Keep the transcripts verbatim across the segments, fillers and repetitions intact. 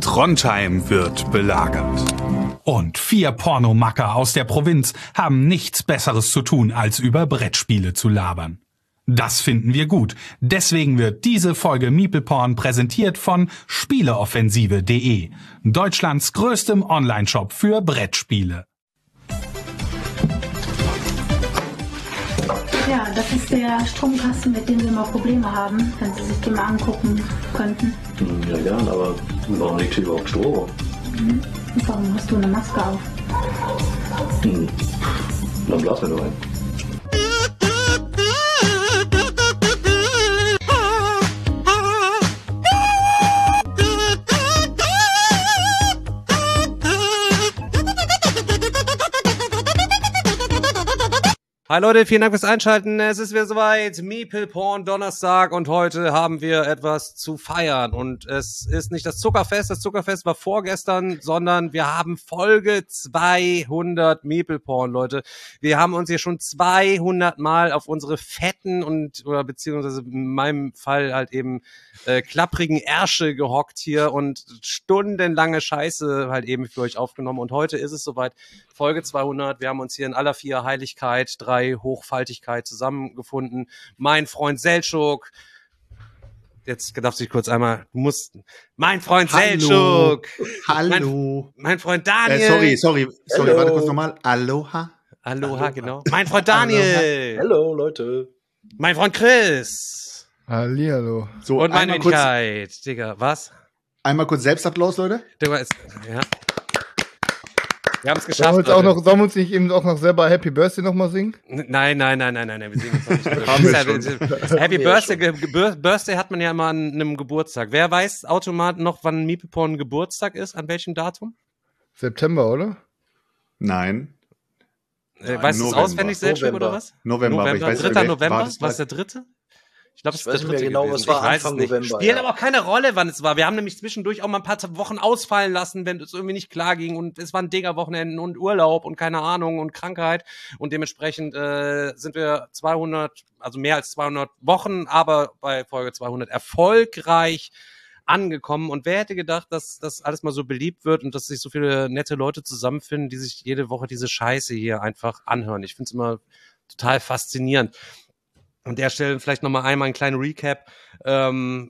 Trondheim wird belagert. Und vier Pornomacker aus der Provinz haben nichts Besseres zu tun, als über Brettspiele zu labern. Das finden wir gut. Deswegen wird diese Folge MeeplePorn präsentiert von Spieleoffensive punkt de, Deutschlands größtem Onlineshop für Brettspiele. Ja, das ist der Stromkasten, mit dem wir mal Probleme haben, wenn Sie sich den mal angucken könnten. Ja, gern, aber warum liegt hier überhaupt Strom? Mhm. Und warum hast du eine Maske auf? Hm. Dann blasen wir doch ein. Hi Leute, vielen Dank fürs Einschalten. Es ist wieder soweit, MeeplePorn Donnerstag und heute haben wir etwas zu feiern. Und es ist nicht das Zuckerfest, das Zuckerfest war vorgestern, sondern wir haben Folge zweihundert MeeplePorn, Leute. Wir haben uns hier schon zweihundert Mal auf unsere fetten und, oder beziehungsweise in meinem Fall halt eben äh, klapprigen Ärsche gehockt hier und stundenlange Scheiße halt eben für euch aufgenommen. Und heute ist es soweit, Folge zweihundert. Wir haben uns hier in aller vier Heiligkeit, drei Hochfaltigkeit zusammengefunden. Mein Freund Seltschuk. Jetzt darf sich kurz einmal, du musst, mein Freund Hallo. Seltschuk. Hallo. Mein, mein Freund Daniel. Äh, sorry, sorry, sorry, Hello. warte kurz nochmal. Aloha. Aloha, genau. Mein Freund Daniel. Hallo, Leute. Mein Freund Chris. Hallihallo. So, Und meine einmal kurz, Wenigkeit. Digga, was? einmal kurz Selbstapplaus, Leute. Digga, ist, ja. Wir haben es Sollen wir, geschafft. uns auch Leute. noch, sollen wir uns nicht eben auch noch selber Happy Birthday nochmal singen? Nein, nein, nein, nein, nein, nein, wir singen uns noch nicht. Haben wir Ja, schon. Happy wir Birthday, Ge- Ge- Birthday hat man ja immer an einem Geburtstag. Wer weiß automatisch noch, wann MeeplePorn Geburtstag ist? An welchem Datum? September, oder? Nein, Äh, weißt du es November. auswendig, Selchuk, oder was? November, aber ich weiß dritter nicht, November? war Was das- war es der dritte? Ich glaube, es Ich ist weiß der nicht dritte mehr genau, gewesen. es war Ich weiß Anfang es nicht. November, Spielt ja. aber auch keine Rolle, wann es war. Wir haben nämlich zwischendurch auch mal ein paar Wochen ausfallen lassen, wenn es irgendwie nicht klar ging und es waren Digger-Wochenenden und Urlaub und keine Ahnung und Krankheit und dementsprechend äh, sind wir zweihundert, also mehr als zweihundert Wochen, aber bei Folge zweihundert erfolgreich angekommen. Und wer hätte gedacht, dass das alles mal so beliebt wird und dass sich so viele nette Leute zusammenfinden, die sich jede Woche diese Scheiße hier einfach anhören. Ich finde es immer total faszinierend. An der Stelle vielleicht nochmal einmal einen kleinen Recap ähm,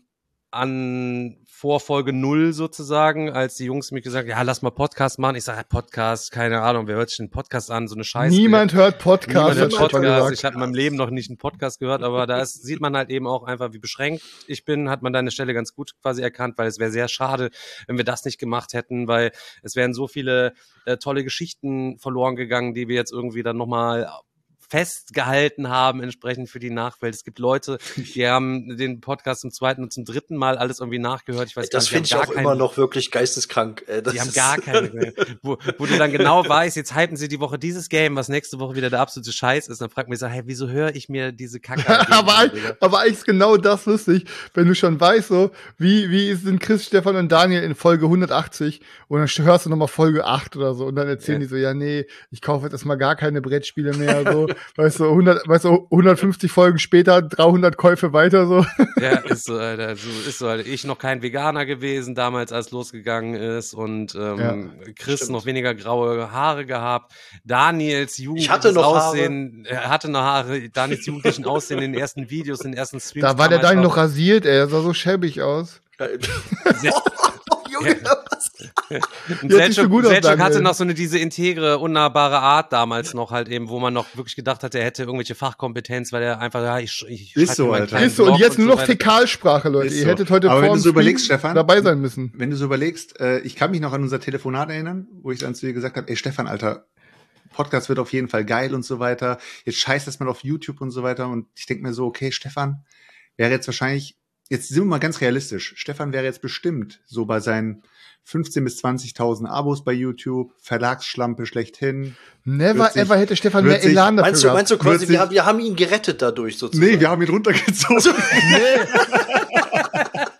an vor Folge null sozusagen, als die Jungs mich gesagt haben, ja, lass mal Podcast machen. Ich sage, ja, Podcast, keine Ahnung, wer hört sich einen Podcast an, so eine Scheiße. Niemand hört Podcast. Niemand hört hat Stefan Podcast. gesagt. Ich habe in meinem Leben noch nicht einen Podcast gehört, aber da ist, sieht man halt eben auch einfach, wie beschränkt ich bin, hat man deine Stelle ganz gut quasi erkannt, weil es wäre sehr schade, wenn wir das nicht gemacht hätten, weil es wären so viele äh, tolle Geschichten verloren gegangen, die wir jetzt irgendwie dann nochmal festgehalten haben, entsprechend für die Nachwelt. Es gibt Leute, die haben den Podcast zum zweiten und zum dritten Mal alles irgendwie nachgehört. Ich weiß Das gar finde nicht, ich die haben auch gar keinen- immer noch wirklich geisteskrank. Äh, das Die haben ist- gar keine mehr. Wo, wo du dann genau weißt, jetzt hypen sie die Woche dieses Game, was nächste Woche wieder der absolute Scheiß ist. Dann fragt mich so, hey, wieso höre ich mir diese Kacke an? aber, eigentlich- aber eigentlich ist genau das lustig, wenn du schon weißt, so, wie, wie sind Chris, Stefan und Daniel in Folge hundertachtzig und dann hörst du nochmal Folge acht oder so und dann erzählen Ja. die so, ja, nee, ich kaufe jetzt erstmal gar keine Brettspiele mehr, so, weißt du, hundert, weißt du, hundertfünfzig Folgen später, dreihundert Käufe weiter, so. Ja, ist so, Alter. So, ist so, Alter. Ich noch kein Veganer gewesen damals, als losgegangen ist und ähm, Chris stimmt. noch weniger graue Haare gehabt. Daniels jugendliches hatte noch Haare. Aussehen, er hatte noch Haare. Daniels jugendlichen Aussehen in den ersten Videos, in den ersten Streams. Da war der damals Daniel auch noch rasiert, ey, er sah so schäbig aus. sehr- Junge, was? Und Jetzt nicht so Selchuk, gut aus, Selchuk hatte Daniel. noch so eine diese integre, unnahbare Art damals noch halt eben, wo man noch wirklich gedacht hat, er hätte irgendwelche Fachkompetenz, weil er einfach, ja, ich, ich Ist schreib so, mir meinen Alter. kleinen Ist so, und Blog jetzt nur so noch weiter. Fäkalsprache, Leute. Ist Ihr so. hättet heute Aber wenn vor du dem so überlegst, Stream Stefan, dabei sein müssen. Wenn du so überlegst, äh, ich kann mich noch an unser Telefonat erinnern, wo ich dann zu dir gesagt habe, ey Stefan, Alter, Podcast wird auf jeden Fall geil und so weiter. Jetzt scheißt das mal auf YouTube und so weiter. Und ich denke mir so, okay, Stefan wäre jetzt wahrscheinlich, jetzt sind wir mal ganz realistisch, Stefan wäre jetzt bestimmt so bei seinen fünfzehntausend bis zwanzigtausend Abos bei YouTube, Verlagsschlampe schlechthin. Never Wird sich- ever hätte Stefan wird mehr sich- Elan dafür Meinst du, gehabt. meinst du quasi, Wird wir, sich- haben- wir haben ihn gerettet dadurch sozusagen? Nee, wir haben ihn runtergezogen.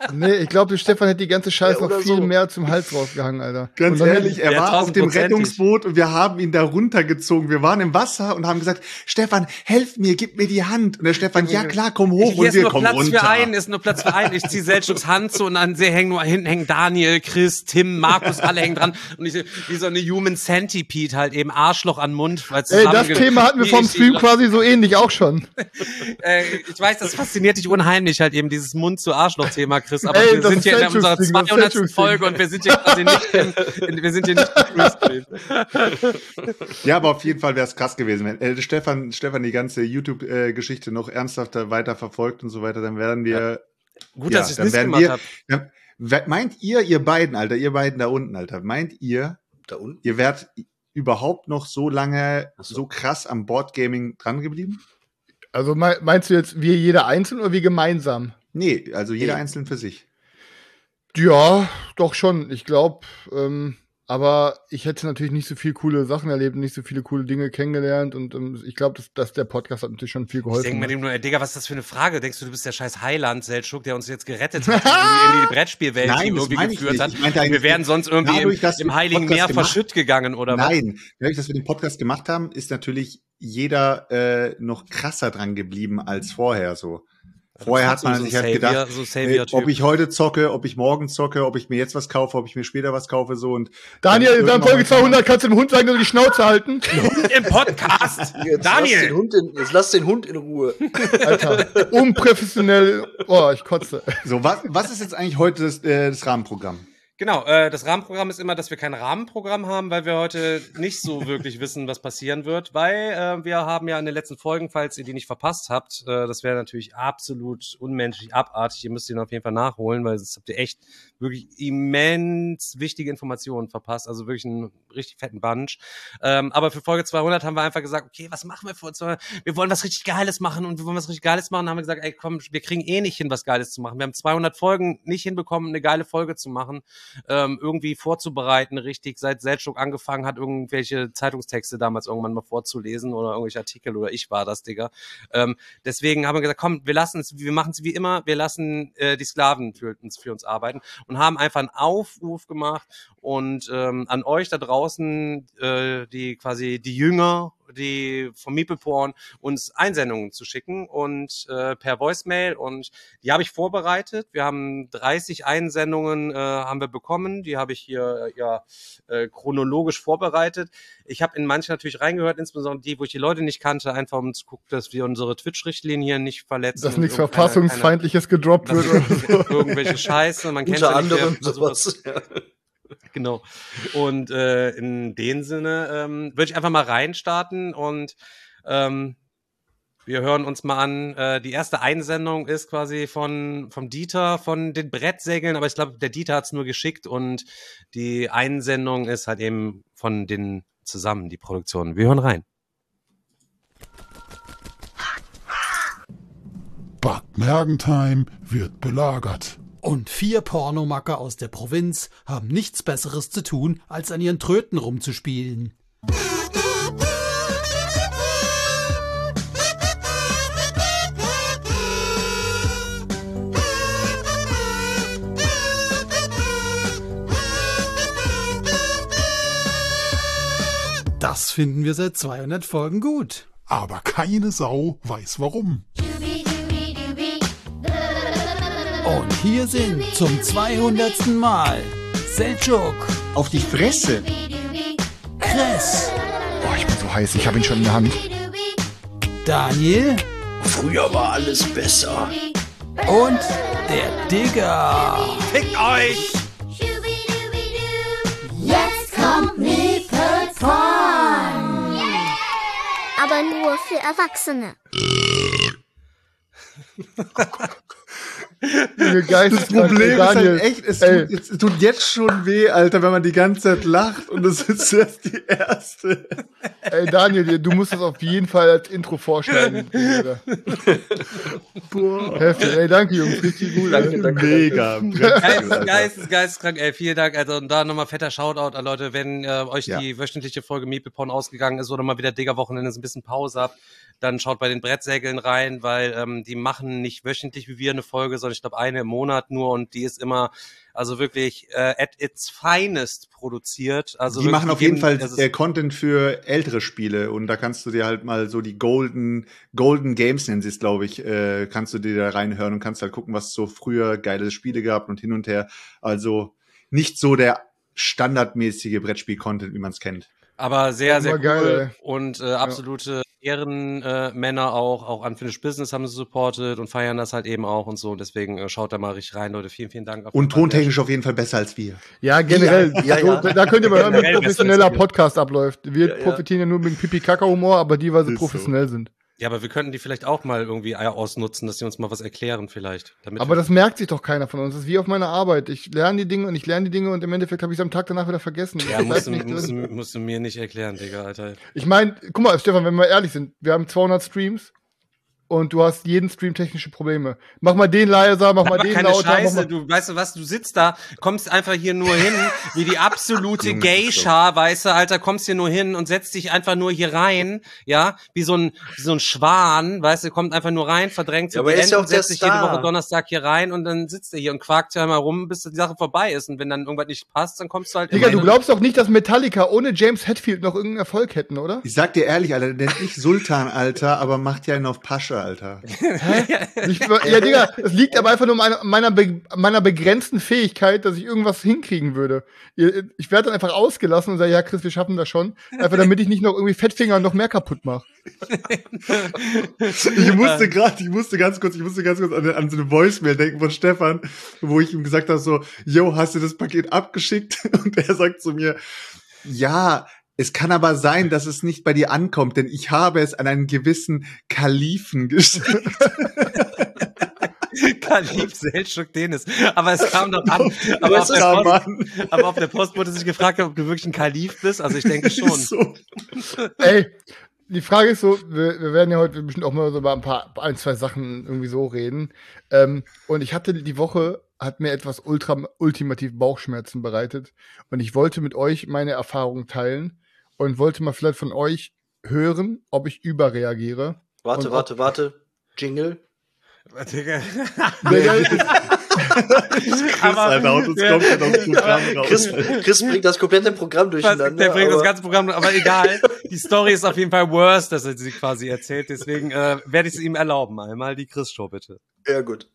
Nee, ich glaube, der Stefan hätte die ganze Scheiße Ja, noch oder viel so. mehr zum Hals rausgehangen, Alter. Ganz Und dann ehrlich, er Ja, war auf dem tausendprozentig. Rettungsboot und wir haben ihn da runtergezogen. Wir waren im Wasser und haben gesagt, Stefan, helf mir, gib mir die Hand. Und der Stefan, ja klar, komm hoch. Hier und ist wir nur kommen Platz runter. für einen, ist nur Platz für einen. Ich zieh Seldschuks Hand zu und dann sie hängen nur hinten hängen Daniel, Chris, Tim, Markus, alle hängen dran. Und ich wie so eine Human Centipede halt eben Arschloch an Mund. Weil Ey, das Thema hatten wir vom Stream quasi so ähnlich auch schon. Äh, ich weiß, das fasziniert dich unheimlich halt eben dieses Mund-zu-Arschloch-Thema, Chris. Aber Ey, wir das sind hier in ist unserer Seldschuks-Ding, das ist zweihundertsten Seldschuks-Ding. Folge und wir sind hier quasi nicht im, in, wir sind hier nicht im Freescreen. Ja, aber auf jeden Fall wäre es krass gewesen, wenn äh, Stefan, Stefan die ganze YouTube-Geschichte noch ernsthafter weiter verfolgt und so weiter, dann werden wir. Gut, ja, dass ich es dann nicht werden gemacht wir, habe. dann, we- meint ihr, ihr beiden, Alter, ihr beiden da unten, Alter, meint ihr, Da unten. ihr wärt überhaupt noch so lange Ach so. so krass am Boardgaming dran geblieben? Also mei- meinst du jetzt, wir jeder einzeln oder wir gemeinsam? Nee, also jeder Nee. einzeln für sich. Ja, doch schon. Ich glaube, ähm, aber ich hätte natürlich nicht so viel coole Sachen erlebt, nicht so viele coole Dinge kennengelernt und ähm, ich glaube, dass, dass der Podcast hat natürlich schon viel Ich geholfen. denke mir hat. dem nur, ey, Digga, was ist das für eine Frage? Denkst du, du bist der scheiß Heiland, Seltschuk, der uns jetzt gerettet hat, in die, in die Brettspielwelt Nein, das irgendwie meine ich geführt nicht. hat? Ich meinte Wir eigentlich, wären sonst irgendwie dadurch, dass im, im wir Heiligen Podcast Meer gemacht- verschütt gegangen, oder was? Nein, dadurch, dass wir den Podcast gemacht haben, ist natürlich jeder äh, noch krasser dran geblieben als vorher so. Vorher hat man so sich ein halt Savior- gedacht, so äh, Savior-Typ. ob ich heute zocke, ob ich morgen zocke, ob ich mir jetzt was kaufe, ob ich mir später was kaufe, so und Daniel, in dann deinem Folge zweihundert kannst du dem Hund sagen, dass er die Schnauze halten. Im Podcast! Jetzt lass, den Daniel! Hund in, jetzt lass den Hund in Ruhe. Alter, unprofessionell. Oh, ich kotze. So, was, was ist jetzt eigentlich heute das, äh, das Rahmenprogramm? Genau, äh, das Rahmenprogramm ist immer, dass wir kein Rahmenprogramm haben, weil wir heute nicht so wirklich wissen, was passieren wird, weil äh, wir haben ja in den letzten Folgen, falls ihr die nicht verpasst habt, äh, das wäre natürlich absolut unmenschlich abartig, ihr müsst ihn auf jeden Fall nachholen, weil sonst habt ihr echt wirklich immens wichtige Informationen verpasst, also wirklich einen richtig fetten Bunch. Ähm, aber für Folge zweihundert haben wir einfach gesagt, okay, was machen wir für zweihundert? Wir wollen was richtig Geiles machen und wir wollen was richtig Geiles machen, dann haben wir gesagt, ey komm, wir kriegen eh nicht hin, was Geiles zu machen. Wir haben zweihundert Folgen nicht hinbekommen, eine geile Folge zu machen. Ähm, irgendwie vorzubereiten, richtig, seit Seltschuk angefangen hat, irgendwelche Zeitungstexte damals irgendwann mal vorzulesen oder irgendwelche Artikel oder ich war das, Digga. Ähm, deswegen haben wir gesagt, komm, wir lassen es, wir machen es wie immer, wir lassen äh, die Sklaven für uns, für uns arbeiten und haben einfach einen Aufruf gemacht und ähm, an euch da draußen, äh, die quasi die Jünger, die vom Meeple Porn uns Einsendungen zu schicken und äh, per Voicemail und die habe ich vorbereitet. Wir haben dreißig Einsendungen äh, haben wir bekommen, die habe ich hier äh, ja äh, chronologisch vorbereitet. Ich habe in manche natürlich reingehört, insbesondere die, wo ich die Leute nicht kannte, einfach um zu gucken, dass wir unsere Twitch-Richtlinien nicht verletzen. Dass und nichts irgendeine- Verfassungsfeindliches gedroppt keine- wird. dass Oder so. irgendwelche Scheiße, man kennt Unter ja nicht, anderem wer- sowas. Ja. Genau. Und äh, in dem Sinne ähm, würde ich einfach mal reinstarten und ähm, wir hören uns mal an. Äh, die erste Einsendung ist quasi von vom Dieter von den Brettsegeln, aber ich glaube, der Dieter hat es nur geschickt und die Einsendung ist halt eben von den zusammen, die Produktion. Wir hören rein. Bad Mergentheim wird belagert. Und vier Pornomacker aus der Provinz haben nichts Besseres zu tun, als an ihren Tröten rumzuspielen. Das finden wir seit zweihundert Folgen gut. Aber keine Sau weiß warum. Und hier sind zum zweihundertsten Mal Seltschuk, Auf die Fresse! Chris, Boah, ich bin so heiß, ich habe ihn schon in der Hand. Daniel Früher war alles besser. und der Digger. Fickt euch! Jetzt kommt Meeple Porn. Aber nur für Erwachsene. Das Problem ist Daniel, halt echt, es ey. tut, es tut jetzt schon weh, Alter, wenn man die ganze Zeit lacht und es ist erst die erste. Ey, Daniel, du musst das auf jeden Fall als Intro vorschlagen. Boah. Heftig, ey, danke, Jungs, richtig gut. Danke, ey. danke. Mega. Geist, Geist, geisteskrank, ey, vielen Dank. Also und da nochmal fetter Shoutout an Leute, wenn äh, euch Ja. die wöchentliche Folge Meeple Porn ausgegangen ist oder mal wieder Digger-Wochenende so ein bisschen Pause habt. dann schaut bei den Brettsägeln rein, weil ähm, die machen nicht wöchentlich wie wir eine Folge, sondern ich glaube eine im Monat nur und die ist immer also wirklich äh, at its finest produziert. Also die machen auf jeden Fall also äh, Content für ältere Spiele und da kannst du dir halt mal so die Golden Golden Games nennen sie es, glaube ich, äh, kannst du dir da reinhören und kannst halt gucken, was es so früher geile Spiele gab und hin und her. Also nicht so der standardmäßige Brettspiel-Content, wie man es kennt. Aber sehr, sehr cool geil, und äh, absolute Ehrenmänner äh, Männer auch, auch Unfinished Business haben sie supportet und feiern das halt eben auch und so. Und deswegen äh, schaut da mal richtig rein, Leute. Vielen, vielen Dank. Auf und tontechnisch auf jeden Fall besser als wir. Ja, generell. Ja, ja, ja. So, da könnt ihr mal hören, wie ein professioneller besser Podcast abläuft. Wir Ja, ja. profitieren ja nur mit dem Pipi-Kaka-Humor, aber die, weil sie Ist professionell sind. Ja, aber wir könnten die vielleicht auch mal irgendwie ausnutzen, dass sie uns mal was erklären vielleicht. Damit Aber wir- das merkt sich doch keiner von uns. Das ist wie auf meiner Arbeit. Ich lerne die Dinge und ich lerne die Dinge und im Endeffekt habe ich es am Tag danach wieder vergessen. ja, Das musst du, bleibt nicht musst, du, drin. musst du mir nicht erklären, Digga, Alter. Ich meine, guck mal, Stefan, wenn wir ehrlich sind, wir haben zweihundert Streams und du hast jeden Stream technische Probleme. Mach mal den leiser, mach mal Aber den keine lauter. Mach Scheiße, mal du weißt du was, du sitzt da, kommst einfach hier nur hin, wie die absolute Geisha, weißt du, Alter, kommst hier nur hin und setzt dich einfach nur hier rein, ja, wie so ein wie so ein Schwan, weißt du, kommt einfach nur rein, verdrängt sich Ja, aber er ist ja auch und setzt der sich jede Star. Woche Donnerstag hier rein und dann sitzt er hier und quakt ja mal rum, bis die Sache vorbei ist und wenn dann irgendwas nicht passt, dann kommst du halt Digga, immer du hin. glaubst doch nicht, dass Metallica ohne James Hetfield noch irgendeinen Erfolg hätten, oder? Ich sag dir ehrlich, Alter, der nennt nicht Sultan, Alter, aber macht ja einen auf Pasche, Alter. Ich, ja, Digga, es liegt aber einfach nur an meiner, meiner, be, meiner begrenzten Fähigkeit, dass ich irgendwas hinkriegen würde. Ich werde dann einfach ausgelassen und sage, ja, Chris, wir schaffen das schon. Einfach damit ich nicht noch irgendwie Fettfinger noch mehr kaputt mache. Ich musste gerade, ich musste ganz kurz, ich musste ganz kurz an, an so eine Voicemail denken von Stefan, wo ich ihm gesagt habe so, yo, hast du das Paket abgeschickt? Und er sagt zu mir, ja, es kann aber sein, dass es nicht bei dir ankommt, denn ich habe es an einen gewissen Kalifen geschickt. Kalif Selçuk Deniz. Aber es kam doch an. Aber Das auf, der kam Post, an. aber auf der Post wurde sich gefragt, ob du wirklich ein Kalif bist. Also ich denke schon. So. Ey, die Frage ist so, wir, wir werden ja heute bestimmt auch mal so über ein paar, ein, zwei Sachen irgendwie so reden. Ähm, und ich hatte die Woche, hat mir etwas ultra, ultimativ Bauchschmerzen bereitet. Und ich wollte mit euch meine Erfahrungen teilen und wollte mal vielleicht von euch hören, ob ich überreagiere. Warte, Und warte, warte. Jingle. Digga. Chris, Alter, haut uns komplett aus dem Programm raus. Chris, Chris bringt das komplette Programm durcheinander. Der bringt das aber- ganze Programm, aber egal. Die Story ist auf jeden Fall worse, dass er sie quasi erzählt. Deswegen äh, werde ich es ihm erlauben. Einmal die Chris-Show, bitte. Ja, gut.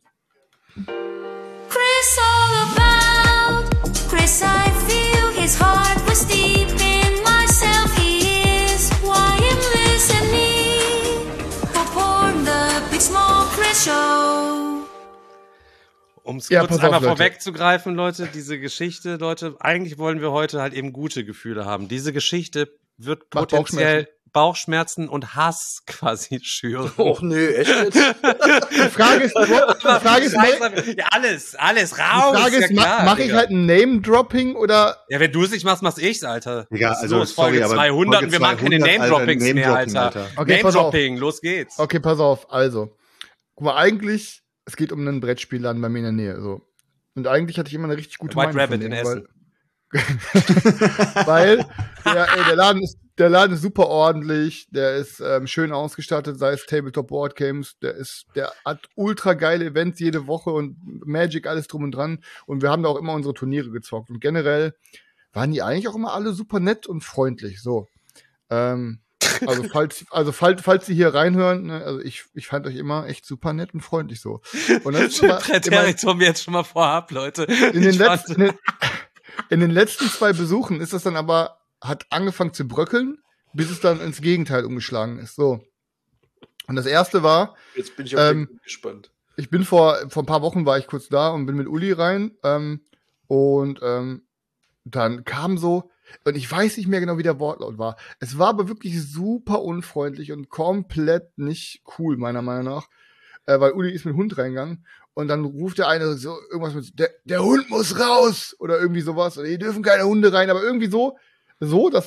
Chris all about. Chris, I feel his heart was deep in myself. He is why I'm listening. For porn, the big small Chris Show. Um es Ja, kurz pass auf, einmal Leute. vorwegzugreifen, Leute, diese Geschichte, Leute, eigentlich wollen wir heute halt eben gute Gefühle haben. Diese Geschichte wird Macht potenziell Bauchschmerzen und Hass quasi schüren. Och nee, echt jetzt? Die Frage ist, die Frage ist, Scheiße, ja, alles, alles raus. die Frage ist, ja klar, ma, mache ich Digga. halt ein Name-Dropping oder Ja, wenn du es nicht machst, mach's ich's, Alter. Digga, Was ist also, los? Folge sorry, aber zweihundert Folge und wir machen keine zweihundert, Name-Droppings Alter, mehr, Name-Dropping, Alter. Alter. Okay, pass auf. Name-Dropping, los geht's. Okay, pass auf. Also, guck mal, eigentlich, es geht um einen Brettspielladen bei mir in der Nähe. So. Und eigentlich hatte ich immer eine richtig gute White Meinung Rabbit von in denen, Essen. Weil, weil der, ey, der, Laden ist, der Laden ist super ordentlich, der ist ähm, schön ausgestattet, sei es Tabletop Board Games, der ist, der hat ultra geile Events jede Woche und Magic, alles drum und dran. Und wir haben da auch immer unsere Turniere gezockt. Und generell waren die eigentlich auch immer alle super nett und freundlich. So. Ähm, also falls, also falls, falls Sie hier reinhören, ne, also ich, ich fand euch immer echt super nett und freundlich so. Und das ist immer, immer, Präteritum jetzt schon mal vorab, Leute. in den, Ich fand- letzten, in, den, in den letzten zwei Besuchen ist das dann aber, hat angefangen zu bröckeln, bis es dann ins Gegenteil umgeschlagen ist. So. Und das erste war, Jetzt bin ich auf Ähm, den gespannt. ich bin vor, vor ein paar Wochen war ich kurz da und bin mit Uli rein, ähm, und ähm, dann kam so, und ich weiß nicht mehr genau, wie der Wortlaut war. Es war aber wirklich super unfreundlich und komplett nicht cool, meiner Meinung nach. Äh, weil Uli ist mit dem Hund reingegangen und dann ruft der eine so irgendwas mit, der, der Hund muss raus! Oder irgendwie sowas. Oder hier dürfen keine Hunde rein, aber irgendwie so, so, dass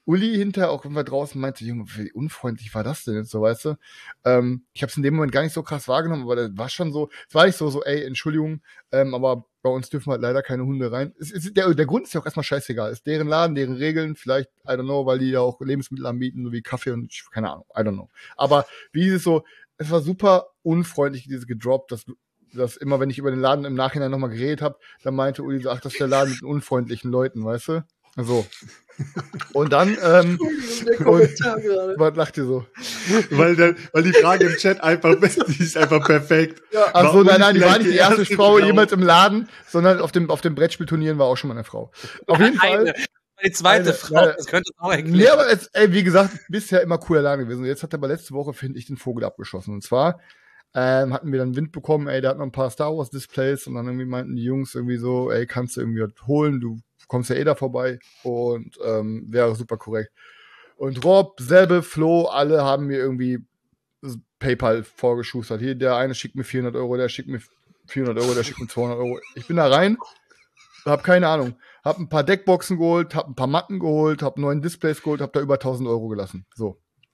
Uli hinterher auch immer draußen meinte, Junge, wie unfreundlich war das denn jetzt so, weißt du? Ähm, ich habe es in dem Moment gar nicht so krass wahrgenommen, aber das war schon so, es war nicht so, so, ey, Entschuldigung, ähm, aber bei uns dürfen halt leider keine Hunde rein. Es, es, der, der Grund ist ja auch erstmal scheißegal. Es ist deren Laden, deren Regeln, vielleicht, I don't know, weil die ja auch Lebensmittel anbieten, so wie Kaffee und keine Ahnung, I don't know. Aber wie ist es so, es war super unfreundlich, dieses gedroppt, dass dass immer, wenn ich über den Laden im Nachhinein nochmal geredet habe, dann meinte Uli so, ach, das ist der Laden mit den unfreundlichen Leuten, weißt du? So. Und dann, ähm, und, was lacht ihr so? Weil, der, weil die Frage im Chat einfach, die ist einfach perfekt. Ja, ach so, nein, nein, die war nicht die erste Frau Frau jemals im Laden, sondern auf dem, auf dem Brettspielturnieren war auch schon mal eine Frau. Auf jeden Fall. Die zweite eine, Frau, eine, das könnte auch erklären. Nee, aber es, ey, wie gesagt, bisher immer cooler Laden gewesen. Jetzt hat er aber letzte Woche, finde ich, den Vogel abgeschossen. Und zwar, Ähm, hatten wir dann Wind bekommen, ey, der hat noch ein paar Star Wars Displays und dann irgendwie meinten die Jungs irgendwie so, ey, kannst du irgendwie was holen, du kommst ja eh da vorbei und ähm, wäre super korrekt. Und Rob, Sebbe, Flo, alle haben mir irgendwie PayPal vorgeschustert. Hier, der eine schickt mir vierhundert Euro, der schickt mir vierhundert Euro, der schickt mir zweihundert Euro. Ich bin da rein, hab keine Ahnung, hab ein paar Deckboxen geholt, hab ein paar Matten geholt, hab neuen Displays geholt, hab da über tausend Euro gelassen. So.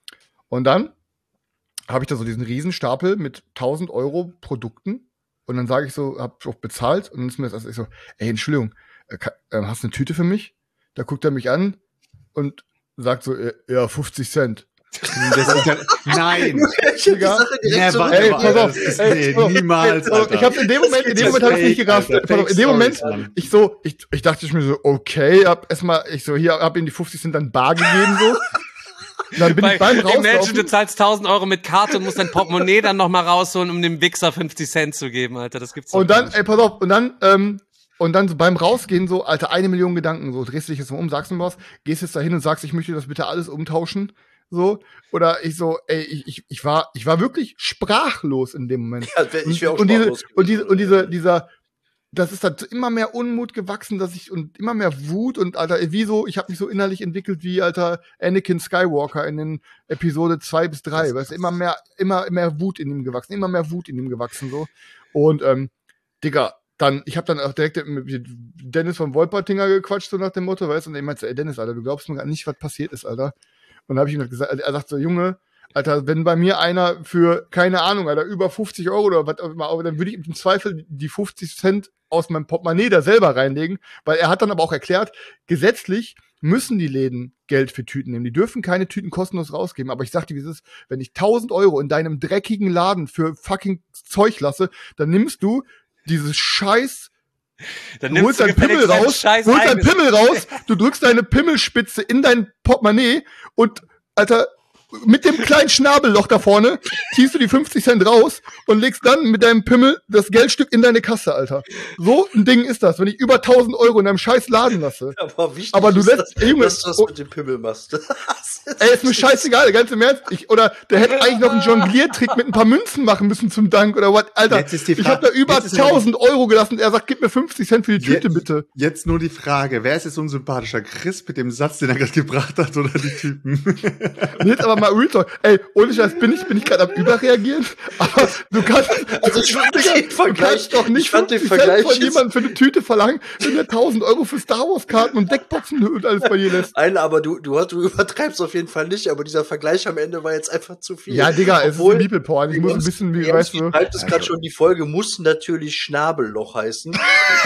Und dann habe ich da so diesen Riesenstapel mit tausend Euro Produkten und dann sage ich so, hab auch bezahlt und dann ist mir das also ich so, ey, Entschuldigung, äh, hast du eine Tüte für mich? Da guckt er mich an und sagt so, ja, fünfzig Cent. Das ist ja, nein. Digga, never, ey, pass auf, ist, ey, nee, niemals, Alter. Ich habe in dem Moment, in dem Moment habe ich nicht gerafft. In dem Moment, ich so, ich, ich dachte ich mir so, okay, hab erstmal, ich so, hier, hab ihm die fünfzig Cent dann bar gegeben, so. Dann bin Bei, ich beim Rauslaufen. Imagine, du zahlst tausend Euro mit Karte und musst dein Portemonnaie dann nochmal rausholen, um dem Wichser fünfzig Cent zu geben, Alter. Das gibt's doch Und dann, nicht. ey, pass auf, und dann, ähm, und dann so beim Rausgehen so, Alter, eine Million Gedanken, so, drehst du dich jetzt mal um, sagst du was, gehst jetzt da hin und sagst, ich möchte das bitte alles umtauschen, so, oder ich so, ey, ich, ich, ich war, ich war wirklich sprachlos in dem Moment. Ja, ich wäre auch und, diese, sprachlos und diese, und diese, dieser, das ist dann immer mehr Unmut gewachsen, dass ich, und immer mehr Wut und, Alter, wie so, ich habe mich so innerlich entwickelt wie, Alter, Anakin Skywalker in den Episode zwei bis drei, weißt du, immer mehr, immer mehr Wut in ihm gewachsen, immer mehr Wut in ihm gewachsen, so. Und, ähm, Digga, dann, ich habe dann auch direkt mit Dennis von Wolpertinger gequatscht, so nach dem Motto, weißt du, und ich meinte, ey, Dennis, Alter, du glaubst mir gar nicht, was passiert ist, Alter. Und dann habe ich ihm gesagt, er sagt so, Junge, Alter, wenn bei mir einer für, keine Ahnung, Alter, über fünfzig Euro oder was auch immer, dann würde ich im Zweifel die fünfzig Cent aus meinem Portemonnaie da selber reinlegen, weil er hat dann aber auch erklärt, gesetzlich müssen die Läden Geld für Tüten nehmen. Die dürfen keine Tüten kostenlos rausgeben. Aber ich sagte, wie es ist, wenn ich tausend Euro in deinem dreckigen Laden für fucking Zeug lasse, dann nimmst du dieses Scheiß, Dann du holst deinen Pimmel raus, Scheiß holst deinen eigenes- Pimmel raus, du drückst deine Pimmelspitze in dein Portemonnaie und, Alter, mit dem kleinen Schnabelloch da vorne ziehst du die fünfzig Cent raus und legst dann mit deinem Pimmel das Geldstück in deine Kasse, Alter. So ein Ding ist das, wenn ich über tausend Euro in einem scheiß Laden lasse. Aber wichtig Aber du ist, lässt, dass, ey, Junge, dass du das oh, mit dem Pimmel machst. ey, ist mir scheißegal, ganz im Ernst. Ich, oder der hätte eigentlich noch einen Jongliertrick mit ein paar Münzen machen müssen zum Dank oder was. Alter, Jetzt ist die ich Frage- habe da über jetzt ist aber die- tausend Euro gelassen. Er sagt, gib mir fünfzig Cent für die Tüte, Jetzt- bitte. Jetzt nur die Frage, wer ist jetzt unsympathischer? Chris mit dem Satz, den er gerade gebracht hat, oder die Typen? Und jetzt aber mal Real Talk. Ey, ohne Scheiß, bin ich, bin ich gerade am Überreagieren? Aber du kannst, Also ich fand Digga, den du Vergleich- kannst doch nicht ich fand den fünfzig Cent Vergleich von jetzt- jemandem für eine Tüte verlangen, wenn er tausend Euro für Star Wars Karten und Deckboxen und alles bei dir lässt. Nein, aber du, du, du übertreibst auf jeden Fall nicht, aber dieser Vergleich am Ende war jetzt einfach zu viel. Ja, Digga, es Obwohl, ist ein People Porn. Ich muss ein bisschen, wie, weißt du. schreibt es gerade schon, die Folge muss natürlich Schnabelloch heißen.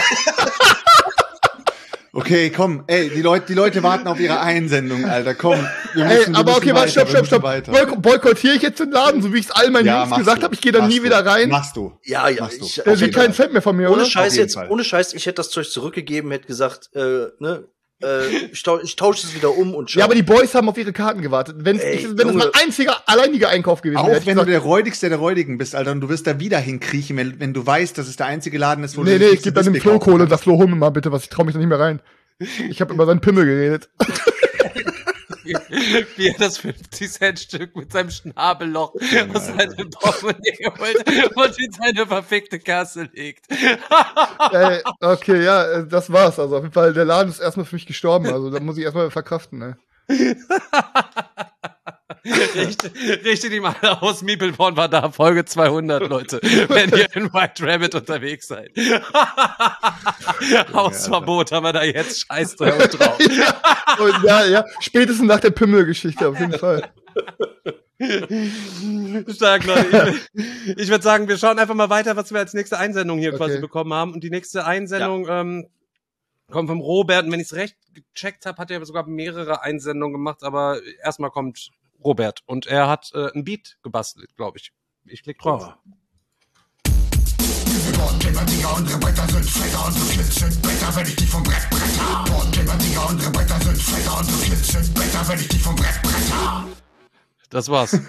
Okay, komm, ey, die Leute, die Leute warten auf ihre Einsendung, Alter, komm. Wir Ey, müssen- wir aber müssen okay, warte, weiter, stopp, wir stopp, müssen stopp. weiter. Boyk- Boykottiere ich jetzt den Laden, so wie ich es all meinen Ja, Jungs machst gesagt du. habe, ich gehe da Machst nie du. wieder rein. Machst du. Ja, ja, Machst du. ich, Der Auf sieht jeden kein Fall. Cent mehr von mir, ohne oder? Scheiß jeden jetzt, Fall. ohne Scheiß, ich hätte das Zeug zurückgegeben, hätte gesagt, äh, ne, äh, ich, tau ich tausche es wieder um und schau. Ja, aber die Boys haben auf ihre Karten gewartet. Wenn, Ey, ich, wenn das Junge. mein einziger, alleiniger Einkauf gewesen wäre, Auch hätte ich wenn du gesagt, der Räudigste der Räudigen bist, Alter, und du wirst da wieder hinkriechen, wenn, wenn du weißt, dass es der einzige Laden ist, wo nee, du nee, das ich gebe dann dem Display Flo kaufen Kohle und kannst. sag, Flo, hol mir mal bitte was, ich trau mich da nicht mehr rein. Ich habe über seinen Pimmel geredet. wie, wie er das fünfzig Cent Stück mit seinem Schnabelloch aus seinem Portemonnaie holt und in seine verfickte Kasse legt. Ey, okay, ja, äh, das war's. Also auf jeden Fall, der Laden ist erstmal für mich gestorben. Also da muss ich erstmal verkraften, ne? Richtet, richtet ihm alle aus. Meepleporn war da, Folge zweihundert, Leute. Wenn ihr in White Rabbit unterwegs seid. Hausverbot haben wir da jetzt. Scheiß drauf. ja, und ja, ja, spätestens nach der Pimmelgeschichte, auf jeden Fall. Stark, Leute. Ich, ich würde sagen, wir schauen einfach mal weiter, was wir als nächste Einsendung hier Okay. quasi bekommen haben. Und die nächste Einsendung ähm, kommt vom Robert. Und wenn ich es recht gecheckt habe, hat er sogar mehrere Einsendungen gemacht. Aber erstmal kommt Robert. Und er hat äh, ein Beat gebastelt, glaube ich. Ich klick drauf. Das war's.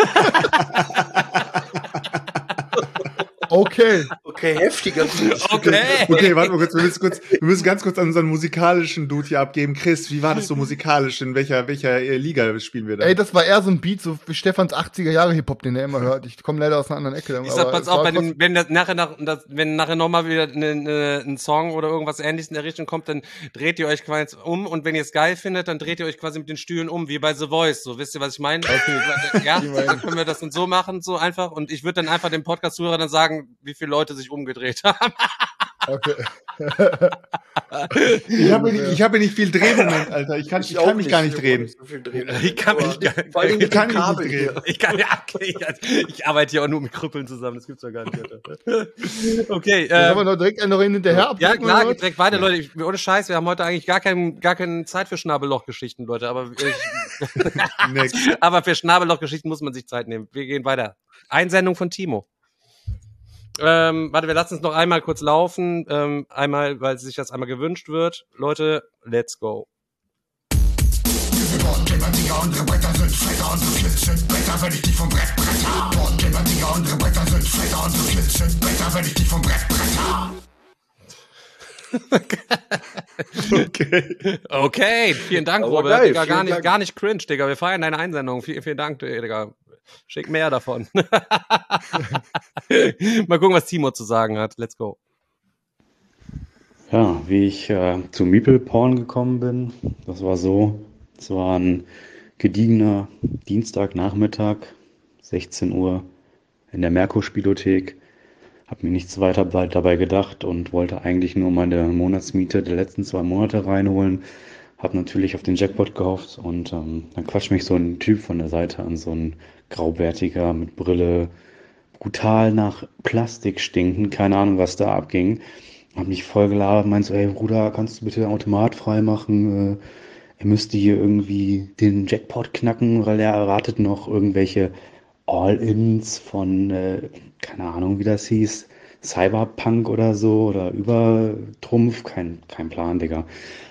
Okay. Okay, heftiger Beat. Okay. Okay, warte mal kurz. Wir müssen kurz, wir müssen ganz kurz an unseren musikalischen Dude hier abgeben. Chris, wie war das so musikalisch? In welcher, welcher äh, Liga spielen wir da? Ey, das war eher so ein Beat, so wie Stefans achtziger Jahre Hip-Hop, den er immer hört. Ich komme leider aus einer anderen Ecke. Ich sag, aber pass es auf, war bei trotzdem- dem, wenn das nachher, nach, das, wenn nachher nochmal wieder ne, ne, ein Song oder irgendwas Ähnliches in der Richtung kommt, dann dreht ihr euch quasi um und wenn ihr es geil findet, dann dreht ihr euch quasi mit den Stühlen um, wie bei The Voice. So, wisst ihr, was ich meine? Okay. Ja, dann können wir das dann so machen, so einfach. Und ich würde dann einfach dem Podcast-Zuhörer dann sagen, wie viele Leute sich umgedreht haben. Okay. Ich habe nicht, ich habe nicht viel Drehmoment, Alter. Ich kann, ich kann mich gar nicht drehen. So viel drehen. Ich kann mich Aber gar- vor allem ich mit kann dem mich Kabel nicht hier. drehen. Ich kann ja, okay, ich arbeite hier auch nur mit Krüppeln zusammen, das gibt's doch gar nicht. Alter. Okay, Dann haben wir äh, noch direkt eine noch hinterher ja abdrücken, klar, oder was? geht direkt weiter, Leute. Ich, ohne Scheiß, wir haben heute eigentlich gar kein, gar keine Zeit für Schnabelloch-Geschichten, Leute. Aber, ich, Next. aber für Schnabelloch-Geschichten muss man sich Zeit nehmen. Wir gehen weiter. Einsendung von Timo. Ähm, warte, wir lassen es noch einmal kurz laufen. Ähm, einmal, weil sich das einmal gewünscht wird. Leute, let's go. Okay. Okay, vielen Dank, Aber Robert. geil, Digga, gar vielen nicht, Dank. gar nicht cringe, Digga. Wir feiern deine Einsendung. Vielen, vielen Dank, Digga. Schick mehr davon. Mal gucken, was Timo zu sagen hat. Let's go. Ja, wie ich äh, zu Meepleporn gekommen bin, das war so, es war ein gediegener Dienstagnachmittag, sechzehn Uhr in der Merkur-Spielothek. Hab mir nichts weiter bei- dabei gedacht und wollte eigentlich nur meine Monatsmiete der letzten zwei Monate reinholen. Hab natürlich auf den Jackpot gehofft und ähm, dann quatscht mich so ein Typ von der Seite an, so ein Graubärtiger mit Brille, brutal nach Plastik stinken, keine Ahnung, was da abging. Hab mich voll gelabert, meint so, ey Bruder, kannst du bitte den Automat freimachen? Äh, er müsste hier irgendwie den Jackpot knacken, weil er erwartet noch irgendwelche All-Ins von, äh, keine Ahnung, wie das hieß, Cyberpunk oder so oder Übertrumpf, kein, kein Plan, Digga.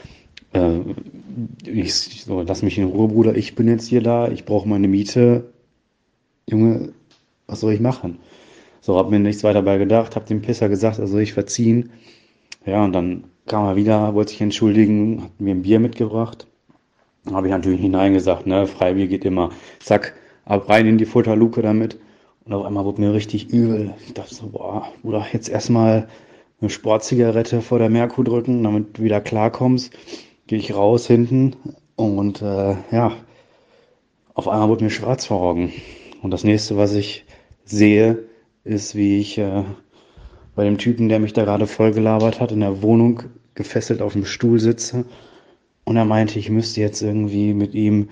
Äh, ich so, lass mich in Ruhe, Bruder, ich bin jetzt hier da, ich brauche meine Miete. Junge, was soll ich machen? So, hab mir nichts weiter dabei gedacht, hab dem Pisser gesagt, also ich verziehen. Ja, und dann kam er wieder, wollte sich entschuldigen, hat mir ein Bier mitgebracht. Habe ich natürlich nicht nein gesagt, ne, Freibier geht immer. Zack, ab rein in die Futterluke damit. Und auf einmal wurde mir richtig übel. Ich dachte so, boah, Bruder, jetzt erstmal eine Sportzigarette vor der Merkur drücken, damit du wieder klarkommst. Gehe ich raus hinten und äh, ja, auf einmal wurde mir schwarz vor Augen. Und das nächste, was ich sehe, ist, wie ich äh, bei dem Typen, der mich da gerade voll gelabert hat, in der Wohnung gefesselt auf dem Stuhl sitze. Und er meinte, ich müsste jetzt irgendwie mit ihm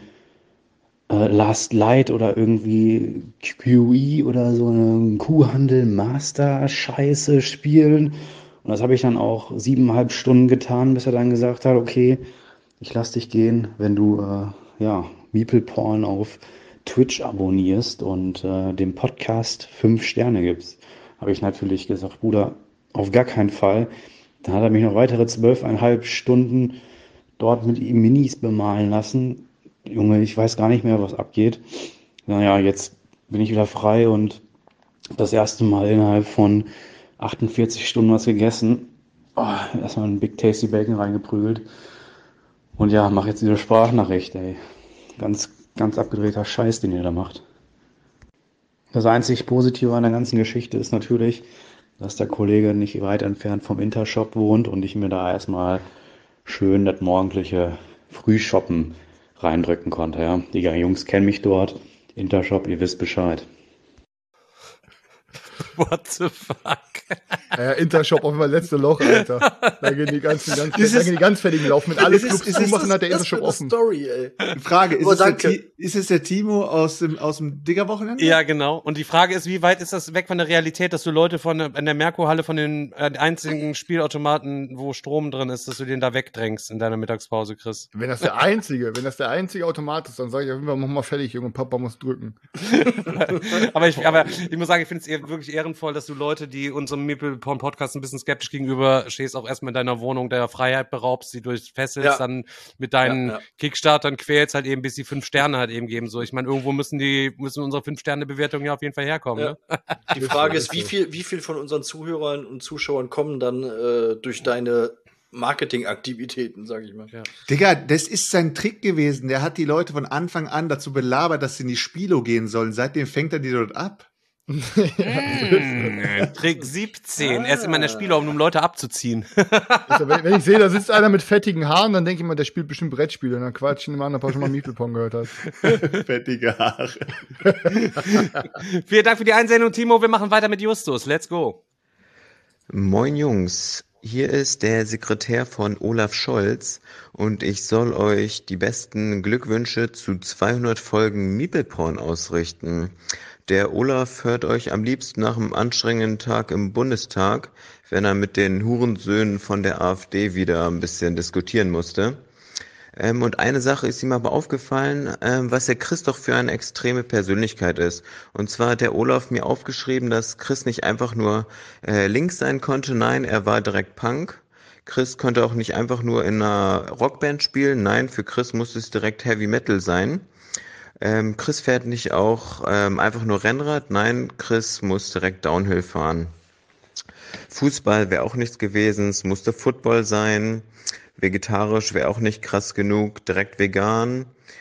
äh, Last Light oder irgendwie Q E oder so eine Kuhhandel-Master-Scheiße spielen. Und das habe ich dann auch siebeneinhalb Stunden getan, bis er dann gesagt hat, okay, ich lass dich gehen, wenn du äh, ja, Meepleporn auf Twitch abonnierst und äh, dem Podcast fünf Sterne gibst. Habe ich natürlich gesagt, Bruder, auf gar keinen Fall. Dann hat er mich noch weitere zwölfeinhalb Stunden dort mit ihm Minis bemalen lassen. Junge, ich weiß gar nicht mehr, was abgeht. Naja, jetzt bin ich wieder frei und das erste Mal innerhalb von achtundvierzig Stunden was gegessen. Oh, erstmal einen Big Tasty Bacon reingeprügelt. Und ja, mach jetzt diese Sprachnachricht, ey. Ganz, ganz abgedrehter Scheiß, den ihr da macht. Das einzig Positive an der ganzen Geschichte ist natürlich, dass der Kollege nicht weit entfernt vom Intershop wohnt und ich mir da erstmal schön das morgendliche Frühshoppen reindrücken konnte. Ja. Die Jungs kennen mich dort. Intershop, ihr wisst Bescheid. What the fuck? Ja, Intershop auf einmal letzte Loch, Alter. Da gehen die ganzen, ganz, da gehen die ganz fertigen Laufen mit alle Clubs zumachen, hat der Intershop offen. Story, ey. Frage, ist, Oh, es der, danke. Ti- ist es der Timo aus dem, aus dem Digger-Wochenende? Ja, genau. Und die Frage ist, wie weit ist das weg von der Realität, dass du Leute von der- in der Merkur-Halle von den äh, einzigen Spielautomaten, wo Strom drin ist, dass du den da wegdrängst in deiner Mittagspause, Chris? Wenn das der einzige, wenn das der einzige Automat ist, dann sage ich auf jeden Fall, mach mal fertig, Junge, Papa muss drücken. aber, ich, aber ich muss sagen, ich finde es eher wirklich ehrenvoll, dass du Leute, die unserem Meeple Porn Podcast ein bisschen skeptisch gegenüber stehst, auch erstmal in deiner Wohnung der Freiheit beraubst, sie durch fesselst, Ja. dann mit deinen Ja, ja. Kickstartern quälst, halt eben bis die fünf Sterne halt eben geben. So, ich meine, irgendwo müssen die, müssen unsere fünf Sterne Bewertungen ja auf jeden Fall herkommen. Ja. Ne? Die Frage ist, wie viel, wie viel von unseren Zuhörern und Zuschauern kommen dann äh, durch deine Marketingaktivitäten, sag ich mal. Ja. Digga, das ist sein Trick gewesen. Der hat die Leute von Anfang an dazu belabert, dass sie in die Spilo gehen sollen. Seitdem fängt er die dort ab. Mm, Trick siebzehn. Er ist immer in der Spieler, um Leute abzuziehen. Also, wenn, wenn ich sehe, da sitzt einer mit fettigen Haaren, dann denke ich immer, der spielt bestimmt Brettspiele. Und dann quatsch ich ihn immer an, ob er schon mal Meeple Pong gehört hat. Fettige Haare. Vielen Dank für die Einsendung, Timo. Wir machen weiter mit Justus. Let's go. Moin Jungs, hier ist der Sekretär von Olaf Scholz und ich soll euch die besten Glückwünsche zu zweihundert Folgen Meeple Porn ausrichten. Der Olaf hört euch am liebsten nach einem anstrengenden Tag im Bundestag, wenn er mit den Hurensöhnen von der AfD wieder ein bisschen diskutieren musste. Ähm, und eine Sache ist ihm aber aufgefallen, ähm, was der Chris doch für eine extreme Persönlichkeit ist. Und zwar hat der Olaf mir aufgeschrieben, dass Chris nicht einfach nur äh, links sein konnte, nein, er war direkt Punk. Chris konnte auch nicht einfach nur in einer Rockband spielen, nein, für Chris musste es direkt Heavy Metal sein. Ähm, Chris fährt nicht auch ähm, einfach nur Rennrad, nein, Chris muss direkt Downhill fahren. Fußball wäre auch nichts gewesen, es musste Football sein. Vegetarisch wäre auch nicht krass genug, direkt vegan.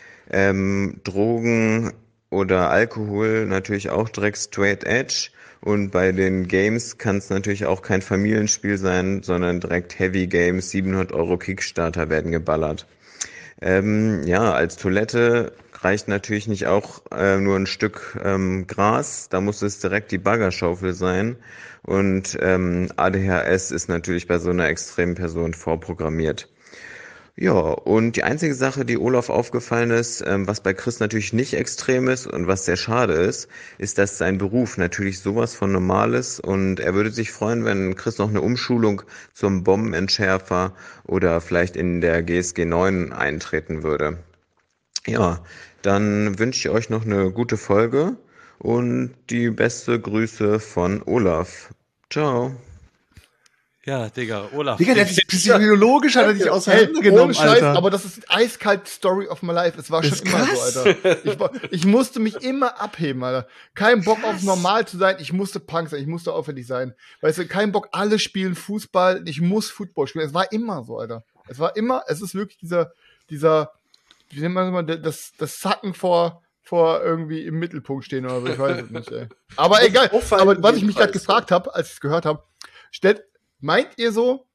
Ähm, Drogen oder Alkohol natürlich auch direkt straight edge. Und bei den Games kann es natürlich auch kein Familienspiel sein, sondern direkt Heavy Games, siebenhundert Euro Kickstarter werden geballert. Ähm, ja, als Toilette reicht natürlich nicht auch äh, nur ein Stück ähm, Gras, da muss es direkt die Baggerschaufel sein. Und ähm, A D H S ist natürlich bei so einer extremen Person vorprogrammiert. Ja, und die einzige Sache, die Olaf aufgefallen ist, ähm, was bei Chris natürlich nicht extrem ist und was sehr schade ist, ist, dass sein Beruf natürlich sowas von normal ist und er würde sich freuen, wenn Chris noch eine Umschulung zum Bombenentschärfer oder vielleicht in der G S G neun eintreten würde. Ja, dann wünsche ich euch noch eine gute Folge und die beste Grüße von Olaf. Ciao. Ja, Digga, Olaf. Digga, der ist psychologisch hat er dich Hey, auseinandergenommen, ohne Scheiß, Alter. aber das ist eiskalt Story of my life. Es war Das schon ist immer krass. so, Alter. Ich, war- ich musste mich immer abheben, Alter. Kein Bock auf normal zu sein. Ich musste Punk sein. Ich musste auffällig sein. Weißt du, kein Bock, alle spielen Fußball. Ich muss Football spielen. Es war immer so, Alter. Es war immer, es ist wirklich dieser, dieser, wie nennt man das mal, das, das Sacken vor, vor irgendwie im Mittelpunkt stehen oder so. Ich weiß es nicht, ey. Aber egal. Aber was ich mich gerade gefragt habe, als ich es gehört habe, stellt, meint ihr so,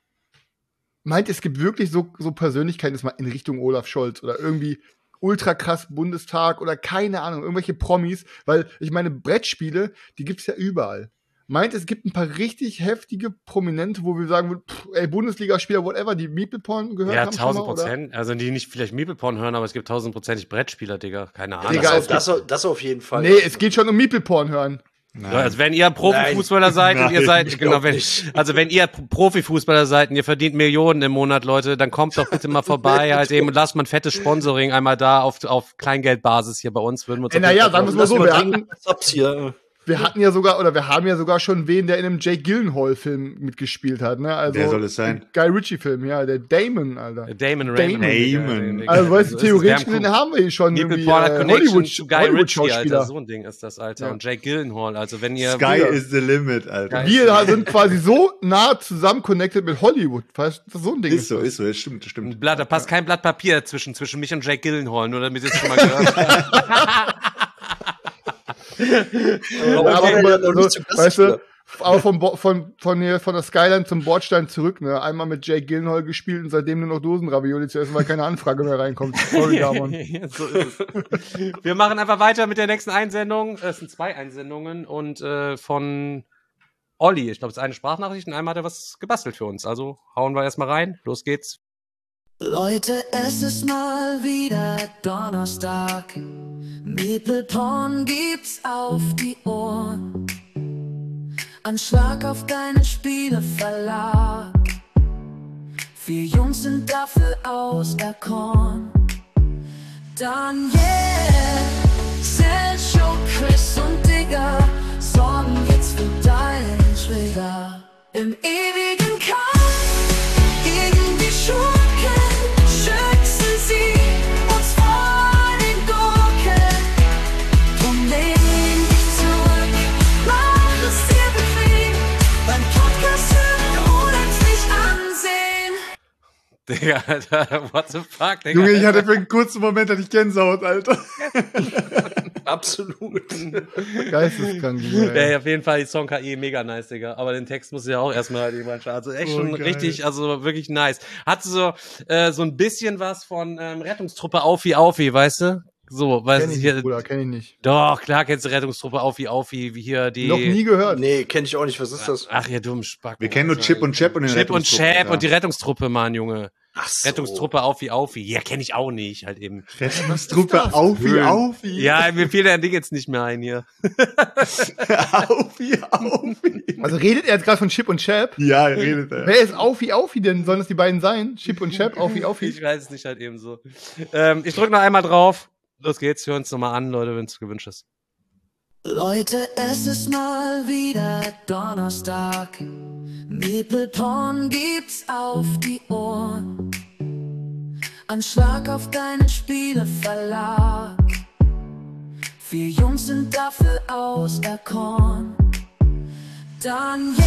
meint, es gibt wirklich so, so Persönlichkeiten, das mal in Richtung Olaf Scholz oder irgendwie ultra krass Bundestag oder keine Ahnung, irgendwelche Promis, weil ich meine, Brettspiele, die gibt's ja überall. Meint, es gibt ein paar richtig heftige Prominente, wo wir sagen würden, pff, ey, Bundesligaspieler, whatever, die Meeple Porn gehört Ja, haben schon tausend mal, oder? Prozent. Also die nicht vielleicht Meeple Porn hören, aber es gibt tausendprozentig Brettspieler, Digga. Keine Ahnung. Digga, es Das, das auf jeden Fall. Nee, es geht schon um Meeple Porn hören. Ja, also wenn ihr Profifußballer Nein. seid und ihr Nein, seid, ich genau, glaub wenn, nicht. also wenn ihr Profifußballer seid und ihr verdient Millionen im Monat, Leute, dann kommt doch bitte mal vorbei, halt eben, und lasst mal ein fettes Sponsoring einmal da auf, auf Kleingeldbasis hier bei uns, würden wir uns Ey, auf jeden naja, Fall sagen wir es freuen. mal so, wir hatten, Subs hier. wir hatten ja sogar, oder wir haben ja sogar schon wen, der in einem Jake Gyllenhaal-Film mitgespielt hat, ne? Also, Wer soll es sein? ein Guy Ritchie-Film, ja, der Damon, Alter. Damon Damon. Raymond. Digga. Also, weißt du, So ist es. theoretisch Wir haben gesehen haben wir hier schon Meeple irgendwie Porn hat äh, Connection Hollywood, zu Guy Ritchie, Alter. Hollywood-Schauspieler. So ein Ding ist das, Alter. Ja. Und Jake Gyllenhaal, also wenn ihr... Sky is the limit, Alter. Wir sind quasi so nah zusammen connected mit Hollywood. Weißt du, so ein Ding Ist so, ist so, das stimmt, das stimmt. Ein Blatt, da passt kein Blatt Papier zwischen, zwischen mich und Jake Gyllenhaal, nur damit ihr es schon mal gehört habt. Ja, aber Okay, immer noch so, nicht zu Gast weißt du, hier. Aber vom Bo- von, von, hier, von der Skyline zum Bordstein zurück, ne? Einmal mit Jake Gyllenhaal gespielt und seitdem nur noch Dosenravioli zu essen, weil keine Anfrage mehr reinkommt. Sorry, Damon. So ist es. Wir machen einfach weiter mit der nächsten Einsendung. Es sind zwei Einsendungen und äh, von Olli. Ich glaube, es ist eine Sprachnachricht und einmal hat er was gebastelt für uns. Also hauen wir erstmal rein. Los geht's. Leute, es ist mal wieder Donnerstag. Meeple Porn gibt's auf die Ohren. Ein Schlag auf deinen Spieleverlag. Vier Jungs sind dafür auserkoren. Daniel, Sergio, Chris und Digger sorgen jetzt für deinen Trigger. Im ewigen Kampf gegen die Schurken schützen sie uns vor den Gurken. Drum lehn dich zurück, mach es dir bequem, beim Podcast hören oder nicht ansehen. Digga, Alter, what the fuck, Digga. Junge, ich hatte für einen kurzen Moment hatte ich Gänsehaut, Alter. Absolut. Geisteskrank. Ja, auf jeden Fall die Song-K I mega nice, Digga. Aber den Text muss ich ja auch erstmal halt irgendwann starten. Also echt Oh, schon geil. richtig, also wirklich nice. Hat so, äh, so ein bisschen was von ähm, Rettungstruppe Aufi Aufi, weißt du? So, weißt Kenn du ich hier. nicht, Bruder, kenn ich nicht. Doch, klar kennst du Rettungstruppe Aufi Aufi, wie hier die. Noch nie gehört. Nee, kenn ich auch nicht. Was ist das? Ach, ihr dummen Spacken. Wir kennen nur Chip und Chap und den Chip und Rettungstruppe, Chap Alter. und die Rettungstruppe, Mann, Junge. Ach so. Rettungstruppe Aufi Aufi. Ja, kenne ich auch nicht, halt eben. Rettungstruppe Aufi Aufi. Ja, mir fiel der Ding jetzt nicht mehr ein hier. Aufi Aufi. Also redet er jetzt gerade von Chip und Chap? Ja, redet er. Wer ist Aufi Aufi denn? Sollen das die beiden sein? Chip und Chap, Aufi Aufi? Ich weiß es nicht halt eben so. Ähm, ich drücke noch einmal drauf. Los geht's, hören uns nochmal an, Leute, wenn es gewünscht ist. Leute, es ist mal wieder Donnerstag. Meeple Porn gibt's auf die Ohren. Ein Schlag auf deinen Spieleverlag. Vier Jungs sind dafür auserkoren. Daniel,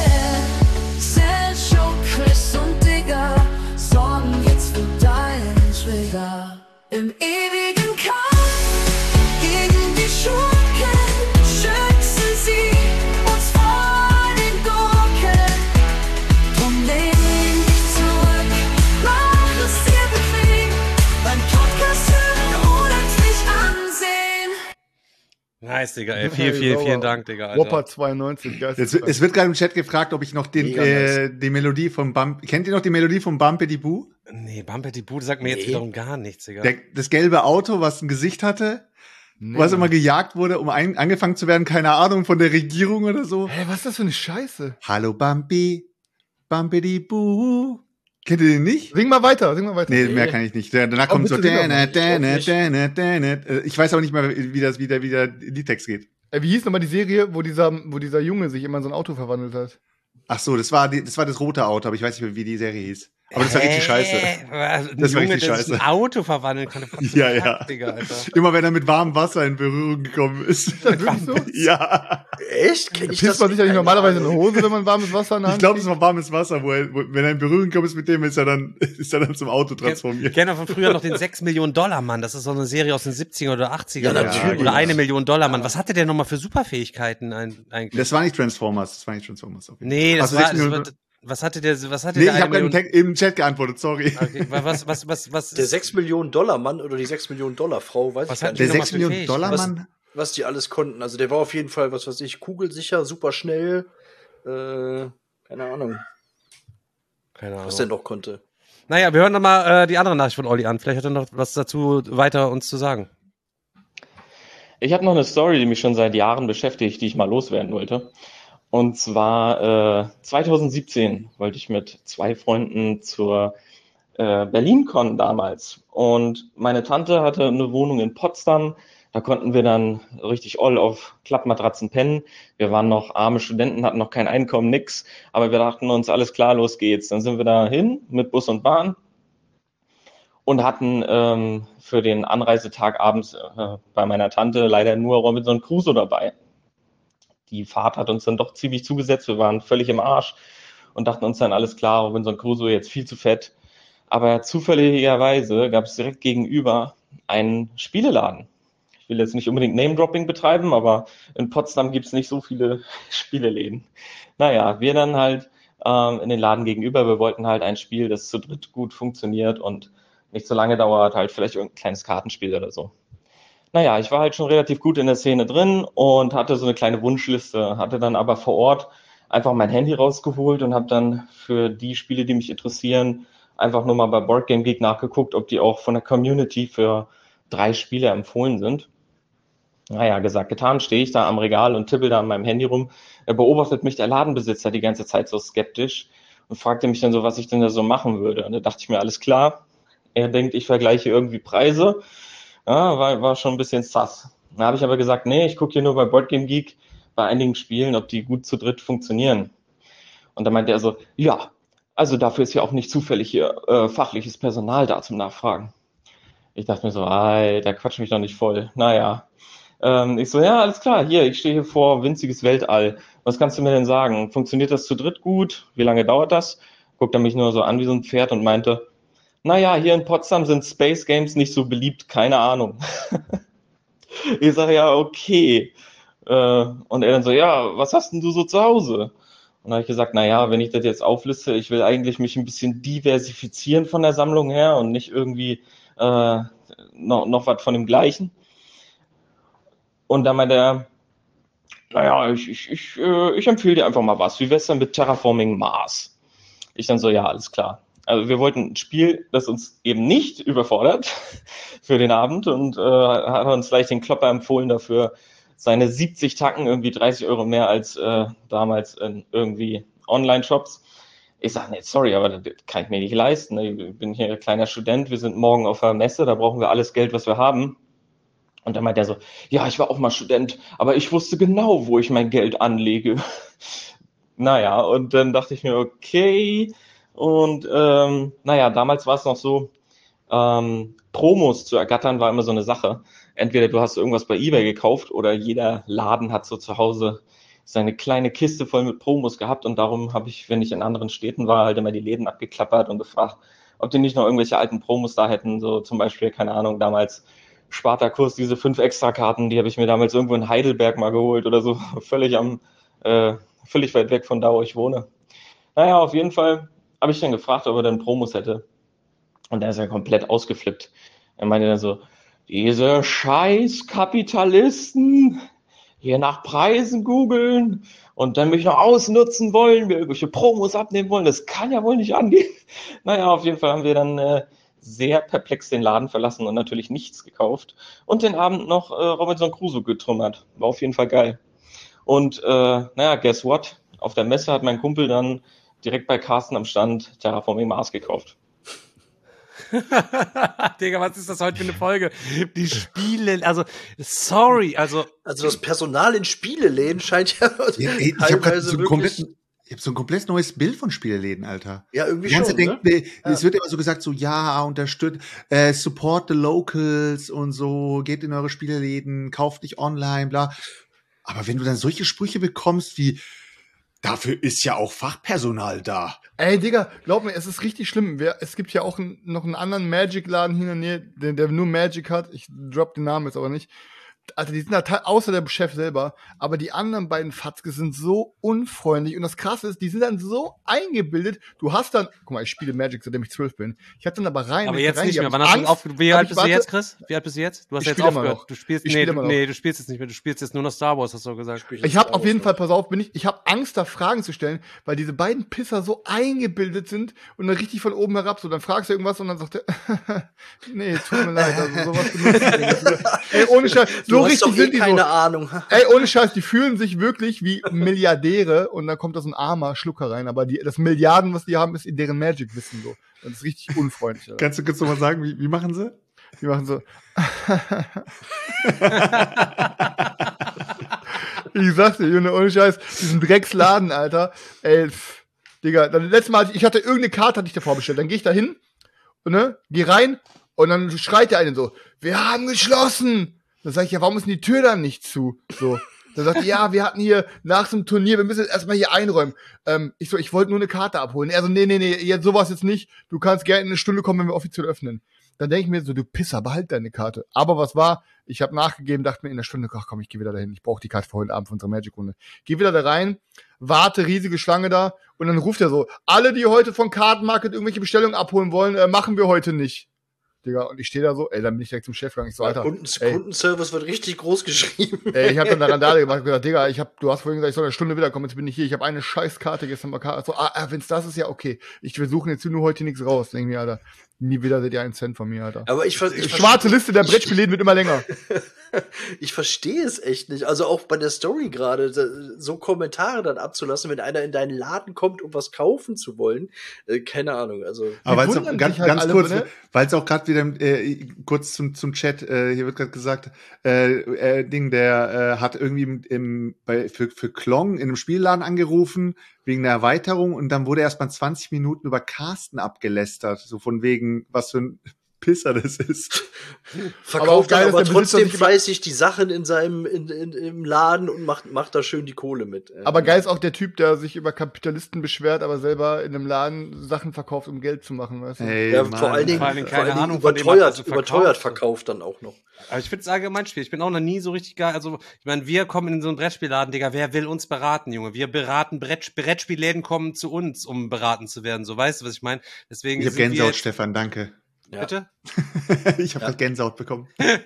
Sergio, Chris und Digger sorgen jetzt für deinen Trigger. Im ewigen Kampf gegen die Schurken schützen sie uns vor den Gurken. Drum lehn dich zurück, mach es dir bequem, beim Podcast hören oder nicht ansehen. Nice, Digga, ey. Vielen, vielen, vielen Dank, Digga, Alter. Whopper zweiundneunzig, Jetzt, geisteskrank. es wird gerade im Chat gefragt, ob ich noch den, Mega äh, nice. die Melodie vom Bump. Kennt ihr noch die Melodie vom Bumpety Boo? Nee, Bumpety Boo sagt mir jetzt Nee. wiederum gar nichts, Digga. Der, das gelbe Auto, was ein Gesicht hatte, Nee, was Mann. immer gejagt wurde, um ein, angefangen zu werden, keine Ahnung, von der Regierung oder so. Hä, was ist das für eine Scheiße? Hallo Bumpy, Bumpety Boo. Kennt ihr den nicht? Sing mal weiter, sing mal weiter. Nee, mehr kann ich nicht. Der- Danach Oh, kommt so, bitte, sing doch mal. däne, däne, nicht. däne, däne. Äh, Ich weiß auch nicht mehr, wie das, wie der, wie der Liedtext geht. Äh, wie hieß nochmal die Serie, wo dieser, wo dieser Junge sich immer in so ein Auto verwandelt hat? Ach so, das war, die, das war das rote Auto, aber ich weiß nicht mehr, wie die Serie hieß. Aber das war richtig scheiße. Ein Das war Junge, richtig der sich scheiße. ein Auto verwandeln konnte. What the Ja, fuck, ja. Digga, Alter. Immer wenn er mit warmem Wasser in Berührung gekommen ist. Das wirklich so? Ja. Echt? Kenn ich Pisst das man sich ja nicht Keine normalerweise in die Ahnung. Hose, wenn man warmes Wasser in der Ich Hand glaube, es war warmes Wasser, wo er, wo, wenn er in Berührung gekommen ist mit dem, ist er dann, ist er dann zum Auto Ich transformiert. kenne von früher noch den sechs Millionen Dollar Mann. Das ist so eine Serie aus den siebzigern oder achtzigern. Ja, oder, natürlich. oder eine Million Dollar Mann. Was hatte der nochmal für Superfähigkeiten ein, eigentlich? Das war nicht Transformers, das war nicht Transformers. Okay. Nee, das Also war, sechs das Millionen- war, was hatte der, was hatte Nee, der ich eine habe gerade im, Million? Te- im Chat geantwortet, sorry. Okay, was, was, was, was, Der sechs Millionen Dollar Mann oder die sechs Millionen Dollar Frau, weiß Was ich gar hat nicht. Der die nochmal sechs für Millionen Dollar Was, Mann? was die alles konnten. Also der war auf jeden Fall, was weiß ich, kugelsicher, super schnell. Äh, keine Ahnung, Keine Ahnung. was der noch konnte. Naja, wir hören noch mal äh, die andere Nachricht von Olli an. Vielleicht hat er noch was dazu weiter uns zu sagen. Ich habe noch eine Story, die mich schon seit Jahren beschäftigt, die ich mal loswerden wollte. Und zwar äh, zwanzig siebzehn wollte ich mit zwei Freunden zur äh, BerlinCon damals. Und meine Tante hatte eine Wohnung in Potsdam. Da konnten wir dann richtig all auf Klappmatratzen pennen. Wir waren noch arme Studenten, hatten noch kein Einkommen, nix. Aber wir dachten uns, alles klar, los geht's. Dann sind wir da hin mit Bus und Bahn und hatten ähm, für den Anreisetag abends äh, bei meiner Tante leider nur Robinson Crusoe dabei. Die Fahrt hat uns dann doch ziemlich zugesetzt. Wir waren völlig im Arsch und dachten uns dann, alles klar, Robinson Crusoe jetzt viel zu fett. Aber zufälligerweise gab es direkt gegenüber einen Spieleladen. will jetzt nicht unbedingt Name-Dropping betreiben, aber in Potsdam gibt's nicht so viele Spieleläden. Naja, wir dann halt ähm, in den Laden gegenüber, wir wollten halt ein Spiel, das zu dritt gut funktioniert und nicht so lange dauert, halt vielleicht irgendein kleines Kartenspiel oder so. Naja, ich war halt schon relativ gut in der Szene drin und hatte so eine kleine Wunschliste, hatte dann aber vor Ort einfach mein Handy rausgeholt und habe dann für die Spiele, die mich interessieren, einfach nur mal bei Boardgame Geek nachgeguckt, ob die auch von der Community für drei Spiele empfohlen sind. Naja, gesagt, getan, stehe ich da am Regal und tippel da an meinem Handy rum. Er beobachtet mich der Ladenbesitzer die ganze Zeit so skeptisch und fragte mich dann so, was ich denn da so machen würde. Und da dachte ich mir, alles klar, er denkt, ich vergleiche irgendwie Preise. Ja, war, war schon ein bisschen sass. Da habe ich aber gesagt, nee, ich gucke hier nur bei Boardgame Geek bei einigen Spielen, ob die gut zu dritt funktionieren. Und dann meinte er so, ja, also dafür ist ja auch nicht zufällig hier äh, fachliches Personal da zum Nachfragen. Ich dachte mir so, Alter, quatsch mich doch nicht voll. Naja, ähm, ich so, ja, alles klar, hier, ich stehe hier vor winziges Weltall. Was kannst du mir denn sagen? Funktioniert das zu dritt gut? Wie lange dauert das? Guckt er mich nur so an wie so ein Pferd und meinte, naja, hier in Potsdam sind Space Games nicht so beliebt, keine Ahnung. Ich sage, ja, okay. Äh, und er dann so, ja, was hast denn du so zu Hause? Und da habe ich gesagt, naja, wenn ich das jetzt aufliste, ich will eigentlich mich ein bisschen diversifizieren von der Sammlung her und nicht irgendwie äh, noch, noch was von dem Gleichen. Und dann meinte er, naja, ich, ich, ich, äh, ich empfehle dir einfach mal was. Wie wär's denn mit Terraforming Mars? Ich dann so, ja, alles klar. Also wir wollten ein Spiel, das uns eben nicht überfordert für den Abend und äh, hat uns gleich den Klopper empfohlen dafür, seine siebzig Tacken, irgendwie dreißig Euro mehr als äh, damals in irgendwie Online-Shops. Ich sage, nee, sorry, aber das kann ich mir nicht leisten. Ich bin hier ein kleiner Student, wir sind morgen auf der Messe, da brauchen wir alles Geld, was wir haben. Und dann meint er so, ja, ich war auch mal Student, aber ich wusste genau, wo ich mein Geld anlege. Naja, und dann dachte ich mir, okay. Und ähm, naja, damals war es noch so, ähm, Promos zu ergattern war immer so eine Sache. Entweder du hast irgendwas bei eBay gekauft oder jeder Laden hat so zu Hause seine kleine Kiste voll mit Promos gehabt und darum habe ich, wenn ich in anderen Städten war, halt immer die Läden abgeklappert und gefragt, ob die nicht noch irgendwelche alten Promos da hätten, so zum Beispiel, keine Ahnung, damals Spartakurs, diese fünf Extrakarten, die habe ich mir damals irgendwo in Heidelberg mal geholt oder so, völlig am, äh, völlig weit weg von da, wo ich wohne. Naja, auf jeden Fall habe ich dann gefragt, ob er dann Promos hätte. Und er ist ja komplett ausgeflippt. Er meinte dann so, diese scheiß Kapitalisten hier nach Preisen googeln und dann mich noch ausnutzen wollen, mir irgendwelche Promos abnehmen wollen, das kann ja wohl nicht angehen. Naja, auf jeden Fall haben wir dann äh, sehr perplex den Laden verlassen und natürlich nichts gekauft und den Abend noch äh, Robinson Crusoe getrümmert. War auf jeden Fall geil. Und äh, naja, guess what? Auf der Messe hat mein Kumpel dann direkt bei Carsten am Stand Terraforming Mars gekauft. Digga, was ist das heute für eine Folge? Die Spiele, also, sorry, also. Also das Personal in Spieleläden scheint ja, ja ey, ich habe so, hab so ein komplett neues Bild von Spieleläden, Alter. Ja, irgendwie die ganze schon, denkt, ne? ne? Es wird immer so gesagt, so, ja, unterstützt, äh, support the locals und so, geht in eure Spieleläden, kauft nicht online, bla. Aber wenn du dann solche Sprüche bekommst wie, dafür ist ja auch Fachpersonal da. Ey, Digga, glaub mir, es ist richtig schlimm. Es gibt ja auch ein, noch einen anderen Magic-Laden hier in der Nähe, der, der nur Magic hat. Ich drop den Namen jetzt aber nicht. Also die sind da außer der Chef selber, aber die anderen beiden Fatzke sind so unfreundlich und das Krasse ist, die sind dann so eingebildet, du hast dann, guck mal, ich spiele Magic, seitdem ich zwölf bin, ich hab dann aber rein, aber jetzt nicht mehr, wann hast du aufgehört, wie alt bist du jetzt, Chris? Wie alt bist du jetzt? Du hast ich jetzt aufgehört, du spielst, nee, du, nee, du spielst jetzt nicht mehr, du spielst jetzt nur noch Star Wars, hast du gesagt. Ich, ich hab auf jeden Fall, pass auf, bin ich, ich hab Angst, da Fragen zu stellen, weil diese beiden Pisser so eingebildet sind und dann richtig von oben herab, so, dann fragst du irgendwas und dann sagt er, nee, tut mir leid, also sowas benutzt ich nicht. Ey, ohne Scheiß, so richtig sind die so. Ahnung. Ey, ohne Scheiß, die fühlen sich wirklich wie Milliardäre und dann kommt da so ein armer Schlucker rein, aber die, das Milliarden, was die haben, ist in deren Magic-Wissen so. Das ist richtig unfreundlich. Alter. Kannst du kurz noch mal sagen, wie, wie machen sie? Die machen so. Ich sag's dir, Junge, ohne Scheiß, diesen Drecksladen, Alter. Ey, pff, Digga, dann letztes Mal, ich hatte irgendeine Karte, hatte ich davor bestellt, dann geh ich da hin, und, ne, geh rein und dann schreit der eine so, wir haben geschlossen! Dann sag ich, ja, warum ist denn die Tür dann nicht zu? So. Dann sagt er, ja, wir hatten hier nach so einem Turnier, wir müssen jetzt erstmal hier einräumen. Ähm, ich so, ich wollte nur eine Karte abholen. Er so, nee, nee, nee, jetzt sowas jetzt nicht. Du kannst gerne in eine Stunde kommen, wenn wir offiziell öffnen. dann denke ich mir so, du Pisser, behalt deine Karte. Aber was war? Ich habe nachgegeben, dachte mir in der Stunde, ach komm, ich gehe wieder dahin. Ich brauche die Karte für heute Abend für unsere Magic-Runde. Geh wieder da rein, warte, riesige Schlange da und dann ruft er so, alle, die heute von Kartenmarket irgendwelche Bestellungen abholen wollen, äh, machen wir heute nicht. Digga, und ich stehe da so, ey, dann bin ich direkt zum Chef gegangen. Ich so, Alter, Kunden, ey, Kundenservice wird richtig groß geschrieben. ey, ich hab dann eine Randale gemacht und gesagt, Digga, ich hab, du hast vorhin gesagt, ich soll eine Stunde wiederkommen, jetzt bin ich hier, ich habe eine scheiß Karte gestern mal Karte. So, ah, wenn's das ist, ja okay. Ich wir suchen jetzt nur heute nichts raus. Denk mir, Alter, nie wieder seht ihr einen Cent von mir, Alter. Aber ich, ver- ich Schwarze Liste der Brettspielläden wird immer länger. Ich verstehe es echt nicht. Also auch bei der Story gerade, so Kommentare dann abzulassen, wenn einer in deinen Laden kommt, um was kaufen zu wollen. Äh, keine Ahnung. Also Aber weil es auch ganz, halt ganz alle, kurz, ne? weil es auch gerade wieder äh, kurz zum zum Chat, äh, hier wird gerade gesagt, äh, äh, Ding, der äh, hat irgendwie im, im bei für für Klong in einem Spielladen angerufen wegen der Erweiterung und dann wurde erst mal zwanzig Minuten über Carsten abgelästert, so von wegen, was für ein Pisser das ist. Verkauft geil, aber, aber dass der Besitzer trotzdem sich immer- fleißig die Sachen in seinem in, in, im Laden und macht macht da schön die Kohle mit. Aber geil ist auch der Typ, der sich über Kapitalisten beschwert, aber selber in einem Laden Sachen verkauft, um Geld zu machen, weißt du? Hey, Ja, Mann. vor allen Dingen, Vor allen Dingen vor keine allen Dingen Ahnung von dem, überteuert, was er verkauft. überteuert verkauft dann auch noch. Aber ich finde es allgemein schwierig. Ich bin auch noch nie so richtig geil. Also, ich meine, wir kommen in so einen Brettspielladen, Digga. Wer will uns beraten, Junge? Wir beraten Brett, Brettspielläden kommen zu uns, um beraten zu werden. So, weißt du, was ich meine? Deswegen Ich habe sind wir Gänsehaut, jetzt- Stefan, danke. Ja. Bitte? Ich habe Ja. grad Gänsehaut bekommen.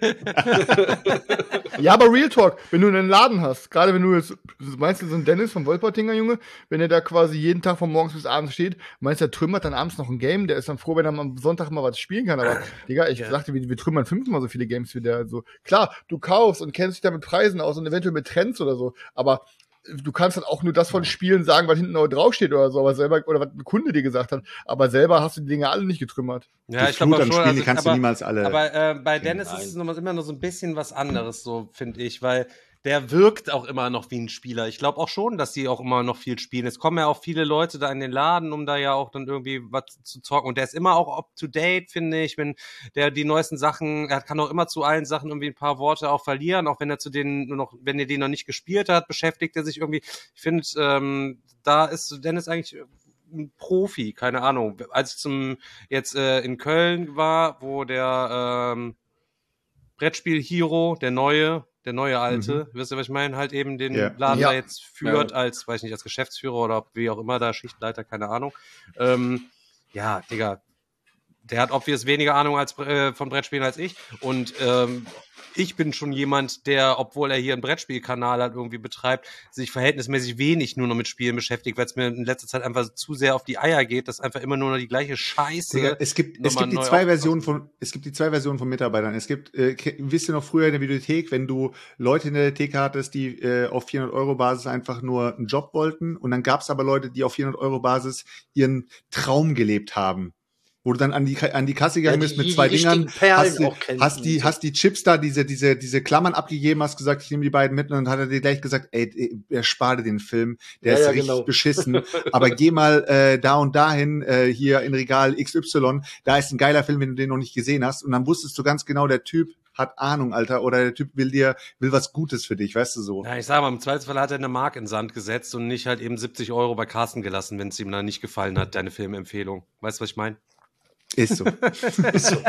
Ja, aber Real Talk, wenn du einen Laden hast, gerade wenn du jetzt, meinst du so ein Dennis von Wolpertinger, Junge, wenn er da quasi jeden Tag von morgens bis abends steht, meinst du, der trümmert dann abends noch ein Game, der ist dann froh, wenn er am Sonntag mal was spielen kann, aber, Digga, ich Ja. sagte, wir, wir trümmern fünfmal so viele Games wie der, also, klar, du kaufst und kennst dich da mit Preisen aus und eventuell mit Trends oder so, aber du kannst dann auch nur das von Spielen sagen, was hinten noch draufsteht oder so, aber selber, oder was ein Kunde dir gesagt hat, aber selber hast du die Dinge alle nicht getrümmert. Ja, Die ich glaube Flut an schon. Spielen, die Also, kannst aber, du niemals alle. aber äh, bei Dennis ist es noch, immer noch so ein bisschen was anderes, so finde ich, weil der wirkt auch immer noch wie ein Spieler. Ich glaube auch schon, dass die auch immer noch viel spielen. Es kommen ja auch viele Leute da in den Laden, um da ja auch dann irgendwie was zu zocken. Und der ist immer auch up to date, finde ich. Wenn der die neuesten Sachen, er kann auch immer zu allen Sachen irgendwie ein paar Worte auch verlieren, auch wenn er zu denen nur noch, wenn er den noch nicht gespielt hat, beschäftigt er sich irgendwie. Ich finde, ähm, da ist Dennis eigentlich ein Profi, keine Ahnung. Als ich zum jetzt äh, in Köln war, wo der ähm, Brettspiel Hero, der neue, der neue alte, wisst ihr, was ich meine, halt eben den Ja. Laden Ja. da jetzt führt, Ja. als, weiß nicht, als Geschäftsführer oder wie auch immer, da Schichtleiter, keine Ahnung. Ähm, ja, Digga, der hat obvious weniger Ahnung als äh, von Brettspielen als ich. Und ähm, ich bin schon jemand, der, obwohl er hier einen Brettspielkanal halt irgendwie betreibt, sich verhältnismäßig wenig nur noch mit Spielen beschäftigt, weil es mir in letzter Zeit einfach zu sehr auf die Eier geht, dass einfach immer nur noch die gleiche Scheiße. Digga, es gibt, es nochmal gibt die neu zwei aufkommt. Versionen von, es gibt die zwei Versionen von Mitarbeitern. Es gibt, äh, ke- wisst ihr noch früher in der Videothek, wenn du Leute in der Theke hattest, die äh, auf vierhundert Euro Basis einfach nur einen Job wollten, und dann gab es aber Leute, die auf vierhundert Euro Basis ihren Traum gelebt haben. Wo du dann an die, an die Kasse gegangen Ja, bist die- mit zwei die Dingern, richtigen Perlen hast, die, auch kennst hast, und die, so. hast die Chips da, diese, diese, diese Klammern abgegeben, hast gesagt, ich nehme die beiden mit, und dann hat er dir gleich gesagt, ey, er spare den Film, der Ja, ist ja, richtig genau. beschissen, aber geh mal äh, da und dahin, äh, hier in Regal X Y, da ist ein geiler Film, wenn du den noch nicht gesehen hast, und dann wusstest du ganz genau, der Typ hat Ahnung, Alter, oder der Typ will dir, will was Gutes für dich, weißt du so. Ja, ich sag mal, im Zweifelsfall hat er eine Mark in den Sand gesetzt und nicht halt eben siebzig Euro bei Carsten gelassen, wenn es ihm dann nicht gefallen hat, deine Filmempfehlung. Weißt du, was ich meine? Ist so. Ist so.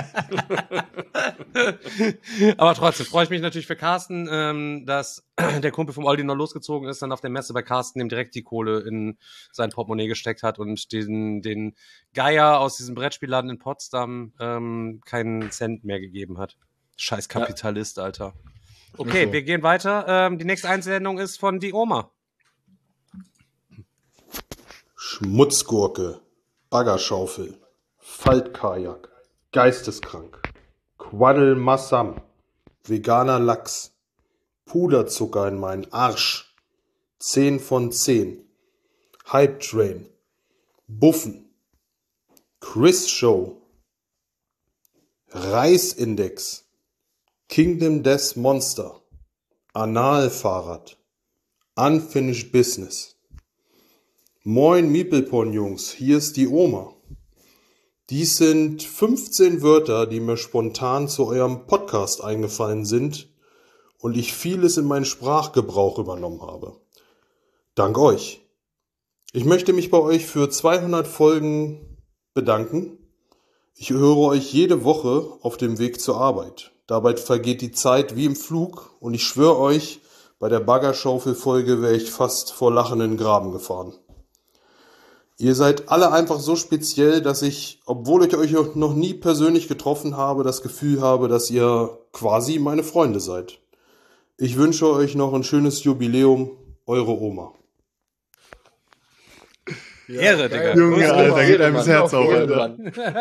Aber trotzdem freue ich mich natürlich für Carsten, ähm, dass der Kumpel vom Aldi noch losgezogen ist, dann auf der Messe bei Carsten ihm direkt die Kohle in sein Portemonnaie gesteckt hat und den, den Geier aus diesem Brettspielladen in Potsdam ähm, keinen Cent mehr gegeben hat. Scheiß Kapitalist, Alter. Okay, Ist so. wir gehen weiter. Ähm, die nächste Einsendung ist von die Oma. Schmutzgurke, Baggerschaufel, Faltkajak, Geisteskrank, Quaddelmassam, veganer Lachs, Puderzucker in meinen Arsch, zehn von zehn, Hype Train, Buffen, Chris Show, Reisindex, Kingdom Death Monster, Analfahrrad, Unfinished Business. Moin Miepelporn-Jungs, hier ist die Oma. Dies sind fünfzehn Wörter, die mir spontan zu eurem Podcast eingefallen sind und ich vieles in meinen Sprachgebrauch übernommen habe. Dank euch. Ich möchte mich bei euch für zweihundert Folgen bedanken. Ich höre euch jede Woche auf dem Weg zur Arbeit. Dabei vergeht die Zeit wie im Flug und ich schwöre euch, bei der Baggerschaufel-Folge wäre ich fast vor Lachen in den Graben gefahren. Ihr seid alle einfach so speziell, dass ich, obwohl ich euch noch nie persönlich getroffen habe, das Gefühl habe, dass ihr quasi meine Freunde seid. Ich wünsche euch noch ein schönes Jubiläum, eure Oma. Ehre, Digga. Junge, Alter, geht einem das Herz auf, Alter.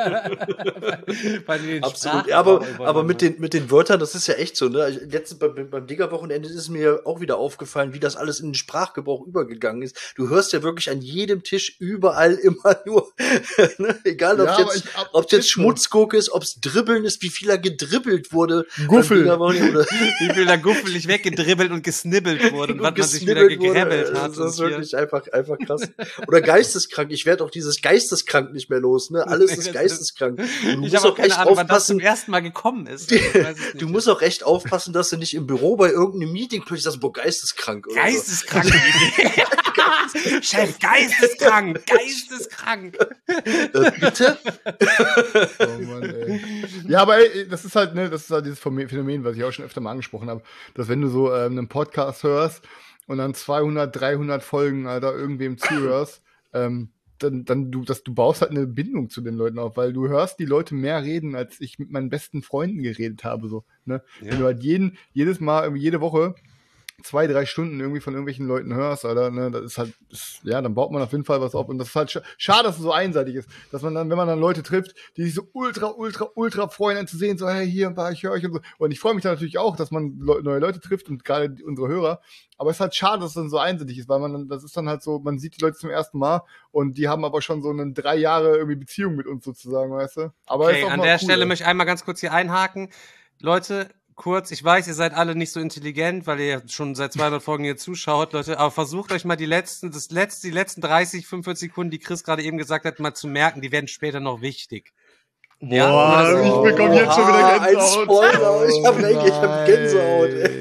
Bei den Absolut. Ja, aber, aber mit den, mit den Wörtern, das ist ja echt so, ne? Letztens beim, beim Digger-Wochenende ist mir auch wieder aufgefallen, wie das alles in den Sprachgebrauch übergegangen ist. Du hörst ja wirklich an jedem Tisch überall immer nur, ne? Egal, ob es Ja, jetzt, aber ich- ob's jetzt Schmutzguck ist, ob es Dribbeln ist, wie viel da gedribbelt wurde. Guffel. beim Digger-Wochenende oder- Wie viel da guffelig weggedribbelt und gesnibbelt wurde und was und man sich wieder gesnibbelt wurde. gegräbbelt hat. Das ist und hier- wirklich einfach, einfach krass. Oder geisteskrank. Ich werde auch dieses geisteskrank nicht mehr los, ne? Alles Nee, ist das- geisteskrank. Und du Ich musst habe auch auch keine echt Ahnung, wann das aufpassen. zum ersten Mal gekommen ist. Ich weiß es nicht. Du musst auch echt aufpassen, dass du nicht im Büro bei irgendeinem Meeting plötzlich sagst, boah, geisteskrank. Oder Geisteskrank. Chef, geisteskrank, geisteskrank. So. Äh, bitte? Oh Mann, ey. Ja, aber ey, das ist halt, ne, das ist halt dieses Phänomen, was ich auch schon öfter mal angesprochen habe, dass wenn du so ähm, einen Podcast hörst und dann zweihundert, dreihundert Folgen, Alter, irgendwem zuhörst, ähm, dann, dann du, dass du baust halt eine Bindung zu den Leuten auf, weil du hörst die Leute mehr reden, als ich mit meinen besten Freunden geredet habe, so, ne? Ja. Wenn du halt jeden, jedes Mal, irgendwie jede Woche zwei, drei Stunden irgendwie von irgendwelchen Leuten hörst, Alter, ne, das ist halt, ist, ja, dann baut man auf jeden Fall was auf und das ist halt sch schade, dass es so einseitig ist, dass man dann, wenn man dann Leute trifft, die sich so ultra, ultra, ultra freuen, dann zu sehen, so, hey, hier, ich höre euch und so, und ich freue mich dann natürlich auch, dass man Le neue Leute trifft und gerade die- unsere Hörer, aber es ist halt schade, dass es dann so einseitig ist, weil man dann, das ist dann halt so, man sieht die Leute zum ersten Mal und die haben aber schon so eine drei Jahre irgendwie Beziehung mit uns sozusagen, weißt du, aber Okay, ist auch an mal der cool, Stelle ey. möchte ich einmal ganz kurz hier einhaken. Leute, kurz, ich weiß, ihr seid alle nicht so intelligent, weil ihr schon seit zweihundert Folgen hier zuschaut, Leute, aber versucht euch mal die letzten, das letzte, die letzten dreißig, fünfundvierzig Sekunden, die Chris gerade eben gesagt hat, mal zu merken, die werden später noch wichtig. Ja, Boah, nur das- ich bekomme jetzt schon wieder Ah, ein Gänsehaut. Spoiler. Ich hab, ich hab Gänsehaut. Ey.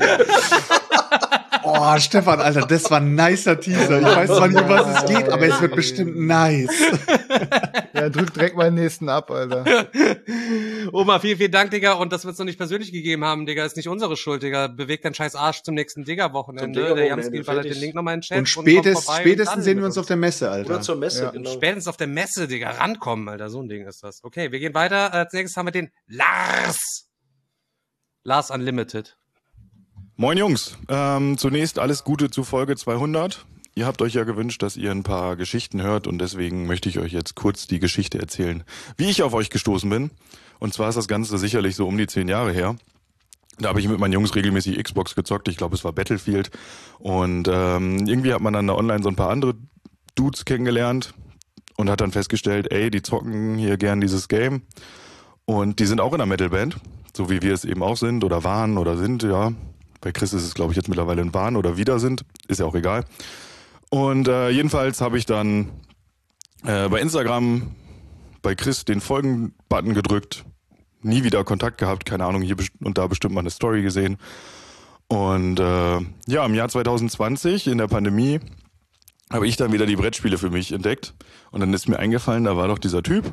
Oh, Stefan, Alter, das war ein nicer Teaser. Ich weiß zwar nicht, um was es geht, aber es wird bestimmt nice. Ja, drück direkt mal den nächsten ab, Alter. Oma, vielen, vielen Dank, Digga. Und dass wir es noch nicht persönlich gegeben haben, Digga, ist nicht unsere Schuld, Digga. Bewegt dein scheiß Arsch zum nächsten Digga-Wochenende. Zum Der Digga-Wochenende, Jamski ballert den fertig. Link nochmal in den Chat. Und kommt spätest, vorbei und spätestens dann sehen wir mit uns auf der Messe, Alter. Oder zur Messe, Ja. genau. Spätestens auf der Messe, Digga, rankommen, Alter. So ein Ding ist das. Okay, wir gehen weiter. Als nächstes haben wir den Lars. Lars Unlimited. Moin Jungs, ähm, zunächst alles Gute zu Folge zweihundert. Ihr habt euch ja gewünscht, dass ihr ein paar Geschichten hört und deswegen möchte ich euch jetzt kurz die Geschichte erzählen, wie ich auf euch gestoßen bin. Und zwar ist das Ganze sicherlich so um die zehn Jahre her. Da habe ich mit meinen Jungs regelmäßig Xbox gezockt, ich glaube es war Battlefield. Und ähm, irgendwie hat man dann da online so ein paar andere Dudes kennengelernt und hat dann festgestellt, ey, die zocken hier gern dieses Game. Und die sind auch in einer Metalband, so wie wir es eben auch sind oder waren oder sind, ja. Bei Chris ist es, glaube ich, jetzt mittlerweile ein waren oder wieder sind. Ist ja auch egal. Und äh, jedenfalls habe ich dann äh, bei Instagram bei Chris den Folgen-Button gedrückt. Nie wieder Kontakt gehabt. Keine Ahnung, hier best- und da bestimmt mal eine Story gesehen. Und äh, ja, im Jahr zwanzig zwanzig, in der Pandemie, habe ich dann wieder die Brettspiele für mich entdeckt. Und dann ist mir eingefallen, da war doch dieser Typ.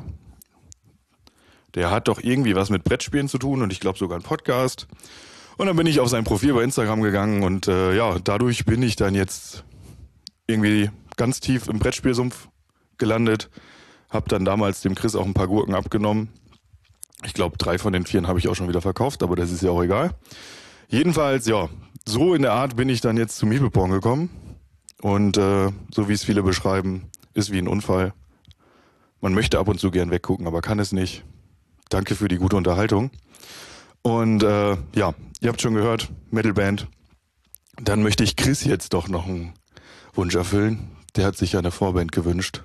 Der hat doch irgendwie was mit Brettspielen zu tun und ich glaube sogar einen Podcast. Und dann bin ich auf sein Profil bei Instagram gegangen und äh, ja, dadurch bin ich dann jetzt irgendwie ganz tief im Brettspielsumpf gelandet. Hab dann damals dem Chris auch ein paar Gurken abgenommen. Ich glaube, drei von den vieren habe ich auch schon wieder verkauft, aber das ist ja auch egal. Jedenfalls, ja, so in der Art bin ich dann jetzt zu Meepleporn gekommen. Und äh, so wie es viele beschreiben, ist wie ein Unfall. Man möchte ab und zu gern weggucken, aber kann es nicht. Danke für die gute Unterhaltung. Und äh, ja, ihr habt schon gehört, Metalband. Dann möchte ich Chris jetzt doch noch einen Wunsch erfüllen. Der hat sich ja eine Vorband gewünscht.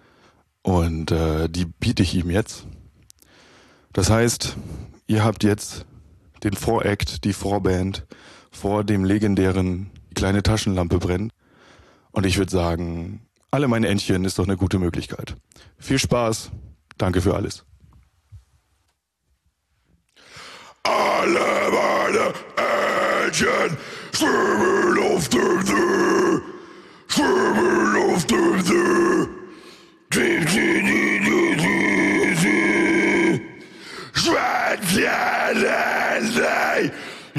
Und äh, die biete ich ihm jetzt. Das heißt, ihr habt jetzt den Voract, die Vorband vor dem legendären Kleine Taschenlampe brennt. Und ich würde sagen, alle meine Entchen ist doch eine gute Möglichkeit. Viel Spaß. Danke für alles. Alle meine Entchen schwimmen auf dem See, schwimmen auf dem See. Schwänzchen.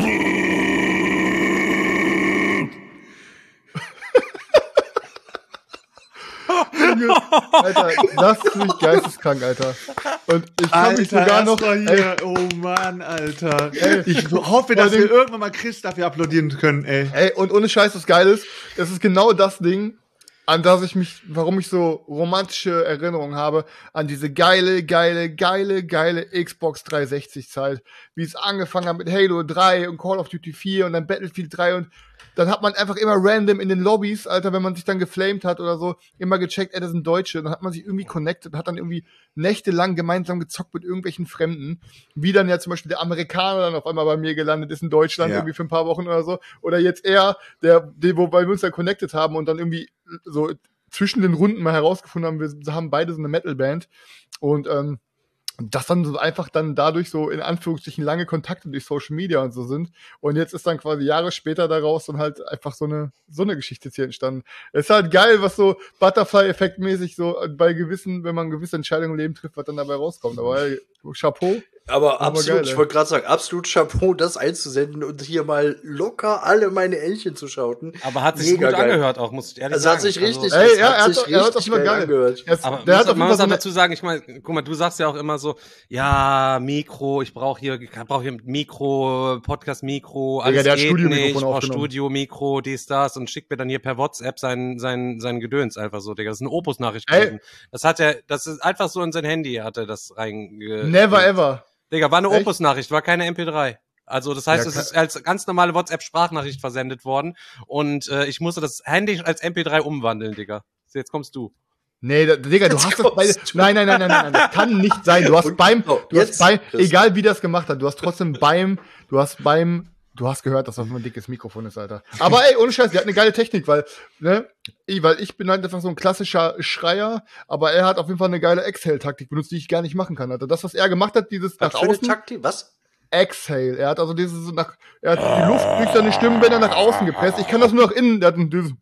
Alter, das ist mich geisteskrank, Alter. Und ich kann mich sogar noch. Hier. Ey, oh Mann, Alter. Ey, ich hoffe, dass wir irgendwann mal Chris dafür applaudieren können, ey. Ey, und ohne Scheiß, das Geile ist, es ist genau das Ding, an das ich mich, warum ich so romantische Erinnerungen habe, an diese geile, geile, geile, geile Xbox dreihundertsechzig Zeit, wie es angefangen hat mit Halo drei und Call of Duty vier und dann Battlefield drei und dann hat man einfach immer random in den Lobbys, Alter, wenn man sich dann geflamed hat oder so, immer gecheckt, ey, das sind Deutsche. Dann hat man sich irgendwie connected, hat dann irgendwie nächtelang gemeinsam gezockt mit irgendwelchen Fremden. Wie dann ja zum Beispiel der Amerikaner dann auf einmal bei mir gelandet ist in Deutschland, Ja. irgendwie für ein paar Wochen oder so. Oder jetzt er, der, der, wobei wir uns dann connected haben und dann irgendwie so zwischen den Runden mal herausgefunden haben, wir haben beide so eine Metalband. Und, ähm, dass dann so einfach dann dadurch so in Anführungsstrichen lange Kontakte durch Social Media und so sind. Und jetzt ist dann quasi Jahre später daraus dann halt einfach so eine, so eine Geschichte jetzt hier entstanden. Es ist halt geil, was so Butterfly-Effekt-mäßig so bei gewissen, wenn man gewisse Entscheidungen im Leben trifft, was dann dabei rauskommt. Aber hey, Chapeau. Aber Aber absolut, geil, ich ey. wollte gerade sagen, absolut Chapeau, das einzusenden und hier mal locker alle meine Entchen zu schauten. Aber hat sich Mega gut geil. angehört auch, muss ich ehrlich Also sagen. hat sich richtig, Ey, das ja, er hat hat, sich er hat auf richtig jeden Fall geil geil. angehört. Jetzt, Aber der muss, hat auf man jeden muss Fall auch so dazu sagen, ich meine, guck mal, du sagst ja auch immer so, ja, Mikro, ich brauche hier, ich brauche hier Mikro, Podcast-Mikro, alles Digga, der hat geht Studiomikrofon nicht, ich brauche aufgenommen. Studio-Mikro, dies, das und schickt mir dann hier per WhatsApp sein, sein, sein Gedöns einfach so, Digga. Das ist eine Opus-Nachricht Ey. gewesen. Das hat er, das ist einfach so in sein Handy, hat er das reinge... never ever. Digga, war eine Echt? Opus-Nachricht, war keine M P drei. Also das heißt, Ja, es ke- ist als ganz normale WhatsApp-Sprachnachricht versendet worden und äh, ich musste das Handy als M P drei umwandeln, Digga. Jetzt kommst du. Nee, da, Digga, du Jetzt hast das bei, kommst du. nein, nein, nein, nein, nein, das kann nicht sein. Du hast beim, oh, du hast jetzt, beim, Chris. egal wie das gemacht hat, du hast trotzdem beim, du hast beim, du hast gehört, dass das ein dickes Mikrofon ist, Alter. Aber ey, ohne Scheiß, der hat eine geile Technik, weil, ne, ich, weil ich bin halt einfach so ein klassischer Schreier, aber er hat auf jeden Fall eine geile Exhale-Taktik benutzt, die ich gar nicht machen kann, Alter. Das, was er gemacht hat, dieses Was nach für eine außen. Taktik? Was? Exhale. Er hat also dieses so nach, er hat die Luft durch seine Stimmbänder nach außen gepresst. Ich kann das nur nach innen. Der hat ein- dieses,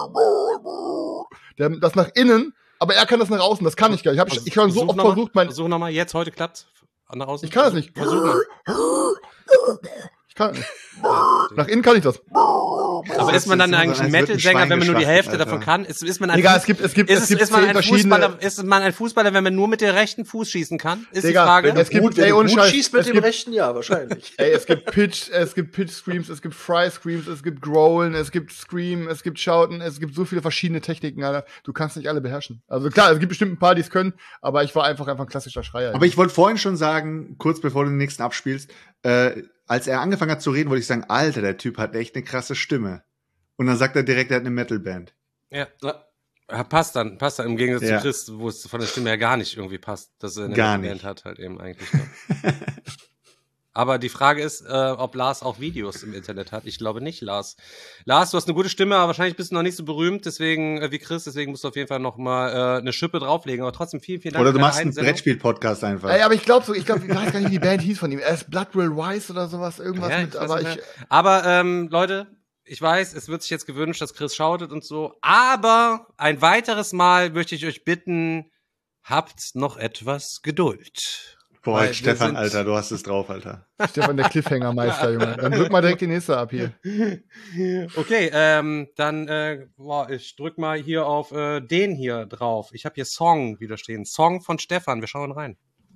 der, das nach innen, aber er kann das nach außen. Das kann ich gar nicht. Ich habe ich, ich habe so Versuch oft noch mal, versucht, mein, Versuch nochmal, jetzt, heute klappt's. Nach außen. ich kann das nicht. Versuch mal. Ich kann das nicht. Nach innen kann ich das. Aber ist man dann jetzt eigentlich so, ein als wird ein Metal-Sänger, wenn man nur die Schwein Hälfte geschlachtet, davon Alter. kann? Ist, ist man ein, Digga, Fuß- es gibt, es gibt, ist, es es, gibt ist man zehn ein verschiedene. Fußballer, ist man ein Fußballer, wenn man nur mit dem rechten Fuß schießen kann? Ist Digga, die Frage. wenn es gibt, Gut, wenn ey, du ohne gut Scheiß, schießt mit es dem gibt, rechten, ja, wahrscheinlich. ey, es gibt Pitch, es gibt Pitch Screams, es gibt Fry Screams, es gibt Growlen, es gibt Scream, es gibt Shouten, es gibt so viele verschiedene Techniken, Alter. Du kannst nicht alle beherrschen. Also klar, es gibt bestimmt ein paar, die es können, aber ich war einfach einfach ein klassischer Schreier. Aber ich wollte vorhin schon sagen, kurz bevor du den nächsten abspielst, äh, als er angefangen hat zu reden, wollte ich sagen, Alter, der Typ hat echt eine krasse Stimme. Und dann sagt er direkt, er hat eine Metalband. Ja. Ja, passt dann, passt dann im Gegensatz Ja. zu Chris, wo es von der Stimme her gar nicht irgendwie passt, dass er eine Gar Band nicht. hat halt eben eigentlich. Ne? Aber die Frage ist, äh, ob Lars auch Videos im Internet hat. Ich glaube nicht, Lars. Lars, du hast eine gute Stimme, aber wahrscheinlich bist du noch nicht so berühmt, deswegen äh, wie Chris, deswegen musst du auf jeden Fall noch mal äh, eine Schippe drauflegen. Aber trotzdem vielen, vielen Dank. Oder du für deine machst einen Einsendung. Brettspiel-Podcast einfach. Ey, aber ich glaube so, ich glaube, ich weiß gar nicht, wie die Band hieß von ihm. Er ist Blood Will Rise oder sowas, irgendwas Ja, mit, ich weiß aber nicht ich, mehr. aber ähm, Leute, ich weiß, es wird sich jetzt gewünscht, dass Chris schautet und so, aber ein weiteres Mal möchte ich euch bitten, habt noch etwas Geduld. Boah, Weil wir Stefan, sind- Alter, du hast es drauf, Alter. Stefan, der Cliffhanger-Meister, Junge. Dann drück mal direkt die nächste ab hier. Okay, ähm, dann, äh, boah, ich drück mal hier auf äh, den hier drauf. Ich habe hier Song wieder stehen. Song von Stefan, wir schauen rein.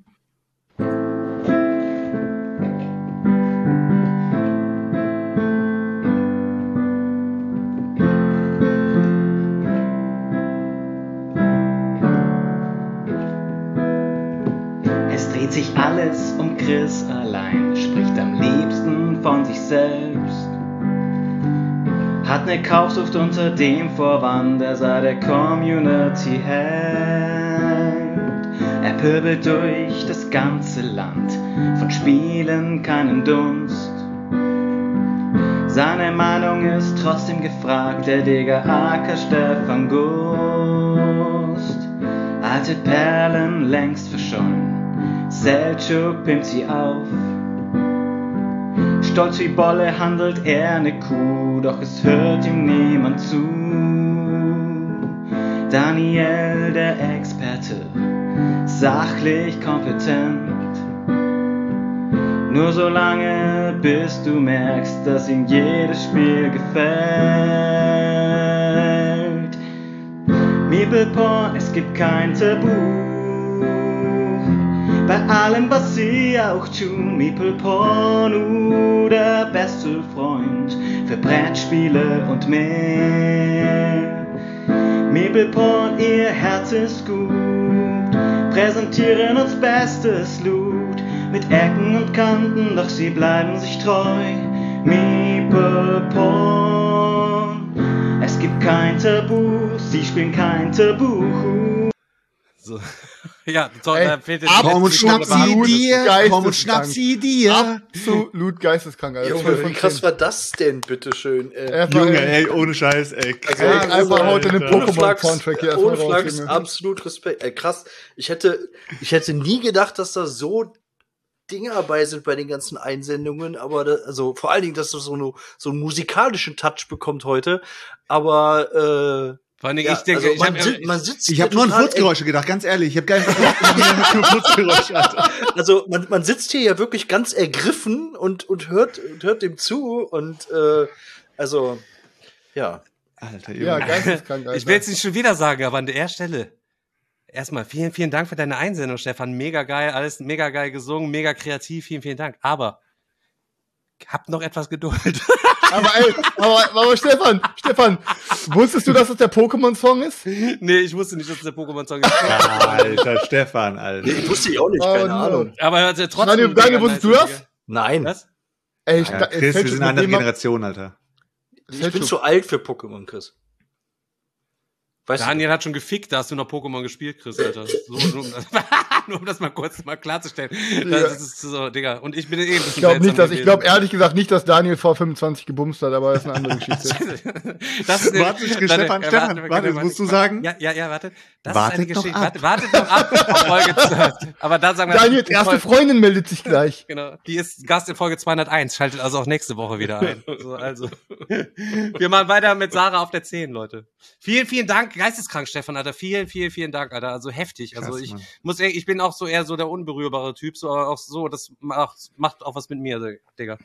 Es dreht sich alles um Chris allein, spricht am liebsten von sich selbst. Hat ne Kaufsucht unter dem Vorwand, er sei der Community Held. Er pöbelt durch das ganze Land, von Spielen keinen Dunst. Seine Meinung ist trotzdem gefragt, der Digger Acker Stefan Gust. Alte Perlen längst verschollen, Seltschuk pimmt sie auf. Stolz wie Bolle handelt er ne Kuh, doch es hört ihm niemand zu. Daniel, der Experte, sachlich kompetent, Nur so lange, bis du merkst, dass ihm jedes Spiel gefällt. Meepleporn, es gibt kein Tabu. Bei allem, was sie auch tun, Meepleporn, der beste Freund für Brettspiele und mehr. Meepleporn, ihr Herz ist gut, präsentieren uns bestes Loot, mit Ecken und Kanten, doch sie bleiben sich treu. Meepleporn, es gibt kein Tabu, sie spielen kein Tabu. So. Ja, so, Ey, da fehlt jetzt komm und schnapp sie dir, komm und schnapp Geisteskrank. sie dir. Absolut geisteskrank. Also Junge, wie krass war das denn, bitteschön? Äh, Junge, ey, ohne Scheiß, ey. Also, Ey, einfach heute eine ohne Flachs, Pokémon-Soundtrack hier erstmal ohne raus, Flachs, Junge. absolut Respekt. Ey, krass. Ich hätte, ich hätte nie gedacht, dass da so Dinge dabei sind bei den ganzen Einsendungen, aber da, also vor allen Dingen, dass das so, eine, so einen musikalischen Touch bekommt heute. Aber äh, Vor allem, ja, ich denke, also ich man, hab- sit, man sitzt Ich hier habe nur an total Furzgeräusche gedacht, ganz ehrlich. Ich habe gar nicht gedacht, nur Furzgeräusche hatte. Also man, man sitzt hier ja wirklich ganz ergriffen und, und hört, und hört dem zu und äh, also ja. Alter, Ja, geisteskrank, Alter. Ich will es nicht schon wieder sagen, aber an der Stelle. Erstmal vielen, vielen Dank für deine Einsendung, Stefan. Mega geil, alles mega geil gesungen, mega kreativ. Vielen, vielen Dank. Aber habt noch etwas Geduld. Aber ey, aber, aber Stefan, Stefan, wusstest du, dass es der Pokémon-Song ist? Nee, ich wusste nicht, dass es der Pokémon-Song ist. Alter, Stefan, Alter. Nee, ich wusste ich auch nicht, Oh, keine no. Ahnung. Aber er hat ja trotzdem. Daniel, Daniel, wusstest du das? Nein. Was? Ey, ich, Ja, da- Chris, fällt wir schon sind mit eine andere dem ab- Generation, Alter. Ich bin zu alt für Pokémon, Chris. Weißt Daniel hat schon gefickt, da hast du noch Pokémon gespielt, Chris, Alter. So, nur, um das, nur um das mal kurz mal klarzustellen. Das ist so, Digga. Und ich bin eh ein bisschen Ich glaube nicht, seltsam dass ich gewesen. glaube ehrlich gesagt nicht, dass Daniel vor fünfundzwanzig gebumst hat, aber das ist eine andere Geschichte. Das ist eine, Warte, Stefan, äh, Stefan, warte, warte, das warte, musst du sagen? Ja, ja, ja, warte. Das Wartet ist eine noch Geschichte. ab. Warte, wartet noch ab auf Folge zwölf. Aber da sagen wir Daniels erste Freundin meldet sich gleich. Genau. Die ist Gast in Folge zweihunderteins. Schaltet also auch nächste Woche wieder ein. So, also. Wir machen weiter mit Sarah auf der zehn, Leute. Vielen, vielen Dank. Geisteskrank, Stefan, Alter. Vielen, vielen, vielen Dank, Alter. Also heftig. Also Krass, ich Mann. muss, ehrlich- ich bin auch so eher so der unberührbare Typ, so, aber auch so, das macht, macht auch was mit mir, Digga.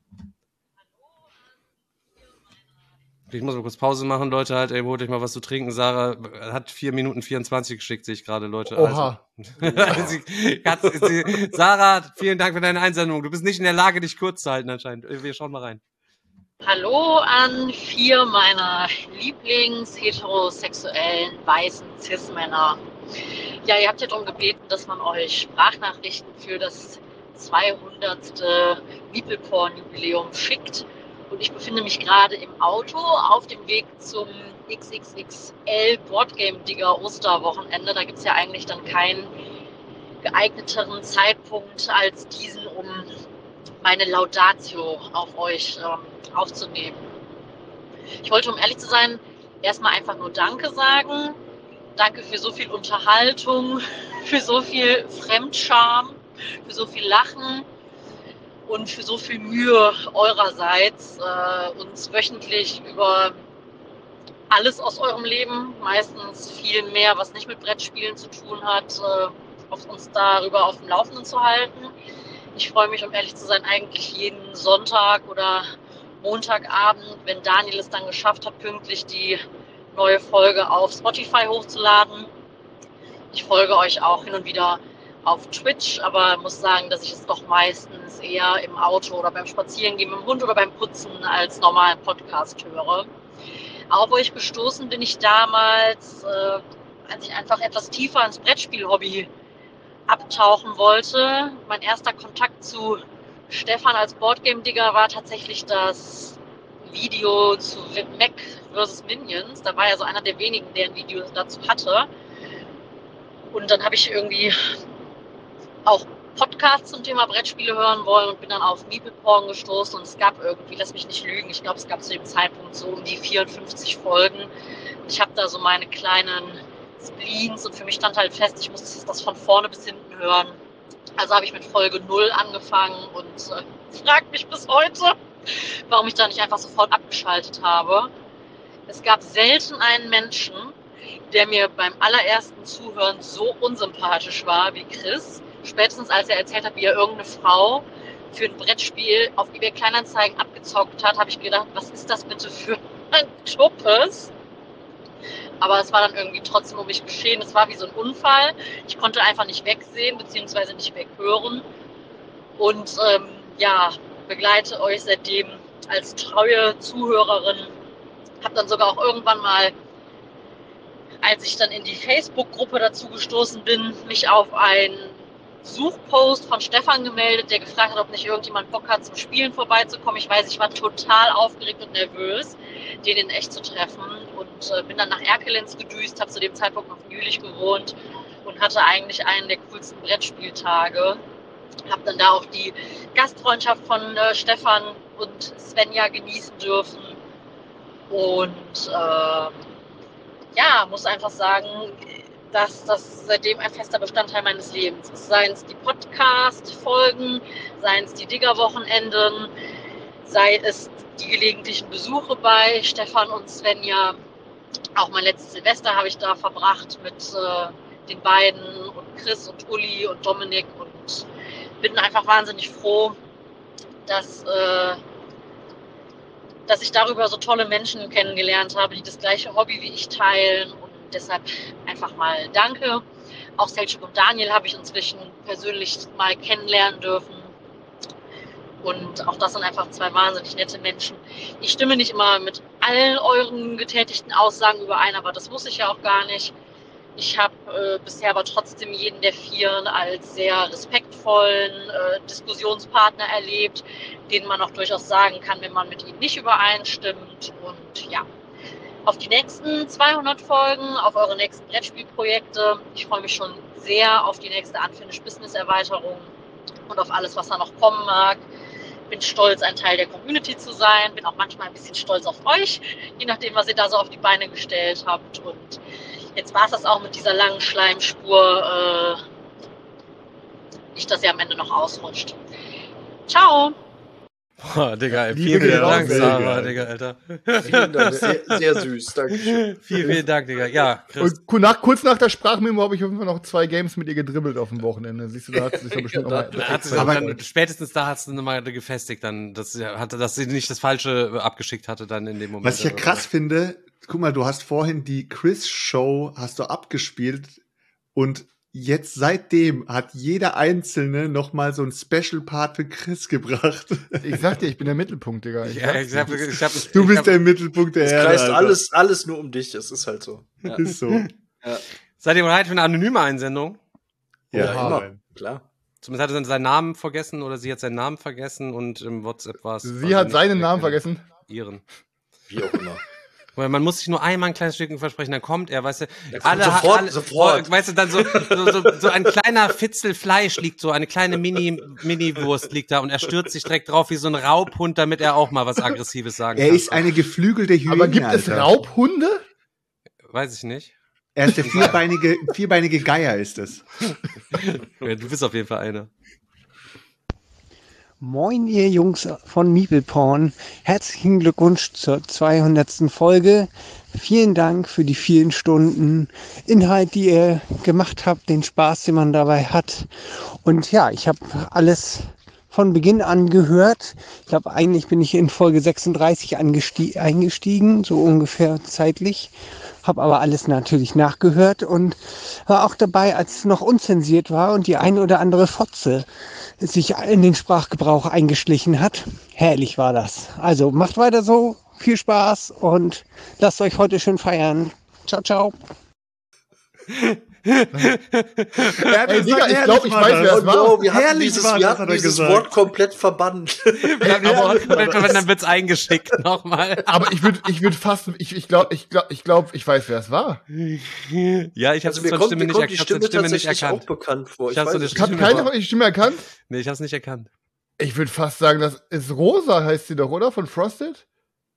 Ich muss mal kurz Pause machen, Leute, halt, ey, holt euch mal was zu trinken. Sarah hat vier Minuten vierundzwanzig geschickt, sehe ich gerade, Leute. Oha. Also. sie, hat, sie, Sarah, vielen Dank für deine Einsendung. Du bist nicht in der Lage, dich kurz zu halten anscheinend. Wir schauen mal rein. Hallo an vier meiner Lieblings-heterosexuellen weißen Cis-Männer. Ja, ihr habt ja darum gebeten, dass man euch Sprachnachrichten für das zweihundertste Meepleporn-Jubiläum schickt. Und ich befinde mich gerade im Auto auf dem Weg zum X X X L Boardgame Digger Osterwochenende. Da gibt es ja eigentlich dann keinen geeigneteren Zeitpunkt als diesen, um meine Laudatio auf euch ähm, aufzunehmen. Ich wollte, um ehrlich zu sein, erstmal einfach nur Danke sagen. Danke für so viel Unterhaltung, für so viel Fremdscham, für so viel Lachen und für so viel Mühe eurerseits, äh, uns wöchentlich über alles aus eurem Leben, meistens viel mehr, was nicht mit Brettspielen zu tun hat, äh, auf uns darüber auf dem Laufenden zu halten. Ich freue mich, um ehrlich zu sein, eigentlich jeden Sonntag oder Montagabend, wenn Daniel es dann geschafft hat, pünktlich die neue Folge auf Spotify hochzuladen. Ich folge euch auch hin und wieder auf Twitch, aber muss sagen, dass ich es doch meistens eher im Auto oder beim Spazierengehen mit dem Hund oder beim Putzen als normalen Podcast höre. Auf euch gestoßen bin ich damals, äh, als ich einfach etwas tiefer ins Brettspiel-Hobby abtauchen wollte. Mein erster Kontakt zu Stefan als Boardgame-Digger war tatsächlich das Video zu Mac versus. Minions. Da war er so einer der wenigen, der ein Video dazu hatte. Und dann habe ich irgendwie auch Podcasts zum Thema Brettspiele hören wollen und bin dann auf Meepleporn gestoßen. Und es gab irgendwie, lass mich nicht lügen, ich glaube, es gab zu dem Zeitpunkt so um die vierundfünfzig Folgen. Und ich habe da so meine kleinen Spleens und für mich stand halt fest, ich muss das von vorne bis hinten hören. Also habe ich mit Folge null angefangen und äh, fragt mich bis heute, warum ich da nicht einfach sofort abgeschaltet habe. Es gab selten einen Menschen, der mir beim allerersten Zuhören so unsympathisch war wie Chris. Spätestens als er erzählt hat, wie er irgendeine Frau für ein Brettspiel auf eBay Kleinanzeigen abgezockt hat, habe ich gedacht, was ist das bitte für ein Tuppes? Aber es war dann irgendwie trotzdem um mich geschehen. Es war wie so ein Unfall. Ich konnte einfach nicht wegsehen, beziehungsweise nicht weghören. Und ähm, ja, begleite euch seitdem als treue Zuhörerin. Habe dann sogar auch irgendwann mal, als ich dann in die Facebook-Gruppe dazu gestoßen bin, mich auf einen Suchpost von Stefan gemeldet, der gefragt hat, ob nicht irgendjemand Bock hat, zum Spielen vorbeizukommen. Ich weiß, ich war total aufgeregt und nervös, den in echt zu treffen, und äh, bin dann nach Erkelenz gedüst, habe zu dem Zeitpunkt noch in Jülich gewohnt und hatte eigentlich einen der coolsten Brettspieltage. Habe dann da auch die Gastfreundschaft von äh, Stefan und Svenja genießen dürfen und äh, ja, muss einfach sagen, dass das seitdem ein fester Bestandteil meines Lebens ist. Seien es die Podcast-Folgen, seien es die Digger-Wochenenden, sei es die gelegentlichen Besuche bei Stefan und Svenja. Auch mein letztes Silvester habe ich da verbracht mit äh, den beiden und Chris und Uli und Dominik, und bin einfach wahnsinnig froh, dass, äh, dass ich darüber so tolle Menschen kennengelernt habe, die das gleiche Hobby wie ich teilen. Deshalb einfach mal danke. Auch Selçuk und Daniel habe ich inzwischen persönlich mal kennenlernen dürfen. Und auch das sind einfach zwei wahnsinnig nette Menschen. Ich stimme nicht immer mit allen euren getätigten Aussagen überein, aber das muss ich ja auch gar nicht. Ich habe äh, bisher aber trotzdem jeden der Vieren als sehr respektvollen äh, Diskussionspartner erlebt, den man auch durchaus sagen kann, wenn man mit ihnen nicht übereinstimmt. Und ja, auf die nächsten zweihundert Folgen, auf eure nächsten Brettspielprojekte. Ich freue mich schon sehr auf die nächste Unfinished Business Erweiterung und auf alles, was da noch kommen mag. Bin stolz, ein Teil der Community zu sein. Bin auch manchmal ein bisschen stolz auf euch, je nachdem, was ihr da so auf die Beine gestellt habt. Und jetzt war es das auch mit dieser langen Schleimspur. Äh, nicht, dass ihr am Ende noch ausrutscht. Ciao! Boah, Digga, ey, Liebe vielen, vielen Dank, Genossen. Sarah, Digga, Alter. Vielen Dank, sehr, sehr süß, dankeschön. Vielen, vielen Dank, Digga. Ja, Chris. Und ku- nach, kurz nach der Sprachmemo habe ich auf jeden Fall noch zwei Games mit ihr gedribbelt auf dem Wochenende. Siehst du, da hat sie sich dann bestimmt Ja, noch da- mal Da hat sie, aber dann, spätestens da hat sie nochmal gefestigt, dann, dass sie, hatte, dass sie nicht das Falsche abgeschickt hatte dann in dem Moment. Was ich ja krass finde, guck mal, du hast vorhin die Chris-Show hast du abgespielt, und jetzt seitdem hat jeder Einzelne noch mal so ein Special-Part für Chris gebracht. Ich sag dir, ich bin der Mittelpunkt, Digga. Ich Ja, sag's ich hab, dir. ich hab, Du ich bist hab, der Mittelpunkt der Es Erde. kreist Alter. alles, alles nur um dich, es ist halt so. Ja. Ist so. Ja, Seid ihr bereit für eine anonyme Einsendung? Ja, ja immer. immer, klar. Zumindest hat er dann seinen Namen vergessen oder sie hat seinen Namen vergessen und im WhatsApp war es. Sie hat seinen Namen vergessen. Ihren. Wie auch immer. Weil man muss sich nur einmal ein kleines Stückchen versprechen, dann kommt er, weißt du, kommt alle, sofort, alle, sofort. weißt du, dann so, so, so, so ein kleiner Fitzel Fleisch liegt so, eine kleine Mini, Mini-Wurst liegt da und er stürzt sich direkt drauf wie so ein Raubhund, damit er auch mal was Aggressives sagen Er kann. ist eine geflügelte Hyäne. Aber gibt es Alter. Raubhunde? Weiß ich nicht. Er ist der vierbeinige, vierbeinige Geier ist es. Ja, du bist auf jeden Fall einer. Moin, ihr Jungs von Meepleporn. Herzlichen Glückwunsch zur zweihundertsten Folge. Vielen Dank für die vielen Stunden Inhalt, die ihr gemacht habt, den Spaß, den man dabei hat. Und ja, ich habe alles von Beginn an gehört. Ich glaube, eigentlich bin ich in Folge sechsunddreißig angestie- eingestiegen, so ungefähr zeitlich. Habe aber alles natürlich nachgehört und war auch dabei, als es noch unzensiert war und die ein oder andere Fotze sich in den Sprachgebrauch eingeschlichen hat. Herrlich war das. Also macht weiter so, viel Spaß und lasst euch heute schön feiern. Ciao, ciao. Er hat Ey, gesagt, Digga, ich herrlich glaube, ich war weiß, das. wer es Oh, war. no, wir hatten Herrlich dieses, war wir das, hatten hat er dieses gesagt. Wort komplett verbannt. Aber dann wird's eingeschickt nochmal. Aber ich würde ich würd fast, ich, ich glaube, ich glaube, ich, glaub, ich weiß, wer es war. Ja, ich habe Also mir seine kommt, Stimme mir nicht, kommt die ich hab's Stimme seine Stimme nicht tatsächlich erkannt. auch bekannt vor. Ich Ich hab so weiß eine es Ich habe Stimme keine war- von die Stimme erkannt. Nee, ich hab's nicht erkannt. Ich würde fast sagen, das ist Rosa, heißt sie doch, oder? Von Frosted?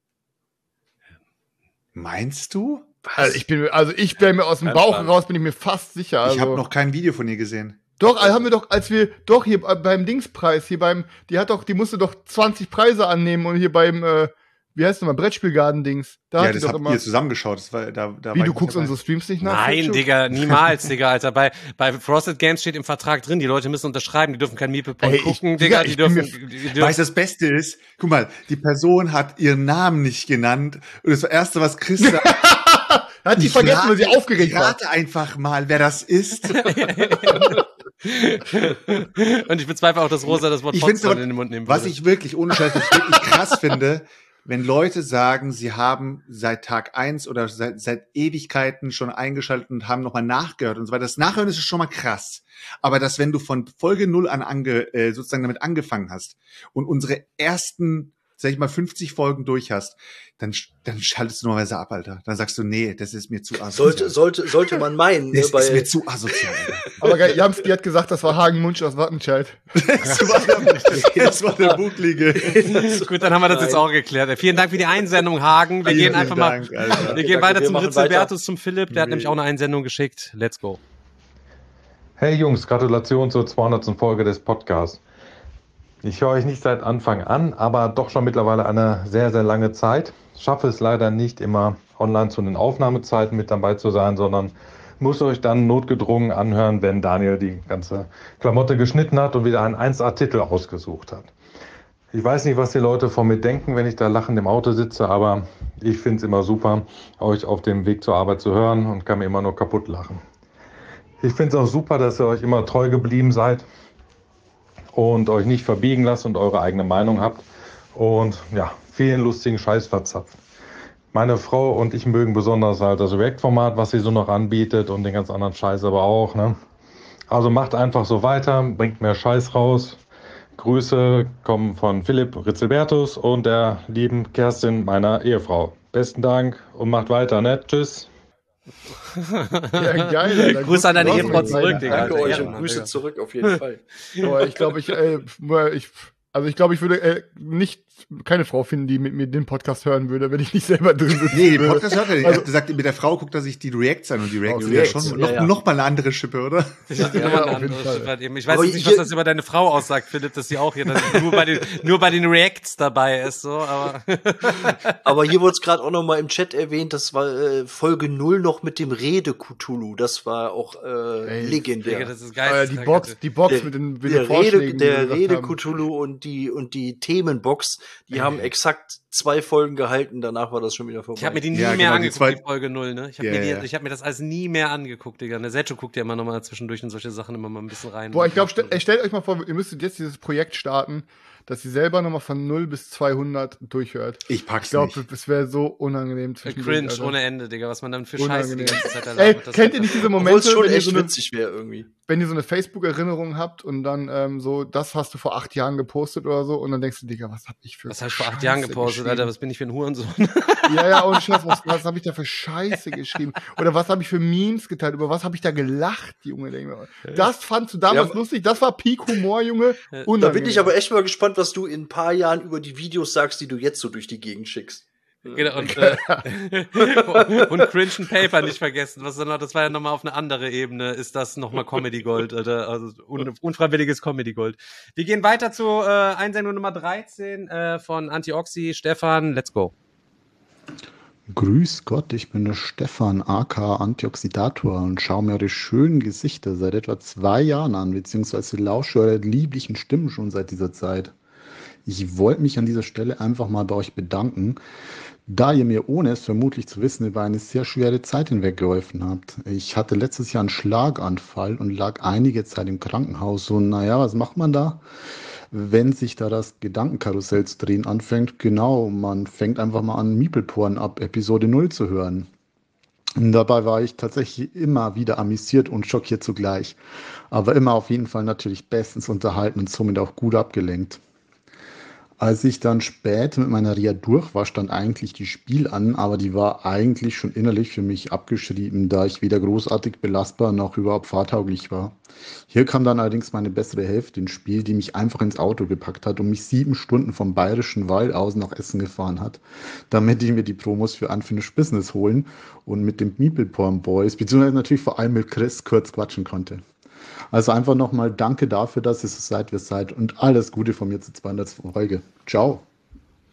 Meinst du? Also ich bin, also ich bin mir aus dem Kein Bauch Plan. raus, bin ich mir fast sicher. Also. Ich habe noch kein Video von ihr gesehen. Doch, also haben wir doch, als wir, doch hier beim Dingspreis, hier beim, die hat doch, die musste doch zwanzig Preise annehmen und hier beim, äh, wie heißt nochmal, Brettspielgarden-Dings. Da Ja, hat die das doch habt immer. ihr zusammengeschaut. Das war, da, da Wie, war du ich guckst dabei. unsere Streams nicht nach? Nein, Fitcho? Digga, niemals, Digga, Alter. Bei, bei Frosted Games steht im Vertrag drin, die Leute müssen unterschreiben, die dürfen kein Meeple-Porn Ey, ich- gucken, Digga, Digga, die ich bin dürfen, mir- die dürfen. Weißt du, das Beste ist, guck mal, die Person hat ihren Namen nicht genannt und das Erste, was Chris sagt, hat die ich vergessen, weil sie rate- aufgeregt ich war. rate einfach mal, wer das ist. Und ich bezweifle auch, dass Rosa das Wort Ich find's Potsdam aber, in den Mund nehmen was würde. ich wirklich, ohne Scheiß, was ich wirklich krass finde, wenn Leute sagen, sie haben seit Tag eins oder seit, seit Ewigkeiten schon eingeschaltet und haben nochmal nachgehört und so weiter. Das Nachhören ist schon mal krass. Aber dass, wenn du von Folge null an ange, äh, sozusagen damit angefangen hast und unsere ersten, sag ich mal, fünfzig Folgen durch hast, dann, dann schaltest du normalerweise ab, Alter. Dann sagst du, nee, das ist mir zu asozial. Sollte, sollte, sollte man meinen, ne, Das bei, ist mir zu asozial, Alter. Aber geil, Jamski hat gesagt, das war Hagen Munsch aus Wattenscheid. Das war der, das war der Bucklige. Gut, dann haben wir das jetzt auch geklärt. Vielen Dank für die Einsendung, Hagen. Wir Vielen gehen einfach Dank, mal, Alter. wir gehen Danke, weiter wir zum machen Ritzelbertus, weiter. zum Philipp. Der hat nämlich auch eine Einsendung geschickt. Let's go. Hey Jungs, Gratulation zur zweihundertsten Folge des Podcasts. Ich höre euch nicht seit Anfang an, aber doch schon mittlerweile eine sehr, sehr lange Zeit. Schaffe es leider nicht immer online zu den Aufnahmezeiten mit dabei zu sein, sondern muss euch dann notgedrungen anhören, wenn Daniel die ganze Klamotte geschnitten hat und wieder einen eins A-Titel ausgesucht hat. Ich weiß nicht, was die Leute von mir denken, wenn ich da lachend im Auto sitze, aber ich finde es immer super, euch auf dem Weg zur Arbeit zu hören und kann mir immer nur kaputt lachen. Ich finde es auch super, dass ihr euch immer treu geblieben seid und euch nicht verbiegen lasst und eure eigene Meinung habt und ja, vielen lustigen Scheiß verzapft. Meine Frau und ich mögen besonders halt das React-Format, was sie so noch anbietet und den ganz anderen Scheiß aber auch, ne? Also macht einfach so weiter, bringt mehr Scheiß raus. Grüße kommen von Philipp Ritzelbertus und der lieben Kerstin, meiner Ehefrau. Besten Dank und macht weiter, ne? Tschüss. Ja, geil. Alter. Grüße an deine Gut, Ehefrau Gott, zurück, Alter. Digga. danke Alter, euch Ehrenmann, und Grüße Digga. zurück auf jeden Fall. Boah, ich glaube, ich, äh, ich, also ich glaube, ich würde äh, nicht, keine Frau finden, die mit mir den Podcast hören würde, wenn ich nicht selber drin sitze. Nee, den Podcast hört er nicht. Also- Er sagt, mit der Frau guckt er sich die Reacts an und die Reacts Oh, sind ja Reacts, schon ja, noch, ja. noch mal eine andere Schippe, oder? Das ist Ja, nochmal ja, eine auf jeden andere Fall. Schiffahrt eben. Ich weiß Aber jetzt nicht, hier- was das über deine Frau aussagt, Philipp, dass sie auch hier dann nur bei den, nur bei den Reacts dabei ist, so, aber. Aber hier wurde es gerade auch noch mal im Chat erwähnt, das war äh, Folge null noch mit dem Rede-Cthulhu. Das war auch äh, Ey, legendär. Digga, das ist Äh, geil. die Box, die Box mit den, mit den der Vorschlägen, Rede, die der wir gesagt Rede haben. Cthulhu und die und die Themenbox, die haben exakt zwei Folgen gehalten, danach war das schon wieder vorbei. Ich habe mir die nie Ja, mehr genau, die angeguckt, zwei- die Folge null, ne? Ich habe Ja, mir, die- ja. ich hab mir das alles nie mehr angeguckt, Digga. Der Sergio guckt ja immer noch mal zwischendurch in solche Sachen immer mal ein bisschen rein. Boah, ich glaube, stellt, stellt euch mal vor, ihr müsstet jetzt dieses Projekt starten, dass ihr selber nochmal von null bis zweihundert durchhört. Ich pack's Ich glaube, nicht. es wäre so unangenehm zwischendurch. Cringe Alter. ohne Ende, Digga, was man dann für Scheiße die Unangenehm. ganze Zeit da Ey, labert. Das kennt ist ihr nicht diese Obwohl Momente, es schon wenn ihr, echt so eine, witzig wäre irgendwie. wenn ihr so eine Facebook-Erinnerung habt und dann ähm, so, das hast du vor acht Jahren gepostet oder so und dann denkst du, Digga, was hab ich für Was habe ich vor acht Scheiße Jahren gepostet, geschrieben? Alter? Was bin ich für ein Hurensohn? Ja, ja, und Scheiß, was, was habe ich da für Scheiße geschrieben? Oder was habe ich für Memes geteilt? Über was habe ich da gelacht, Junge? Denk mal. Das fandst du damals Ja, lustig? Das war Peak-Humor, Junge? Unangenehm. Da bin ich aber echt mal gespannt, was du in ein paar Jahren über die Videos sagst, die du jetzt so durch die Gegend schickst. Genau, und, äh, und Cringe and Paper nicht vergessen. Was dann noch, das war ja nochmal auf eine andere Ebene, ist das nochmal Comedy Gold, Alter. Also un, unfreiwilliges Comedy Gold. Wir gehen weiter zu äh, Einsendung Nummer dreizehn äh, von Antioxy. Stefan, let's go. Grüß Gott, ich bin der Stefan, aka Antioxidator und schaue mir eure schönen Gesichter seit etwa zwei Jahren an, beziehungsweise lausche eure lieblichen Stimmen schon seit dieser Zeit. Ich wollte mich an dieser Stelle einfach mal bei euch bedanken, da ihr mir, ohne es vermutlich zu wissen, über eine sehr schwere Zeit hinweg geholfen habt. Ich hatte letztes Jahr einen Schlaganfall und lag einige Zeit im Krankenhaus und naja, was macht man da? Wenn sich da das Gedankenkarussell zu drehen anfängt, genau, man fängt einfach mal an, Meeple-Porn ab Episode null zu hören. Und dabei war ich tatsächlich immer wieder amüsiert und schockiert zugleich. Aber immer auf jeden Fall natürlich bestens unterhalten und somit auch gut abgelenkt. Als ich dann später mit meiner Reha durch war, stand eigentlich die Spiel an, aber die war eigentlich schon innerlich für mich abgeschrieben, da ich weder großartig belastbar noch überhaupt fahrtauglich war. Hier kam dann allerdings meine bessere Hälfte ins Spiel, die mich einfach ins Auto gepackt hat und mich sieben Stunden vom Bayerischen Wald aus nach Essen gefahren hat, damit ich mir die Promos für Unfinished Business holen und mit den Meeple-Porn Boys, beziehungsweise natürlich vor allem mit Chris, kurz quatschen konnte. Also einfach nochmal danke dafür, dass ihr so seid, wie ihr seid und alles Gute von mir zur zweihundertsten Folge. Ciao.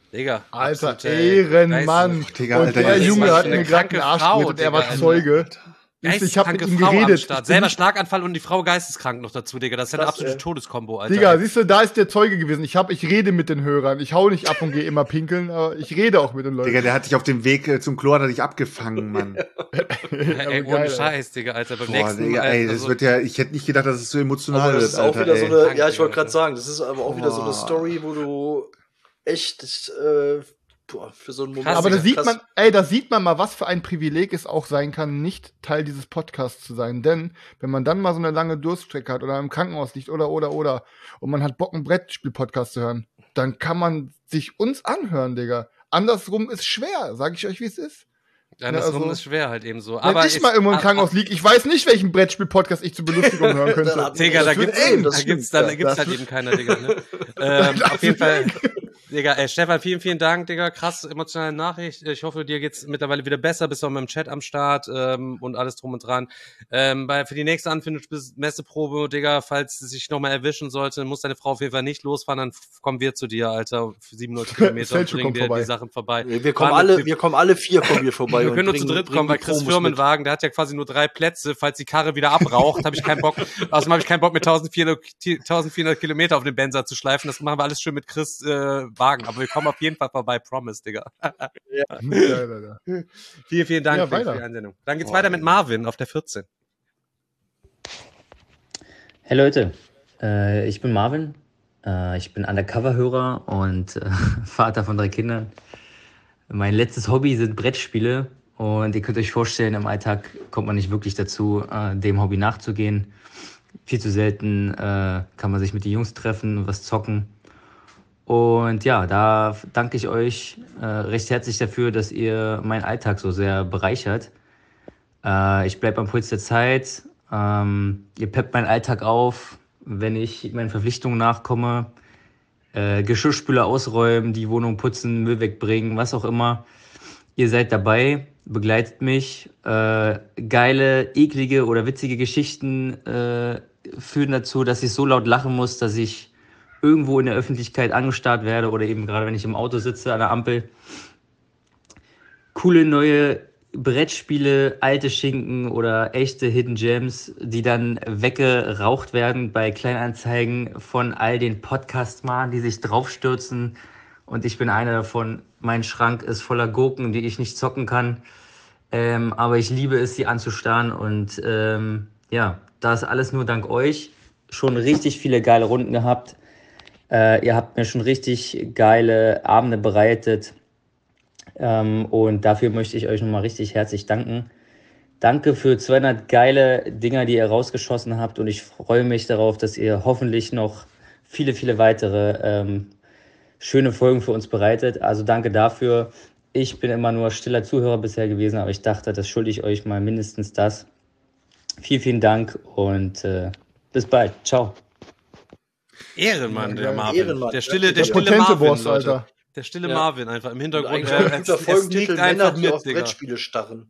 Digga. Alter, absolut, ey. Ehrenmann. Geist- Digga, und Alter, der das Junge ist hat eine mir gerade kranke den Arsch Frau, gerettet, er war Digga, Zeuge. Wisst ihr, Ich habe mit Geisteskranke ihm Frau am geredet. Start. Ich bin Selber nicht- Schlaganfall und die Frau geisteskrank noch dazu, Digga. Das ist ja eine Krass, absolute ey. Todeskombo, Alter. Digga, siehst du, da ist der Zeuge gewesen. Ich hab, ich rede mit den Hörern. Ich hau nicht ab und gehe immer pinkeln, aber ich rede auch mit den Leuten. Digga, der hat dich auf dem Weg äh, zum Klo, hat er dich abgefangen, Mann. ey, aber ohne geil, Scheiß, Digga, Alter. Beim Boah, nächsten Digga, Mal, ey, das also- wird ja, ich hätte nicht gedacht, dass es so emotional Aber das wird, ist auch Alter, wieder ey. so eine, Krank, ja, ich wollte Digga, gerade sagen, das ist aber auch wieder so eine Boah. Story, wo du echt äh, boah, für so einen Moment. Krass, Aber da Digga, sieht krass. man, ey, da sieht man mal, was für ein Privileg es auch sein kann, nicht Teil dieses Podcasts zu sein. Denn wenn man dann mal so eine lange Durststrecke hat oder im Krankenhaus liegt oder, oder, oder, und man hat Bock, einen Brettspiel-Podcast zu hören, dann kann man sich uns anhören, Digga. Andersrum ist schwer, sag ich euch, wie es ist. Andersrum also- ist schwer halt eben so. Wenn Aber ich mal irgendwo im Krankenhaus liege, ich weiß nicht, welchen Brettspiel-Podcast ich zur Belustigung hören könnte. Dann hat- Digga, da Das wird gibt's, eng, da das gibt's, stimmt, da ja. gibt's Das halt wird- eben keiner, Digga, ne? ähm, Das auf jeden wird Fall, Digga, ey, Stefan, vielen, vielen Dank, Digga, krass emotionale Nachricht. Ich hoffe, dir geht's mittlerweile wieder besser, bist auch mit dem Chat am Start, ähm, und alles drum und dran. Ähm, bei, für die nächste Anfindungsmesseprobe, Digga, falls es sich nochmal erwischen sollte, muss deine Frau auf jeden Fall nicht losfahren, dann f- kommen wir zu dir, Alter, für siebenhundert Kilometer und Selchuk bringen kommt dir vorbei. die Sachen vorbei. Wir kommen Fahren alle, mit- wir kommen alle vier kommen hier vorbei. Wir und können nur zu bringen- dritt bringen kommen, weil die Chris Promos Firmenwagen, der hat ja quasi nur drei Plätze. Falls die Karre wieder abraucht, habe ich keinen Bock. Außerdem habe ich keinen Bock, mit eintausendvierhundert Ki- eintausendvierhundert Kilometer auf den Benzer zu schleifen. Das machen wir alles schön mit Chris äh, Wagen. Aber wir kommen auf jeden Fall vorbei, promise, Digga. Geil, Alter. Vielen, vielen Dank Ja, für, weiter. für die Einsendung. Dann geht's weiter mit Marvin auf der vierzehn. Hey Leute, äh, ich bin Marvin. Äh, ich bin Undercover-Hörer und äh, Vater von drei Kindern. Mein letztes Hobby sind Brettspiele und ihr könnt euch vorstellen, im Alltag kommt man nicht wirklich dazu, äh, dem Hobby nachzugehen. Viel zu selten äh, kann man sich mit den Jungs treffen und was zocken. Und ja, da danke ich euch äh, recht herzlich dafür, dass ihr meinen Alltag so sehr bereichert. Äh, ich bleibe am Puls der Zeit. Ähm, ihr peppt meinen Alltag auf, wenn ich meinen Verpflichtungen nachkomme. Äh, Geschirrspüler ausräumen, die Wohnung putzen, Müll wegbringen, was auch immer. Ihr seid dabei, begleitet mich. Äh, geile, eklige oder witzige Geschichten äh, führen dazu, dass ich so laut lachen muss, dass ich irgendwo in der Öffentlichkeit angestarrt werde oder eben gerade, wenn ich im Auto sitze an der Ampel. Coole neue Brettspiele, alte Schinken oder echte Hidden Gems, die dann weggeraucht werden bei Kleinanzeigen von all den Podcast-Mahn, die sich draufstürzen. Und ich bin einer davon. Mein Schrank ist voller Gurken, die ich nicht zocken kann. Ähm, aber ich liebe es, sie anzustarren. Und ähm, ja, das alles nur dank euch. Schon richtig viele geile Runden gehabt. Äh, ihr habt mir schon richtig geile Abende bereitet. Ähm, und dafür möchte ich euch nochmal richtig herzlich danken. Danke für zweihundert geile Dinger, die ihr rausgeschossen habt. Und ich freue mich darauf, dass ihr hoffentlich noch viele, viele weitere ähm, schöne Folgen für uns bereitet. Also danke dafür. Ich bin immer nur stiller Zuhörer bisher gewesen, aber ich dachte, das schulde ich euch mal mindestens das. Vielen, vielen Dank und äh, bis bald. Ciao. Ehrenmann, der Ja, Marvin. Ehrenmann. Der stille, Ja, der der stille potente Marvin, Boss, Leute. Alter. Der stille Ja. Marvin einfach im Hintergrund. Eigentlich Er, auch ein er, guter er Folgentitel, sneakt Männer, einfach die mit, auf Digga. Brettspiele starren.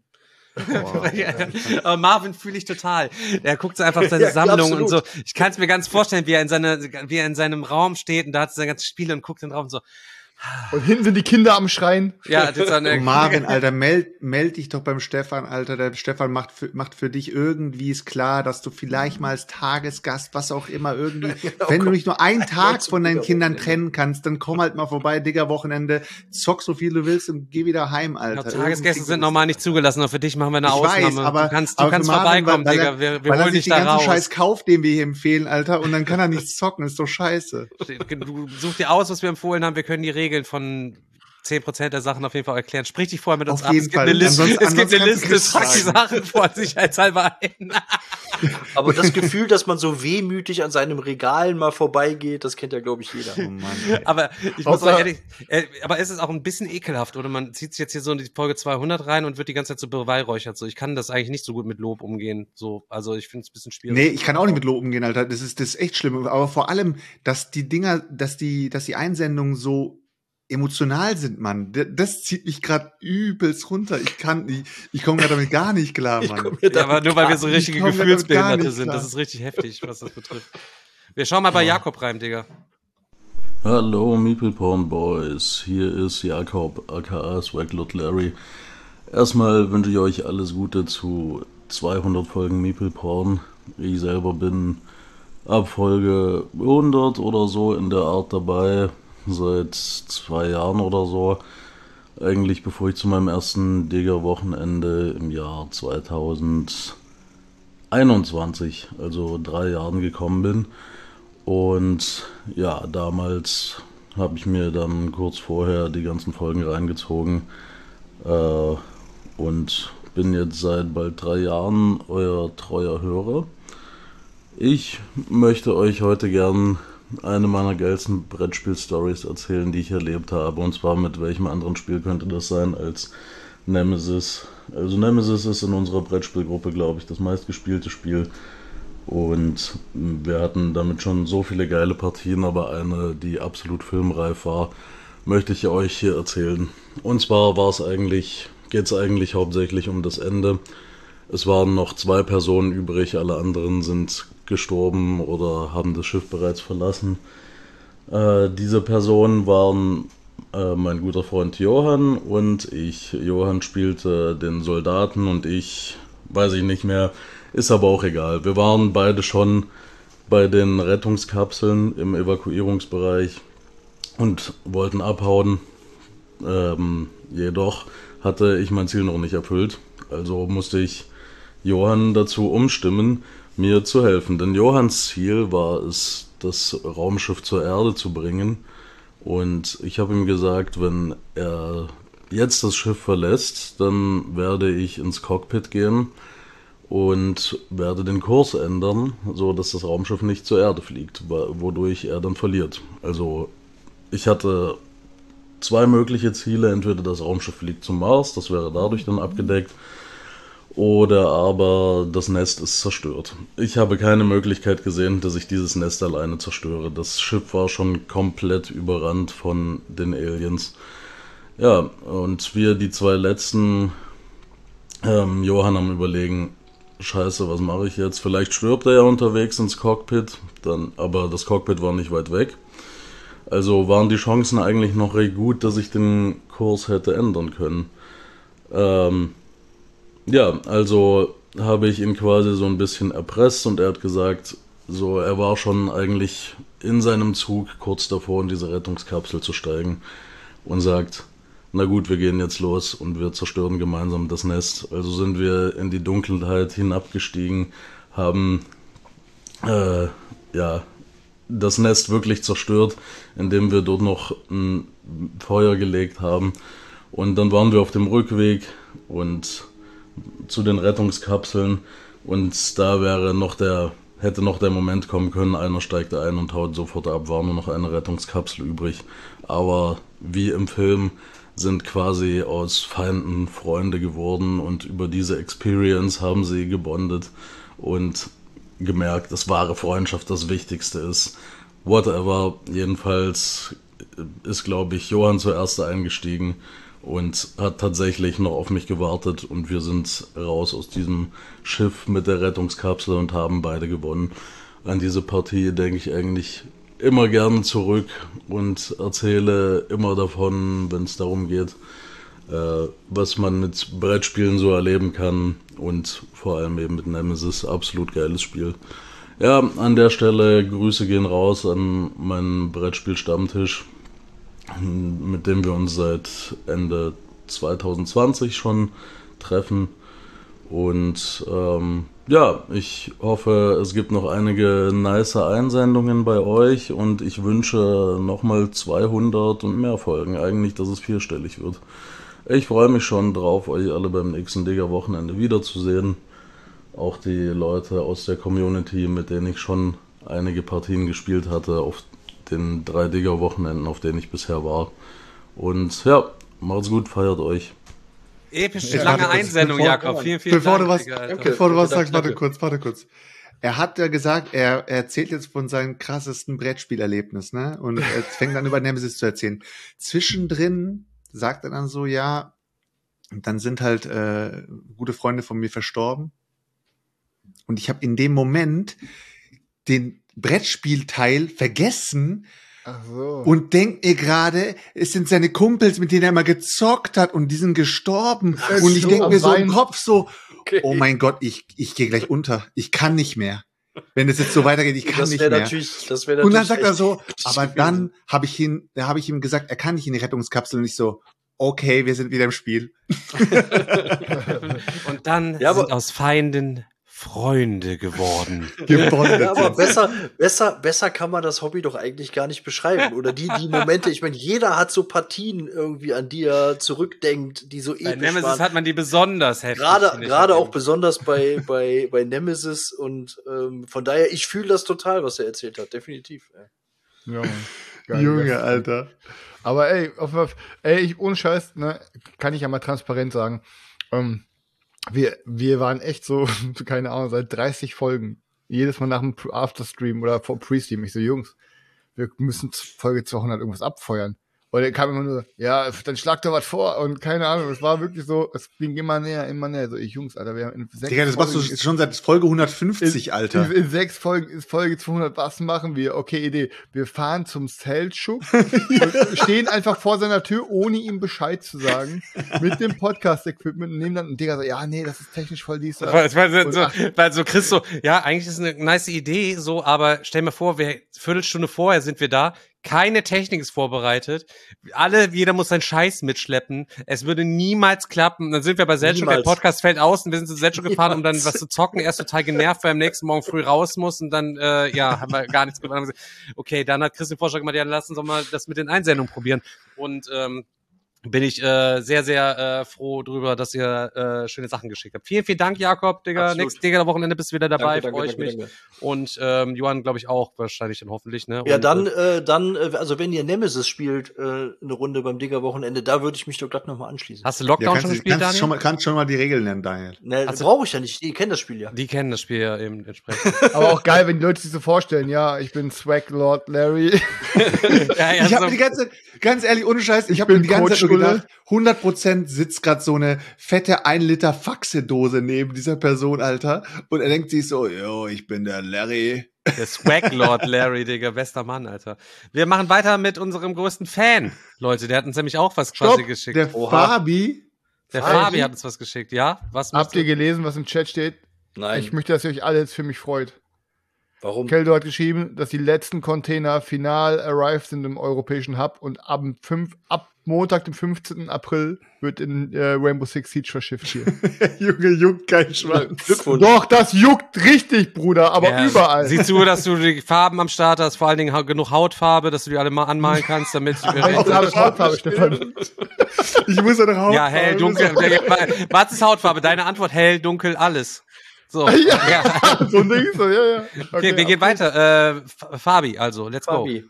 Aber Marvin fühle ich total. Er guckt so einfach auf seine Ja, Sammlung absolut. und so. Ich kann es mir ganz vorstellen, wie er in seine, wie er in seinem Raum steht und da hat er seine ganzen Spiele und guckt in den Raum und so. Und hinten sind die Kinder am Schreien. Ja, das ist dann Oh, Marvin, Alter, meld, meld dich doch beim Stefan, Alter. Der Stefan macht für, macht für dich irgendwie ist klar, dass du vielleicht mal als Tagesgast, was auch immer, irgendwie, Genau, wenn du komm. nicht nur einen Tag zum von deinen Kindern Digger-Wochenende. trennen kannst, dann komm halt mal vorbei, Digga, Wochenende, zock so viel du willst und geh wieder heim, Alter. Ja, Tagesgäste Irgendwie sind normal nicht zugelassen, aber für dich machen wir eine Ich Ausnahme. weiß, aber du kannst, du aber kannst für Marvin, vorbeikommen, weil, Digga. weil Wir, er, wir weil er holen sich dich den da ganzen raus. Scheiß kauft, den wir hier empfehlen, Alter, und dann kann er nichts zocken, ist doch scheiße. Du such dir aus, was wir empfohlen haben. Wir können die Regeln von zehn Prozent der Sachen auf jeden Fall erklären. Sprich dich vorher mit uns Auf ab. jeden Es gibt Fall. eine Liste, Ansonsten- es gibt eine ansonsten Liste, kannst du trag die nichts Sachen vor sicherheitshalber ein. Aber das Gefühl, dass man so wehmütig an seinem Regal mal vorbeigeht, das kennt ja, glaube ich, jeder. Oh Mann. Aber ich muss Außer- auch ehrlich, äh, aber es ist auch ein bisschen ekelhaft, oder? Man zieht sich jetzt hier so in die Folge zweihundert rein und wird die ganze Zeit so beweihräuchert. So, ich kann das eigentlich nicht so gut mit Lob umgehen. So, also ich finde es ein bisschen schwierig. Nee, ich kann auch nicht mit Lob umgehen, Alter. Das ist, das ist echt schlimm. Aber vor allem, dass die Dinger, dass die, dass die Einsendungen so emotional sind, Mann. D- Das zieht mich gerade übelst runter. Ich kann, ich, ich komme gerade damit gar nicht klar, Mann. Ja, aber nur weil wir so Ich richtige komm damit gar Gefühlsbehinderte nicht sind. klar. Das ist richtig heftig, was das betrifft. Wir schauen mal bei Jakob rein, Digga. Hallo Meeple Porn Boys, hier ist Jakob aka Swaglot Larry. Erstmal wünsche ich euch alles Gute zu zweihundert Folgen Meeple Porn. Ich selber bin ab Folge hundert oder so in der Art dabei, seit zwei Jahren oder so. Eigentlich bevor ich zu meinem ersten Digger-Wochenende im Jahr zweitausendeinundzwanzig, also drei Jahren gekommen bin. Und ja, damals habe ich mir dann kurz vorher die ganzen Folgen reingezogen äh, und bin jetzt seit bald drei Jahren euer treuer Hörer. Ich möchte euch heute gern eine meiner geilsten Brettspiel-Stories erzählen, die ich erlebt habe. Und zwar mit welchem anderen Spiel könnte das sein als Nemesis. Also Nemesis ist in unserer Brettspielgruppe, glaube ich, das meistgespielte Spiel. Und wir hatten damit schon so viele geile Partien, aber eine, die absolut filmreif war, möchte ich euch hier erzählen. Und zwar war es eigentlich, geht es eigentlich hauptsächlich um das Ende. Es waren noch zwei Personen übrig, alle anderen sind gestorben oder haben das Schiff bereits verlassen. Äh, diese Personen waren äh, mein guter Freund Johann und ich. Johann spielte den Soldaten und ich, weiß ich nicht mehr, ist aber auch egal. Wir waren beide schon bei den Rettungskapseln im Evakuierungsbereich und wollten abhauen. Ähm, jedoch hatte ich mein Ziel noch nicht erfüllt. Also musste ich Johann dazu umstimmen, mir zu helfen. Denn Johanns Ziel war es, das Raumschiff zur Erde zu bringen. Und ich habe ihm gesagt, wenn er jetzt das Schiff verlässt, dann werde ich ins Cockpit gehen und werde den Kurs ändern, so dass das Raumschiff nicht zur Erde fliegt, wodurch er dann verliert. Also ich hatte zwei mögliche Ziele, entweder das Raumschiff fliegt zum Mars, das wäre dadurch dann abgedeckt, oder aber das Nest ist zerstört. Ich habe keine Möglichkeit gesehen, dass ich dieses Nest alleine zerstöre. Das Schiff war schon komplett überrannt von den Aliens. Ja, und wir, die zwei letzten, ähm, Johann am Überlegen, Scheiße, was mache ich jetzt? Vielleicht stirbt er ja unterwegs ins Cockpit, dann, aber das Cockpit war nicht weit weg. Also waren die Chancen eigentlich noch recht gut, dass ich den Kurs hätte ändern können. Ähm, ja, also habe ich ihn quasi so ein bisschen erpresst und er hat gesagt, so, er war schon eigentlich in seinem Zug kurz davor, in diese Rettungskapsel zu steigen und sagt, na gut, wir gehen jetzt los und wir zerstören gemeinsam das Nest. Also sind wir in die Dunkelheit hinabgestiegen, haben äh, ja das Nest wirklich zerstört, indem wir dort noch ein Feuer gelegt haben. Und dann waren wir auf dem Rückweg und zu den Rettungskapseln und da wäre noch der, hätte noch der Moment kommen können, einer steigt ein und haut sofort ab, war nur noch eine Rettungskapsel übrig. Aber wie im Film sind quasi aus Feinden Freunde geworden und über diese Experience haben sie gebondet und gemerkt, dass wahre Freundschaft das Wichtigste ist. Whatever, jedenfalls ist, glaube ich, Johann zuerst eingestiegen und hat tatsächlich noch auf mich gewartet und wir sind raus aus diesem Schiff mit der Rettungskapsel und haben beide gewonnen. An diese Partie denke ich eigentlich immer gerne zurück und erzähle immer davon, wenn es darum geht, äh, was man mit Brettspielen so erleben kann und vor allem eben mit Nemesis, absolut geiles Spiel. Ja, an der Stelle Grüße gehen raus an meinen Brettspiel-Stammtisch, mit dem wir uns seit Ende zwanzig zwanzig schon treffen. Und ähm, ja, ich hoffe, es gibt noch einige nice Einsendungen bei euch und ich wünsche nochmal zweihundert und mehr Folgen. Eigentlich, dass es vierstellig wird. Ich freue mich schon drauf, euch alle beim nächsten Digger-Wochenende wiederzusehen. Auch die Leute aus der Community, mit denen ich schon einige Partien gespielt hatte, auf den drei Digger-Wochenenden, auf denen ich bisher war. Und ja, macht's gut, feiert euch. Episch Ja, lange warte kurz, Einsendung, bevor- Jakob. Vielen, vielen bevor Dank. Du was, Digga, Alter. bevor du was Danke, sagst, warte danke. kurz, warte kurz. Er hat ja gesagt, er, er erzählt jetzt von seinem krassesten Brettspielerlebnis, ne? Und er fängt dann über Nemesis zu erzählen. Zwischendrin sagt er dann so, ja, und dann sind halt äh, gute Freunde von mir verstorben. Und ich habe in dem Moment den Brettspielteil vergessen Ach so. Und denkt mir gerade, es sind seine Kumpels, mit denen er mal gezockt hat und die sind gestorben. Ach Und ich so, denke mir so im Wein. Kopf so, Okay. oh mein Gott, ich, ich gehe gleich unter. Ich kann nicht mehr. Wenn es jetzt so weitergeht, ich kann das nicht wäre mehr. natürlich, das wäre Und natürlich. dann sagt er echt so, heftig aber gewesen. dann habe ich ihn, da habe ich ihm gesagt, er kann nicht in die Rettungskapsel und ich so, okay, wir sind wieder im Spiel. Und dann Ja, aber- sind aus Feinden Freunde geworden. Gebondet. Ja, aber besser, besser, besser kann man das Hobby doch eigentlich gar nicht beschreiben. Oder die, die Momente, ich meine, jeder hat so Partien irgendwie, an die er zurückdenkt, die so Bei episch Nemesis waren. hat man die besonders heftig. Gerade, finde ich, gerade auch erlebt. besonders bei, bei, bei Nemesis und ähm, von daher, ich fühle das total, was er erzählt hat, definitiv. Ja. Ja, Mann. Geil, Junge, das ist Alter. gut. Aber ey, auf, auf, ey, ich, ohne Scheiß, ne, kann ich ja mal transparent sagen. Ähm, wir, wir waren echt so, keine Ahnung, seit dreißig Folgen. Jedes Mal nach dem Afterstream oder vor Pre-Stream. Ich so, Jungs, wir müssen Folge zweihundert irgendwas abfeuern. Und er kam immer nur, ja, dann schlag doch was vor. Und keine Ahnung, es war wirklich so, es ging immer näher, immer näher. So, ich, Jungs, Alter, wir haben in sechs Digga, das machst du Folgen- schon seit Folge hundertfünfzig, in, Alter. In, in sechs Folgen ist Folge zweihundert. Was machen wir? Okay, Idee. Wir fahren zum Seltschuk und stehen einfach vor seiner Tür, ohne ihm Bescheid zu sagen, mit dem Podcast-Equipment und nehmen dann und Digga so, ja, nee, das ist technisch voll dies. Das war, das war Und so, ach, weil so Chris so, ja, eigentlich ist es eine nice Idee, so, aber stell mir vor, wir, Viertelstunde vorher sind wir da, keine Technik ist vorbereitet, alle, jeder muss seinen Scheiß mitschleppen, es würde niemals klappen, dann sind wir bei Selchuk, der Niemals. Podcast fällt aus und wir sind zu Selchuk gefahren, um dann Niemals. was zu zocken, erst total genervt, weil er am nächsten Morgen früh raus muss und dann, äh, ja, haben wir gar nichts gemacht. Haben wir gesagt, okay, dann hat Chris den Vorschlag gemacht, ja, dann lass uns doch mal das mit den Einsendungen probieren und, ähm, bin ich äh, sehr, sehr äh, froh drüber, dass ihr äh, schöne Sachen geschickt habt. Vielen, vielen Dank, Jakob, Digga. Absolut. Nächstes Digga, Wochenende bist du wieder dabei, Danke, danke, freue ich danke, mich. danke. Und ähm, Johann, glaube ich, auch wahrscheinlich dann hoffentlich, ne? Ja, Und, dann, äh, äh, dann, äh, also wenn ihr Nemesis spielt, äh, eine Runde beim Digger-Wochenende, da würde ich mich doch glatt nochmal anschließen. hast du Lockdown Ja, schon kannst, gespielt, kannst, Daniel? schon mal, kannst schon mal die Regeln lernen, Daniel. Ne, Hast du- brauche ich ja nicht, die kennen das Spiel ja. Die kennen das Spiel ja eben entsprechend. aber auch geil, wenn die Leute sich so vorstellen, ja, ich bin Swag Lord Larry. ja, ja, Ich habe so, die ganze, ganz ehrlich, ohne Scheiß, ich habe bin mir die ganze Zeit nur Coach gedacht, hundert Prozent sitzt gerade so eine fette ein Liter Faxe-Dose neben dieser Person, Alter. Und er denkt sich so, yo, ich bin der Larry. der Swag Lord Larry, Digga, bester Mann, Alter. Wir machen weiter mit unserem größten Fan, Leute. Der hat uns nämlich auch was quasi Stopp, geschickt. der Oha. Fabi. Der Fabi? Fabi hat uns was geschickt, ja? Was Habt ihr musst du- gelesen, was im Chat steht? Nein. Ich möchte, dass ihr euch alle jetzt für mich freut. Warum? Keldo hat geschrieben, dass die letzten Container final arrived sind im europäischen Hub und ab, dem fünf, ab Montag, dem fünfzehnten April, wird in äh, Rainbow Six Siege verschifft hier. Junge, juckt kein Schwanz. Glückwunsch. Doch, das juckt richtig, Bruder, aber Ja, überall. Sieh zu, dass du die Farben am Start hast, vor allen Dingen ha- genug Hautfarbe, dass du die alle mal anmalen kannst, damit sie Hautfarbe ist Hautfarbe, Stefan. Ich muss ja noch Hautfarbe. Ja, hell, dunkel. Was ist Hautfarbe? Deine Antwort, hell, dunkel, alles. So. Ja, so ein Ding, so, ja, ja. Okay, wir gehen weiter. Äh, F- Fabi, also, let's go. Fabi.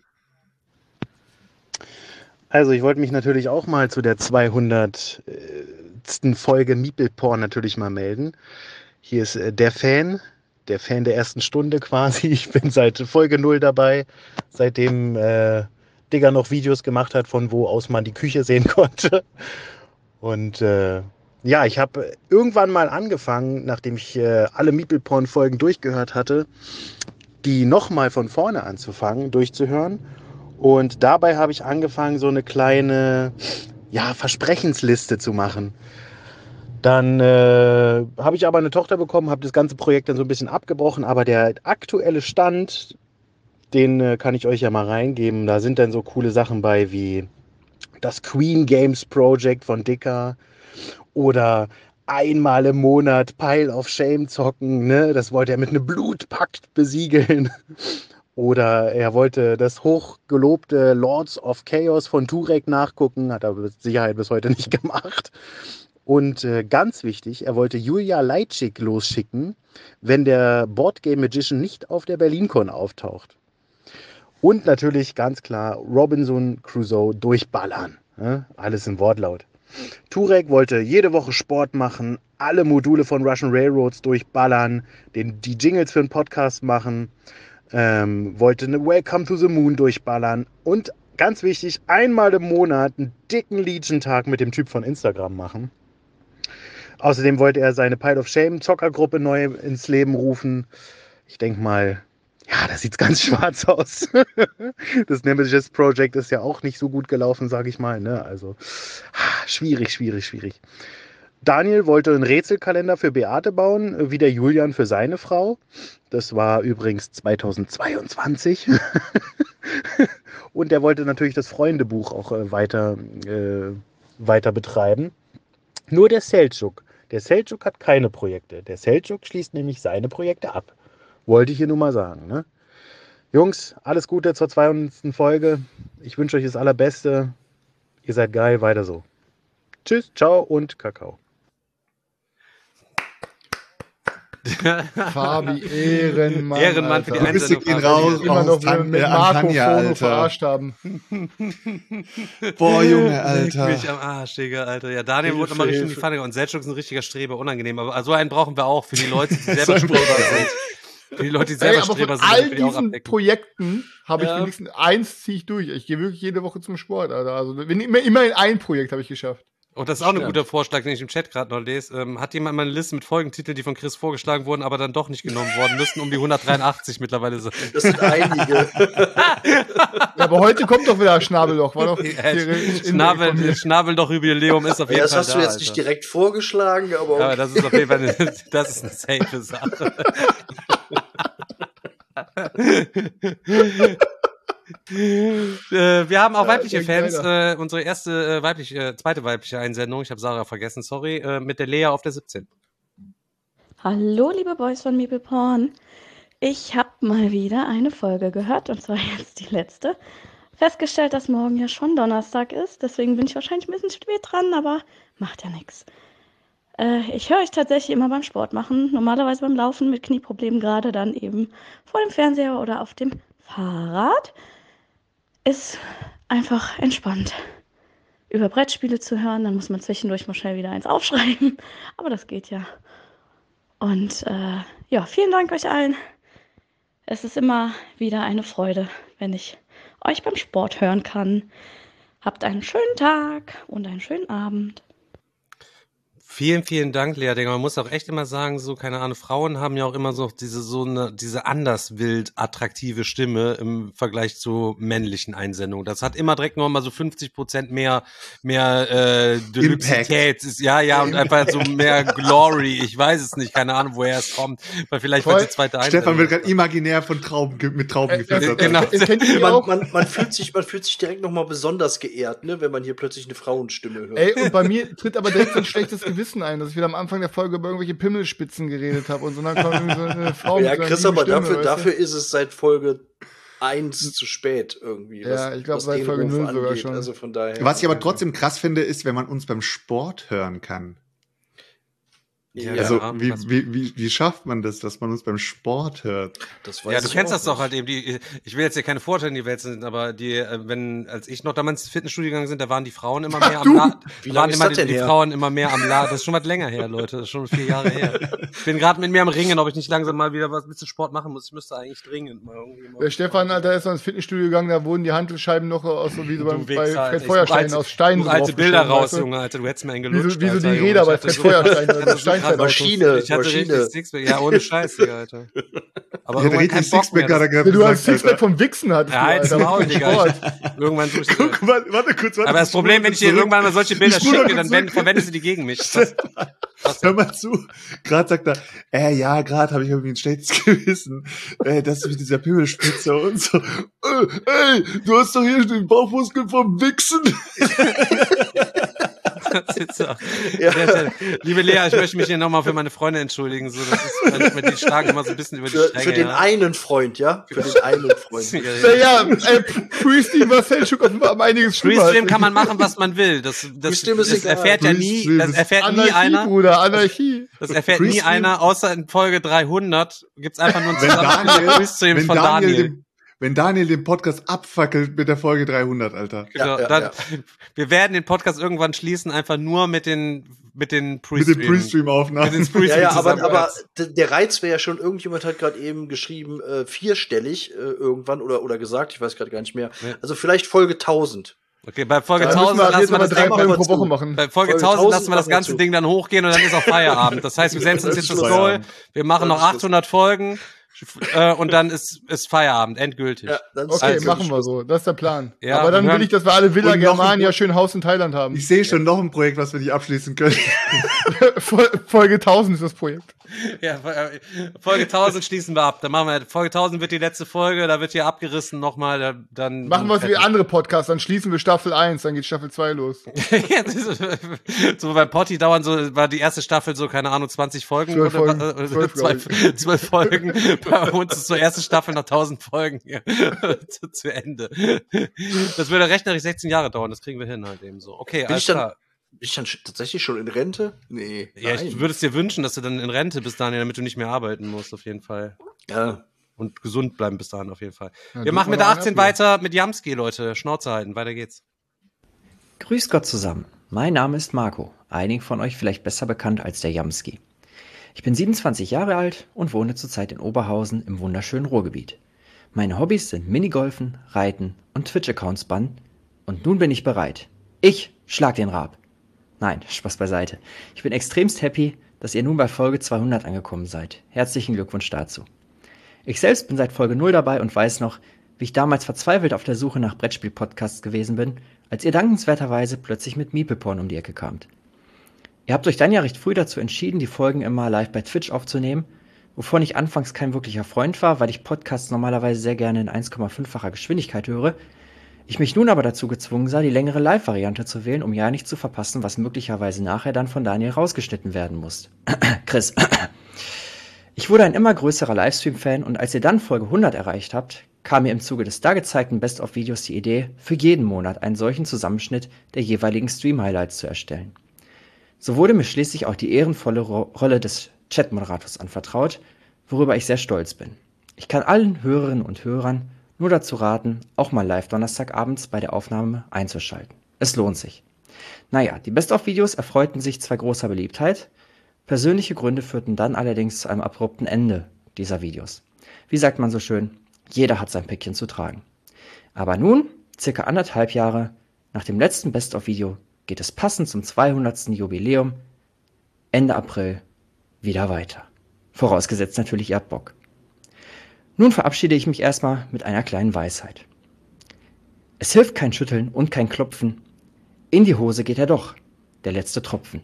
Also ich wollte mich natürlich auch mal zu der zweihundertsten Folge Meeple Porn natürlich mal melden. Hier ist äh, der Fan, der Fan der ersten Stunde quasi. Ich bin seit Folge null dabei, seitdem äh, Digger noch Videos gemacht hat, von wo aus man die Küche sehen konnte. Und äh, ja, ich habe irgendwann mal angefangen, nachdem ich äh, alle Meeple Porn Folgen durchgehört hatte, die nochmal von vorne anzufangen, durchzuhören. Und dabei habe ich angefangen, so eine kleine ja, Versprechensliste zu machen. Dann äh, habe ich aber eine Tochter bekommen, habe das ganze Projekt dann so ein bisschen abgebrochen. Aber der aktuelle Stand, den äh, kann ich euch ja mal reingeben. Da sind dann so coole Sachen bei wie das Queen Games Project von Dicker oder einmal im Monat Pile of Shame zocken. Ne? Das wollte er mit einem Blutpakt besiegeln. Oder er wollte das hochgelobte Lords of Chaos von Turek nachgucken, hat er mit Sicherheit bis heute nicht gemacht. Und äh, ganz wichtig, er wollte Julia Leitschik losschicken, wenn der Boardgame Magician nicht auf der BerlinCon auftaucht. Und natürlich ganz klar Robinson Crusoe durchballern. Ne? Alles im Wortlaut. Turek wollte jede Woche Sport machen, alle Module von Russian Railroads durchballern, den, die Jingles für den Podcast machen. Ähm, wollte eine Welcome to the Moon durchballern und ganz wichtig, einmal im Monat einen dicken Legion-Tag mit dem Typ von Instagram machen. Außerdem wollte er seine Pile of Shame Zockergruppe neu ins Leben rufen. Ich denke mal, ja, da sieht's ganz schwarz aus. Das Nemesis Project ist ja auch nicht so gut gelaufen, sage ich mal. Ne? Also schwierig, schwierig, schwierig. Daniel wollte einen Rätselkalender für Beate bauen, wie der Julian für seine Frau. Das war übrigens zweitausendzweiundzwanzig. Und er wollte natürlich das Freundebuch auch äh, weiter, äh, weiter betreiben. Nur der Selçuk. Der Selçuk hat keine Projekte. Der Selçuk schließt nämlich seine Projekte ab. Wollte ich hier nur mal sagen. Ne? Jungs, alles Gute zur zweihundertsten Folge. Ich wünsche euch das Allerbeste. Ihr seid geil, weiter so. Tschüss, ciao und Kakao. Fabi, Ehrenmann. Ehrenmann für die Alter. Einsendung. Grüße gehen raus Immer noch aus Tan mit äh, an Marco Tanja, Fono Alter. verarscht haben. Boah, Junge, Leck Alter. mich am Arsch, Digga, Alter. Ja, Daniel Hilfe, wurde immer richtig in die Hilfe. Pfanne. Und Selçuk ist ein richtiger Streber, unangenehm. Aber so einen brauchen wir auch für die Leute, die So selber einen Streber brauchen wir sind. Für die Leute, die Ey, selber aber Streber von sind, all damit wir die auch diesen abdecken. Projekten habe ich Ja. wenigstens eins ziehe ich durch. Ich gehe wirklich jede Woche zum Sport, Alter. Also wenn, immer, immerhin ein Projekt habe ich geschafft. Und das ist auch ein Stimmt. guter Vorschlag, den ich im Chat gerade noch lese. Ähm, hat jemand mal eine Liste mit Folgentiteln, die von Chris vorgeschlagen wurden, aber dann doch nicht genommen worden müssten, um die hundertdreiundachtzig mittlerweile sind. Das sind einige. Ja, aber heute kommt doch wieder Schnabelloch. War doch Äh, Schnabel, Schnabelloch-Jubiläum ist auf jeden Ja, das Fall hast da, du jetzt Alter. nicht direkt vorgeschlagen, aber okay. Aber das ist auf jeden Fall eine, das ist eine safe Sache. äh, wir haben auch Ja, weibliche sehr Fans. geil. Äh, unsere erste äh, weibliche, äh, zweite weibliche Einsendung, ich habe Sarah vergessen, sorry, äh, mit der Lea auf der siebzehn. Hallo, liebe Boys von Meeple Porn. Ich habe mal wieder eine Folge gehört, und zwar jetzt die letzte. Festgestellt, dass morgen ja schon Donnerstag ist, deswegen bin ich wahrscheinlich ein bisschen spät dran, aber macht ja nichts. Äh, ich höre euch tatsächlich immer beim Sport machen, normalerweise beim Laufen mit Knieproblemen, gerade dann eben vor dem Fernseher oder auf dem Fahrrad. Ist einfach entspannt, über Brettspiele zu hören, dann muss man zwischendurch mal schnell wieder eins aufschreiben, aber das geht ja. Und äh, ja, vielen Dank euch allen. Es ist immer wieder eine Freude, wenn ich euch beim Sport hören kann. Habt einen schönen Tag und einen schönen Abend. Vielen, vielen Dank, Lea Dinger. Man muss auch echt immer sagen, so, keine Ahnung, Frauen haben ja auch immer so diese, so eine, diese anders wild attraktive Stimme im Vergleich zu männlichen Einsendungen. Das hat immer direkt noch mal so fünfzig Prozent mehr, mehr, äh, Deluxität. Ist, ja, ja, und einfach so mehr Glory. Ich weiß es nicht, keine Ahnung, woher es kommt. Weil vielleicht wird die zweite Einsendung. Stefan wird gerade imaginär von Trauben, ge- mit Trauben gefüttert. Genau. man, man, man, fühlt sich, man fühlt sich direkt nochmal besonders geehrt, ne, wenn man hier plötzlich eine Frauenstimme hört. Ey, und bei mir tritt aber direkt so ein schlechtes Gewissen ein, dass ich wieder am Anfang der Folge über irgendwelche Pimmelspitzen geredet habe und so, dann kommt irgendwie so eine Frau Ja, mit so einer Chris, lieben aber Stimme, dafür, weißt du? dafür ist es seit Folge eins zu spät irgendwie. Ja, ich glaub, was seit den Folge Ruf null sogar angeht. schon. Also von daher. Was ich aber trotzdem krass finde, ist, wenn man uns beim Sport hören kann. Ja, also, ja, wie, also- wie, wie, wie schafft man das, dass man uns beim Sport hört? Das Ja, du kennst das doch halt eben. Die, ich will jetzt hier keine Vorurteile in die Welt sind, aber die, äh, wenn, als ich noch damals ins Fitnessstudio gegangen sind, da waren die Frauen immer mehr Ach, am du? La Wie waren lange ist immer das die, denn die her? Frauen immer mehr am La Das ist schon was länger her, Leute. Das ist schon vier Jahre her. Ich bin gerade mit mir am Ringen, ob ich nicht langsam mal wieder was ein bisschen Sport machen muss. Ich müsste eigentlich dringend mal irgendwie mal. Der Stefan, Alter, ist noch ins Fitnessstudio gegangen, da wurden die Hantelscheiben noch aus so wie so beim, bei Wichser, Fred Alter. Feuerstein Du aus Stein alte, alte Bilder draufgeschoben, raus, weißt du? Junge, Alter. Du hättest mir einen Wie gelutscht. so, wie so Alter, die Junge. Räder Ich bei hatte Fred so- Feuerstein, ich also hatte so Steinzeitautos. Maschine, Ich hatte Maschine. richtig Sixpack. Ja, ohne Scheiß, Digga, Alter. Aber Ich hatte irgendwann richtig keinen Bock Sixpack, mehr. hat er Das- gerade Du hast gesagt, Sixpack Alter. vom Wichsen hattest Ja, du, halt's Alter. Maul, Vom Digga. Sport. Ich- Irgendwann tue ich Guck mal, warte kurz, warte Aber das kurz, Problem, wenn ich dir zurück. irgendwann mal solche Bilder Ich spule mal schicke, kurz dann zurück. verwendest du die gegen mich. Das, Hör mal zu. Gerade sagt er, äh, ja, gerade habe ich irgendwie ein schlechtes Gewissen. Äh, das mit dieser Pimmelspitze und so. Äh, ey, du hast doch hier den Bauchmuskel vom Wichsen. das ist auch, ja. Liebe Lea, ich möchte mich hier nochmal für meine Freunde entschuldigen. So, das ist manchmal, die schlagen immer so ein bisschen über die Für, Stränge. für den ja. einen Freund, ja? Für den einen Freund. Ja, ja. Naja, ey, Pre-Stream war Selchuk offenbar um einiges schlimmer. Freestream kann man machen, was man will. Das, das, Freestream ist das egal. erfährt ja nie, Freestream das ist erfährt nie Anarchie, einer. Bruder, Anarchie. Das erfährt nie Freestream- einer, außer in Folge dreihundert gibt's einfach nur einen Wenn Zusammenschnitt Daniel, Freestreams wenn von Daniel, Daniel. den, wenn Daniel den Podcast abfackelt mit der Folge dreihundert, Alter. Genau, Ja, ja, dann, ja. Wir werden den Podcast irgendwann schließen, einfach nur mit den, mit den Mit Pre-Stream. den Pre-Stream-Aufnahmen. Mit den Pre-Stream Ja, ja, aber, aber Zusammencuts. d- der Reiz wäre ja schon, irgendjemand hat gerade eben geschrieben, äh, vierstellig äh, irgendwann oder, oder gesagt, ich weiß gerade gar nicht mehr. Ja. Also vielleicht Folge tausend. Okay, bei Folge Da müssen tausend wir ab lassen jetzt wir mal das drei Ding mal Folgen mal pro zu. Woche machen. Bei Folge Folge tausend tausend lassen wir das machen wir ganze zu. Ding dann hochgehen und dann ist auch Feierabend. Das heißt, wir setzen uns Das jetzt ist das Goal. Feierabend. Wir machen noch Das ist achthundert Folgen. äh, und dann ist, ist Feierabend, endgültig. Ja, dann Okay, Also, machen wir so. Das ist der Plan. Ja, Aber dann wir will ich, dass wir alle Villa Und noch ein Germania Pro- schön Haus in Thailand haben. Ich sehe schon noch ein Projekt, was wir nicht abschließen können. Fol- Folge tausend ist das Projekt. Ja, äh, Folge tausend schließen wir ab. Dann machen wir, Folge tausend wird die letzte Folge, da wird hier abgerissen nochmal, da, dann. Machen wir es wie andere Podcasts, dann schließen wir Staffel eins, dann geht Staffel zwei los. Ja, das ist, so beim Potti dauern so, war die erste Staffel so, keine Ahnung, zwanzig Folgen Zwölf oder Folgen. äh, Zwölf, zwölf, glaub ich. zwölf Folgen. Bei uns ist so erste Staffel nach tausend Folgen ja, zu, zu Ende. Das würde rechnerisch sechzehn Jahre dauern, das kriegen wir hin halt eben so. Okay, Bin alles ich dann, klar. bin ich dann sch- tatsächlich schon in Rente? Nee. Ja, ich nein. würde es dir wünschen, dass du dann in Rente bist, Daniel, damit du nicht mehr arbeiten musst, auf jeden Fall. Ja. Und gesund bleiben bis dahin, auf jeden Fall. Ja, Wir tut machen mir mit der doch einen achtzehn ab, weiter mit Jamski, Leute. Schnauze halten, weiter geht's. Grüß Gott zusammen. Mein Name ist Marco, einigen von euch vielleicht besser bekannt als der Jamski. Ich bin siebenundzwanzig Jahre alt und wohne zurzeit in Oberhausen im wunderschönen Ruhrgebiet. Meine Hobbys sind Minigolfen, Reiten und Twitch-Accounts bannen. Und nun bin ich bereit. Ich schlag den Rab. Nein, Spaß beiseite. Ich bin extremst happy, dass ihr nun bei Folge zweihundert angekommen seid. Herzlichen Glückwunsch dazu. Ich selbst bin seit Folge null dabei und weiß noch, wie ich damals verzweifelt auf der Suche nach Brettspiel-Podcasts gewesen bin, als ihr dankenswerterweise plötzlich mit Meepleporn um die Ecke kamt. Ihr habt euch dann ja recht früh dazu entschieden, die Folgen immer live bei Twitch aufzunehmen, wovon ich anfangs kein wirklicher Freund war, weil ich Podcasts normalerweise sehr gerne in eins Komma fünffacher Geschwindigkeit höre, ich mich nun aber dazu gezwungen sah, die längere Live-Variante zu wählen, um ja nicht zu verpassen, was möglicherweise nachher dann von Daniel rausgeschnitten werden muss. Chris. Ich wurde ein immer größerer Livestream-Fan und als ihr dann Folge hundert erreicht habt, kam mir im Zuge des da gezeigten Best-of-Videos die Idee, für jeden Monat einen solchen Zusammenschnitt der jeweiligen Stream-Highlights zu erstellen. So wurde mir schließlich auch die ehrenvolle Ro- Rolle des Chat-Moderators anvertraut, worüber ich sehr stolz bin. Ich kann allen Hörerinnen und Hörern nur dazu raten, auch mal live Donnerstagabends bei der Aufnahme einzuschalten. Es lohnt sich. Naja, die Best-of-Videos erfreuten sich zwar großer Beliebtheit, persönliche Gründe führten dann allerdings zu einem abrupten Ende dieser Videos. Wie sagt man so schön, jeder hat sein Päckchen zu tragen. Aber nun, circa anderthalb Jahre nach dem letzten Best-of-Video, geht es passend zum zweihundertsten Jubiläum Ende April wieder weiter. Vorausgesetzt natürlich, ihr habt Bock. Nun verabschiede ich mich erstmal mit einer kleinen Weisheit. Es hilft kein Schütteln und kein Klopfen. In die Hose geht er doch, der letzte Tropfen.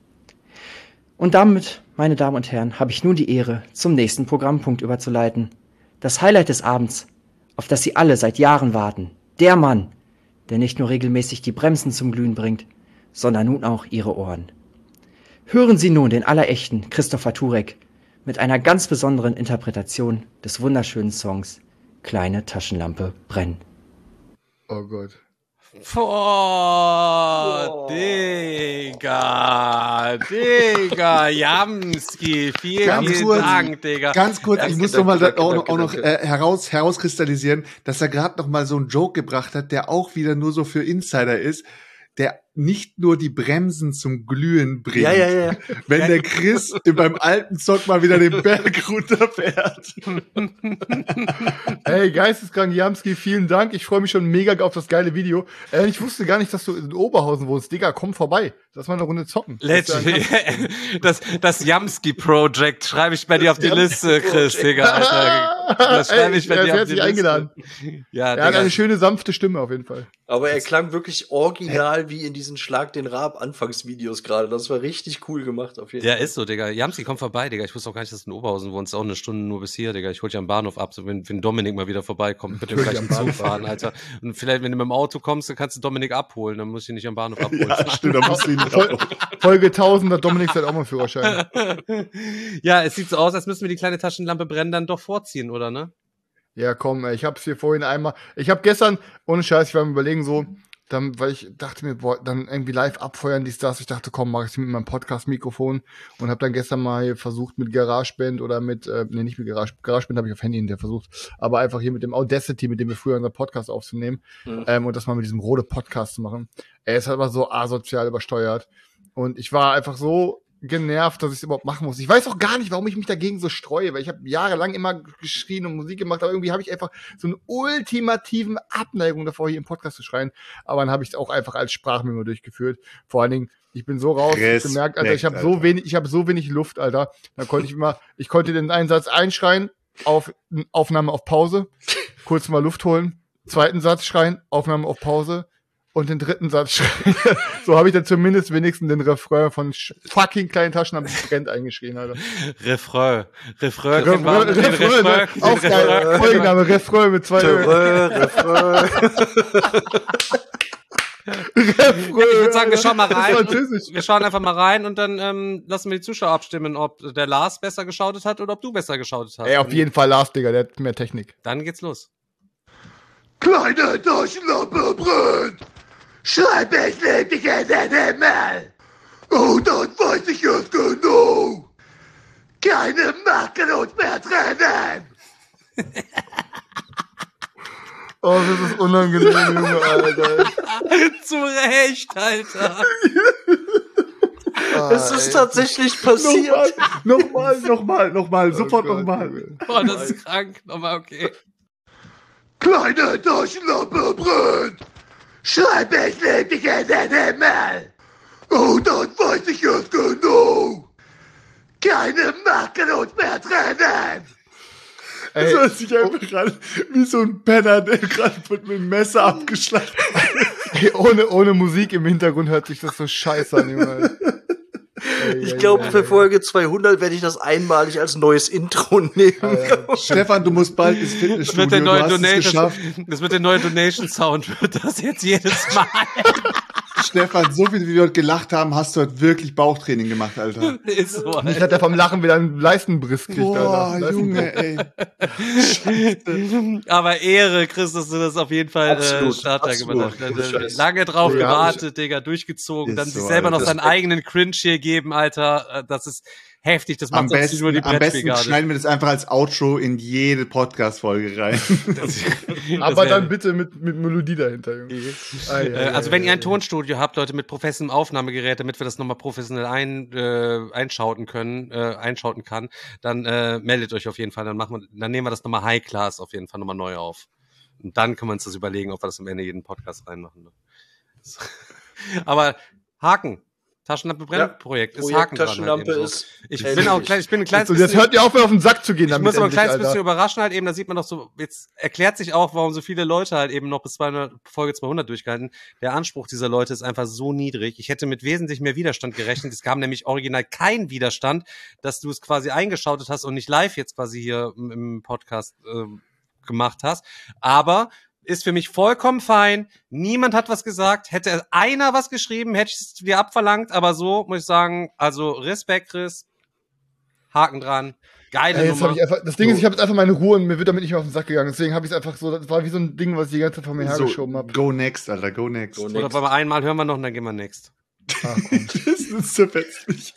Und damit, meine Damen und Herren, habe ich nun die Ehre, zum nächsten Programmpunkt überzuleiten. Das Highlight des Abends, auf das Sie alle seit Jahren warten. Der Mann, der nicht nur regelmäßig die Bremsen zum Glühen bringt, sondern nun auch Ihre Ohren. Hören Sie nun den allerechten Christopher Turek mit einer ganz besonderen Interpretation des wunderschönen Songs Kleine Taschenlampe brennen. Oh Gott. Boah, Digga, Digga, Jamski, vielen, Ganz vielen kurz, Dank, Digga. Ganz kurz, Danke, ich muss danke, noch mal danke, auch, noch, danke, auch noch danke. äh, heraus, herauskristallisieren, dass er gerade noch mal so einen Joke gebracht hat, der auch wieder nur so für Insider ist, der nicht nur die Bremsen zum Glühen bringt. Ja, ja, ja. Wenn Ja. der Chris beim alten Zock mal wieder den Berg runterfährt. Ey, geisteskrank Jamski, vielen Dank. Ich freue mich schon mega auf das geile Video. Äh, ich wusste gar nicht, dass du in Oberhausen wohnst. Digga, komm vorbei. Lass mal eine Runde zocken. Let's, Das ist ja ein das, das Jamski-Project schreibe ich bei dir auf die Liste, Chris, Digga, Alter. Das schreibe ich bei Ey, dir er auf hat die sich Liste. eingeladen. Ja, Er hat Digga. eine schöne, sanfte Stimme auf jeden Fall. Aber er klang wirklich original wie in diesen Schlag den Raab Anfangsvideos gerade. Das war richtig cool gemacht auf jeden Ja, Fall. ist so, Digga. Jamski, komm vorbei, Digga. Ich wusste auch gar nicht, dass du in Oberhausen wohnst. Auch eine Stunde nur bis hier, Digga. Ich hol dich am Bahnhof ab, so wenn, wenn Dominik mal wieder vorbeikommt, mit dem Hol dich gleichen am Zug Bahnhof fahren, Alter. Und vielleicht, wenn du mit dem Auto kommst, dann kannst du Dominik abholen. Dann muss ich ihn nicht am Bahnhof abholen. Ja, stimmt, da musst du ihn nicht Fol abholen. Folge tausend hat Dominik halt auch mal einen Führerschein. Ja, es sieht so aus, als müssen wir die kleine Taschenlampe brennen dann doch vorziehen, oder ne? Ja, komm, ey, ich hab's hier vorhin einmal. Ich hab gestern, ohne Scheiß, ich war am Überlegen so, dann, weil ich dachte mir, boah, dann irgendwie live abfeuern, dies, das. Ich dachte, komm, mach ich mit meinem Podcast-Mikrofon und hab dann gestern mal hier versucht mit GarageBand oder mit, äh, nee, nicht mit Garage, GarageBand habe ich auf Handy hinterher versucht, aber einfach hier mit dem Audacity, mit dem wir früher unseren Podcast aufzunehmen, Mhm. ähm, und das mal mit diesem Rode Podcast zu machen. Er ist halt aber so asozial übersteuert. Und ich war einfach so genervt, dass ich es überhaupt machen muss. Ich weiß auch gar nicht, warum ich mich dagegen so streue, weil ich habe jahrelang immer geschrien und Musik gemacht, aber irgendwie habe ich einfach so eine ultimativen Abneigung davor, hier im Podcast zu schreien. Aber dann habe ich es auch einfach als Sprachmemo durchgeführt. Vor allen Dingen, ich bin so raus, ich gemerkt, Alter, ich habe so Alter. wenig, ich habe so wenig Luft, Alter. Da konnte ich immer, ich konnte den Einsatz einschreien, auf, Aufnahme auf Pause, kurz mal Luft holen, zweiten Satz schreien, Aufnahme auf Pause und den dritten Satz schreien. So habe ich dann zumindest wenigstens den Refrain von sch- fucking kleinen Taschen am Brennt eingeschrien, Alter. Refrain. Refrain. Refrain, Refrain, Refrain, Refrain, ne? Auch geil. Folgenname, Refrain mit zwei Ö. Refrain. Ich würde sagen, wir schauen mal Das ist rein. französisch. Und, wir schauen einfach mal rein und dann ähm, lassen wir die Zuschauer abstimmen, ob der Lars besser geschautet hat oder ob du besser geschautet hast. Ey, auf jeden Fall Lars, Digga, der hat mehr Technik. Dann geht's los. Kleine Taschenlampe brennt. Schreib, ich lieb dich in den Himmel. Oh, dann weiß ich es genau. Keine Macht kann uns mehr trennen. Oh, das ist unangenehm, Junge, Alter. Zu Recht, Alter. Es ist tatsächlich passiert. Nochmal, nochmal, nochmal, sofort nochmal. Boah, das ist krank. Nochmal, okay. Kleine Taschenlampe brennt. Schreib, ich lieb dich in den Himmel. Oh, dann weiß ich es genau. Keine Macht kann uns mehr trennen. Das Ey, hört sich einfach an wie so ein Penner, der gerade mit dem Messer abgeschlachtet Ey, ohne, ohne Musik im Hintergrund hört sich das so scheiße an, Junge. Ey, Ich ey, glaube, ey, für ey. Folge zweihundert werde ich das einmalig als neues Intro nehmen. Stefan, du musst bald ins Das wird Fitnessstudio, der du neue hast es Donation, geschafft. das, das wird der neue Donation-Sound, wird das jetzt jedes Mal. Stefan, so viel wie wir heute gelacht haben, hast du heute wirklich Bauchtraining gemacht, Alter. Ist so, Nicht hat er vom Lachen wieder einen Leistenbriss gekriegt, Boah, Alter. Junge, ey. Aber Ehre, Chris, dass du das auf jeden Fall äh, Absolut, Starter absolut. gemacht hast. Scheiß. Lange drauf Ja, gewartet, Digga, durchgezogen, Ist dann sich so, selber noch Alter. seinen eigenen Cringe hier geben, Alter. Äh, Das ist heftig, das Am macht sonst besten, nur die am besten Brettspielgarde. schneiden wir das einfach als Outro in jede Podcast-Folge rein. Das Aber wär- dann bitte mit, mit Melodie dahinter, Junge. Ei, Äh, ei, also ei, wenn ei, ihr ein ei. Tonstudio habt, Leute, mit professionellem Aufnahmegerät, damit wir das nochmal professionell ein, äh, einschauten können, äh, einschauten kann, dann äh, meldet euch auf jeden Fall. Dann machen wir, dann nehmen wir das nochmal High Class auf jeden Fall nochmal neu auf. Und dann können wir uns das überlegen, ob wir das am Ende jeden Podcast reinmachen. Ne? So. Aber Haken. Taschenlampe brennt Ja, Projekt ist Projekt Haken dran. Taschenlampe halt eben ist so. Ich endlich. bin auch klein, ich bin ein kleines So, jetzt hört ihr auf, mir auf den Sack zu gehen Ich damit muss aber ein endlich, kleines Alter. bisschen überraschen halt eben, da sieht man doch so, jetzt erklärt sich auch, warum so viele Leute halt eben noch bis zweihundert, Folge zweihundert durchgehalten. Der Anspruch dieser Leute ist einfach so niedrig. Ich hätte mit wesentlich mehr Widerstand gerechnet. Es kam nämlich original kein Widerstand, dass du es quasi eingeschaltet hast und nicht live jetzt quasi hier im, im Podcast äh, gemacht hast. Aber ist für mich vollkommen fein. Niemand hat was gesagt. Hätte einer was geschrieben, hätte ich es dir abverlangt. Aber so muss ich sagen, also Respekt, Chris. Haken dran. Geile Ey, jetzt Nummer. hab ich einfach, das Ding ist, ich habe jetzt einfach meine Ruhe und mir wird damit nicht mehr auf den Sack gegangen. Deswegen habe ich es einfach so, das war wie so ein Ding, was ich die ganze Zeit vor mir hergeschoben habe. Go next, Alter, go next. Go Oder next. wollen wir einmal hören wir noch und dann gehen wir next. Ach, komm. Das ist so fetzlich.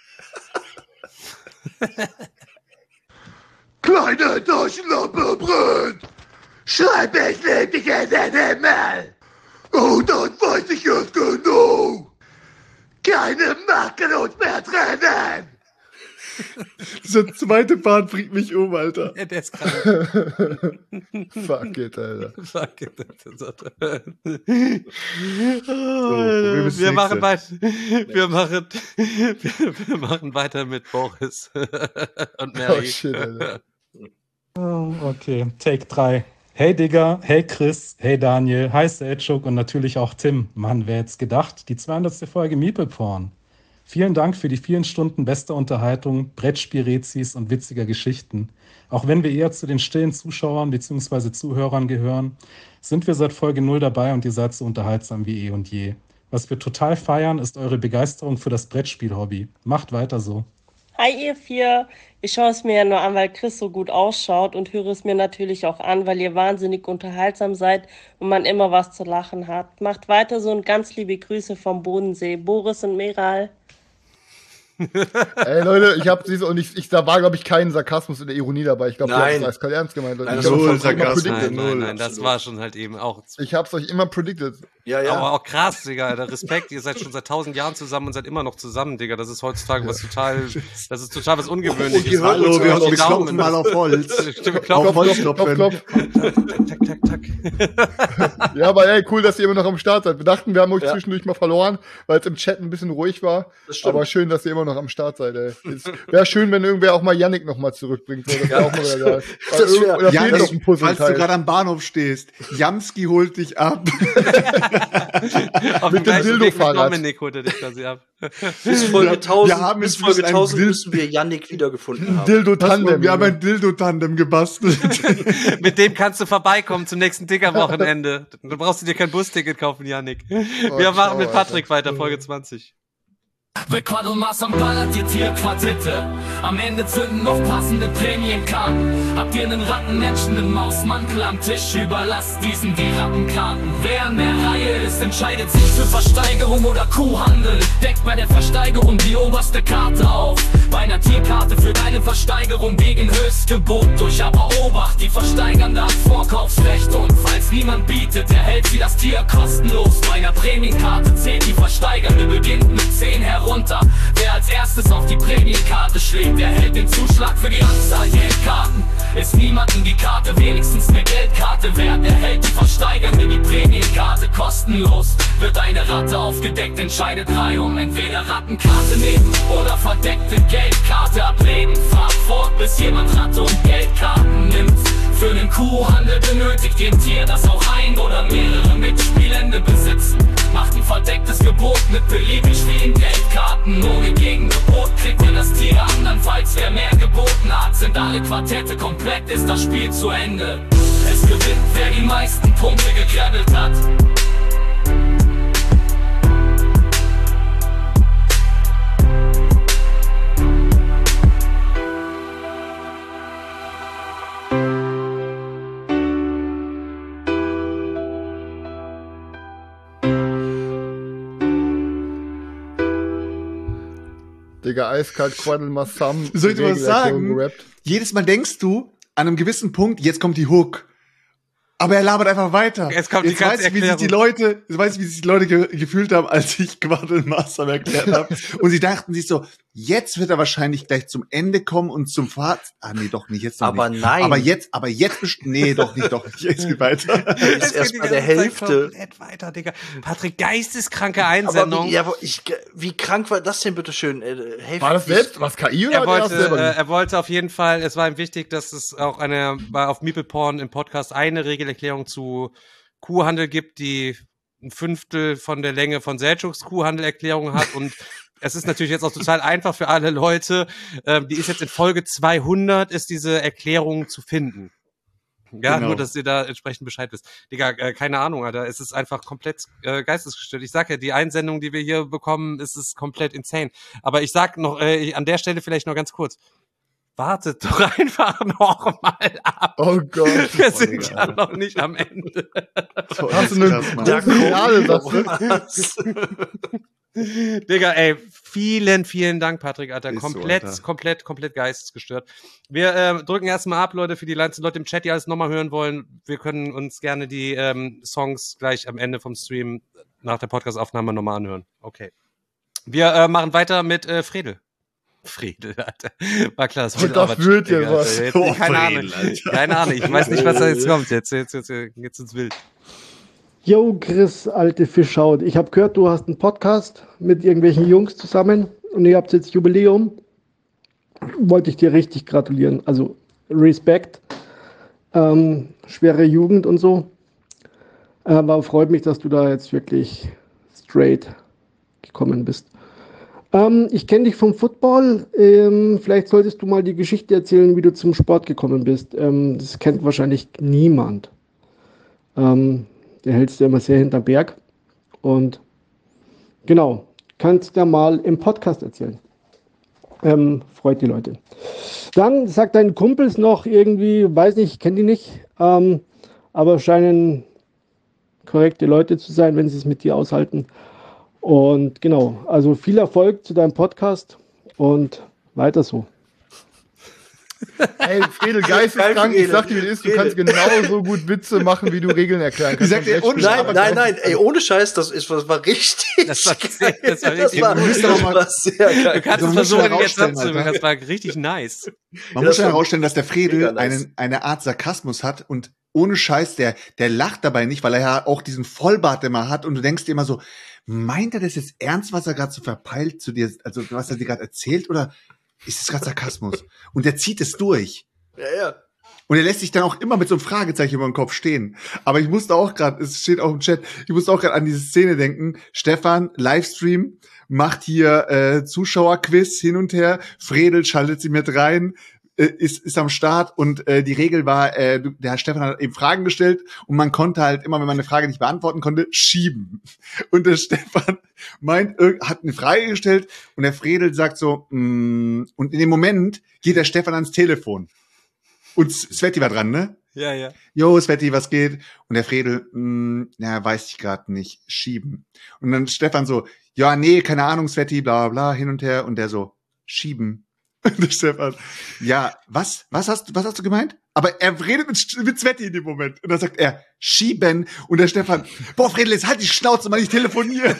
Kleine Taschenlampe brennt. Schreib, ich lieb dich in den Himmel. Oh, dann weiß ich es genau. Keine Macht kann uns mehr trennen. Dieser zweite Part bringt mich um, Alter. Ja, der ist krank. Fuck it, Alter. Fuck it. probieren wir, das wir machen nächste. weiter. Wir machen, wir, wir machen weiter mit Boris und Mary. Oh shit, Alter. Oh, okay, Take drei. Hey Digga, hey Chris, hey Daniel, hi Selchuk und natürlich auch Tim. Mann, wer hätte gedacht? Die zweihundertste Folge Meeple Porn. Vielen Dank für die vielen Stunden bester Unterhaltung, Brettspielrezis und witziger Geschichten. Auch wenn wir eher zu den stillen Zuschauern bzw. Zuhörern gehören, sind wir seit Folge null dabei und ihr seid so unterhaltsam wie eh und je. Was wir total feiern, ist eure Begeisterung für das Brettspiel-Hobby. Macht weiter so. Hi ihr vier, ich schaue es mir ja nur an, weil Chris so gut ausschaut und höre es mir natürlich auch an, weil ihr wahnsinnig unterhaltsam seid und man immer was zu lachen hat. Macht weiter so und ganz liebe Grüße vom Bodensee, Boris und Meral. Ey Leute, ich hab diese und ich, ich da war glaube ich kein Sarkasmus oder Ironie dabei. Ich glaube, ihr habt Nein. es als kein ernst gemeint. Leute. Nein, Ich das hab's war euch immer Sarkasmus. predicted. Nein, nein, nein, das war schon halt eben auch. Ich hab's euch immer predicted. Ja, ja. Aber auch krass, Digga, Alter. Respekt, ihr seid schon seit tausend Jahren zusammen und seid immer noch zusammen, Digga. Das ist heutzutage was total, das ist total was Ungewöhnliches. Und hallo, wir, wir klopfen mal auf Holz. Stimmt, klopf, auf klopf, Holz klopfen. Tak, tak, tak, tak. Ja, aber ey, cool, dass ihr immer noch am Start seid. Wir dachten, wir haben euch Ja. zwischendurch mal verloren, weil es im Chat ein bisschen ruhig war. Das stimmt. Aber schön, dass ihr immer noch am Start seid, ey. Wäre schön, wenn irgendwer auch mal Yannick noch mal zurückbringt. So, dass Ja. er auch mal wieder da ist. Weil Das irgend- wär- oder Ja, fehlt das, noch ein Puzzleteil. falls du gerade am Bahnhof stehst, Jamski holt dich ab. Auf Mit dem dem gleichen Weg mit Dildo-Fahrrad. Dominik holt er dich quasi ab. Bis Folge Wir- tausend, wir haben bis jetzt Folge ein tausend Dild- müssen wir Yannick wiedergefunden haben. Dildo-Tandem. Wir haben ein Dildo-Tandem gebastelt. Mit dem kannst du vorbeikommen zum nächsten Digger-Wochenende. Dann brauchst du dir kein Busticket kaufen, Yannick. Wir machen mit Patrick weiter, Folge zwanzig. Wir Quaddelmaß am ballert die Tierquartette. Am Ende zünden noch passende Prämienkarten. Habt ihr einen Rattenmenschen im Mausmantel am Tisch? Überlasst diesen die Rattenkarten. Wer in der Reihe ist, entscheidet sich für Versteigerung oder Kuhhandel. Deckt bei der Versteigerung die oberste Karte auf. Bei einer Tierkarte für deine Versteigerung gegen Höchstgebot durch. Aber Obacht, die Versteigernde hat Vorkaufsrecht. Und falls niemand bietet, erhält sie das Tier kostenlos. Bei einer Prämienkarte zählt die Versteigernde, beginnt mit zehn herunter. Wer als erstes auf die Prämienkarte schlägt, erhält den Zuschlag für die Anzahl Geldkarten. Ist niemandem die Karte wenigstens eine Geldkarte wert, erhält die Versteigernde die Prämienkarte kostenlos. Wird eine Ratte aufgedeckt, entscheidet Reihum. Entweder Rattenkarte nehmen oder verdeckte Geldkarte ablehnen. Fahrt fort, bis jemand Ratte und Geldkarten nimmt. Für den Kuhhandel benötigt ihr ein Tier, das auch ein oder mehrere Mitspielende besitzen. Macht ein verdecktes Gebot mit beliebig vielen Geldkarten. Ohne Gegengebot kriegt ihr das Tier, andernfalls wer mehr geboten hat. Sind alle Quartette komplett, ist das Spiel zu Ende. Es gewinnt, wer die meisten Punkte gekrabbelt hat. Digga, eiskalt Quaddelmassam. Soll ich dir was sagen? Gerappt. Jedes Mal denkst du, an einem gewissen Punkt, jetzt kommt die Hook. Aber er labert einfach weiter. Jetzt kommt die jetzt ganze weiß ich, wie sich die Erklärung. Leute, jetzt weiß ich, wie sich die Leute ge gefühlt haben, als ich Quaddelmassam erklärt habe. Und sie dachten sich so, jetzt wird er wahrscheinlich gleich zum Ende kommen und zum Fazit. Ah, nee, doch nicht, jetzt noch Aber nicht. nein. Aber jetzt, aber jetzt, best- nee, doch nicht, doch nicht. Jetzt geht weiter. Ist erst bei der Hälfte. Komplett weiter, Digga. Patrick, geisteskranke Aber Einsendung. wie, ja, wo- ich, wie krank war das denn bitte schön? Äh, helft- War das selbst? Was K I oder Er hat er das wollte, selber äh, gemacht? er wollte auf jeden Fall, es war ihm wichtig, dass es auch eine, bei- auf Meeple Porn im Podcast eine Regelerklärung zu Kuhhandel gibt, die ein Fünftel von der Länge von Selçuks Kuhhandelerklärung hat und es ist natürlich jetzt auch total einfach für alle Leute. Ähm, die ist jetzt in Folge zweihundert, ist diese Erklärung zu finden. Ja, Genau. nur, dass ihr da entsprechend Bescheid wisst. Digga, äh, keine Ahnung, Alter. Es ist einfach komplett äh, geistesgestört. Ich sag ja, die Einsendung, die wir hier bekommen, ist es komplett insane. Aber ich sag noch, äh, ich- an der Stelle vielleicht noch ganz kurz. Wartet doch einfach noch mal ab. Oh Gott. Wir sind ja noch nicht am Ende. Hast du eine große Finale, sagst du? Digga, ey, vielen, vielen Dank, Patrick, Alter. Ist so, Komplett, Alter. komplett, komplett geistesgestört. Wir äh, drücken erstmal ab, Leute, für die ganzen Leute im Chat, die alles nochmal hören wollen. Wir können uns gerne die ähm, Songs gleich am Ende vom Stream nach der Podcast-Aufnahme nochmal anhören. Okay. Wir äh, machen weiter mit äh, Fredel. Fredel, Alter. War klar, das Und das wird Digga, ja Alter. was. Jetzt, Oh, keine Fredel, Ahnung. Alter. Keine Ahnung. Ich weiß nicht, was da jetzt kommt. Jetzt, jetzt, jetzt, jetzt ins Wild. Yo, Chris, alte Fischhaut. Ich habe gehört, du hast einen Podcast mit irgendwelchen Jungs zusammen und ihr habt jetzt Jubiläum. Wollte ich dir richtig gratulieren. Also Respekt. Ähm, schwere Jugend und so. Aber freut mich, dass du da jetzt wirklich straight gekommen bist. Ähm, ich kenne dich vom Football. Ähm, vielleicht solltest du mal die Geschichte erzählen, wie du zum Sport gekommen bist. Ähm, das kennt wahrscheinlich niemand. Ähm, Der hältst du immer sehr hinterm Berg. Und genau, kannst du ja mal im Podcast erzählen. Ähm, freut die Leute. Dann sagt dein Kumpels noch irgendwie, weiß nicht, ich kenne die nicht, ähm, aber scheinen korrekte Leute zu sein, wenn sie es mit dir aushalten. Und genau, also viel Erfolg zu deinem Podcast und weiter so. Ey, Fredel, geisteskrank, ich sag dir, wie es ist, du kannst genauso gut Witze machen, wie du Regeln erklären kannst. Sag dir, ohne, nein, nein, nein, ey, ohne Scheiß, das ist, das war richtig. Das war, sehr, das war richtig das war, gut. das war sehr geil. Du kannst es versuchen, jetzt abzuwürgen, das war richtig nice. Man muss ja herausstellen, dass der Fredel einen, eine Art Sarkasmus hat und ohne Scheiß, der, der lacht dabei nicht, weil er ja auch diesen Vollbart immer hat und du denkst dir immer so, meint er das jetzt ernst, was er gerade so verpeilt zu dir, also was er dir gerade erzählt, oder ist es gerade Sarkasmus? Und der zieht es durch. Ja, ja. Und er lässt sich dann auch immer mit so einem Fragezeichen über den Kopf stehen. Aber ich musste auch gerade, es steht auch im Chat, ich musste auch gerade an diese Szene denken. Stefan, Livestream, macht hier äh, Zuschauerquiz hin und her. Fredel schaltet sie mit rein, äh, ist ist am Start. Und äh, die Regel war, äh, der Herr Stefan hat eben Fragen gestellt. Und man konnte halt immer, wenn man eine Frage nicht beantworten konnte, schieben. Und der Stefan meint, hat eine Frage gestellt. Und der Fredel sagt so, mm, und in dem Moment geht der Stefan ans Telefon. Und Sveti war dran, ne? Ja, ja. Jo, Sveti, was geht? Und der Fredel, mh, na, weiß ich gerade nicht, schieben. Und dann Stefan so, ja, nee, keine Ahnung, Sveti, bla, bla, hin und her. Und der so, schieben. Und der Stefan, ja, was, was hast, was hast du gemeint? Aber er redet mit, mit Sveti in dem Moment. Und dann sagt er, schieben. Und der Stefan, boah, Fredel, jetzt halt die Schnauze, mal, ich telefoniere.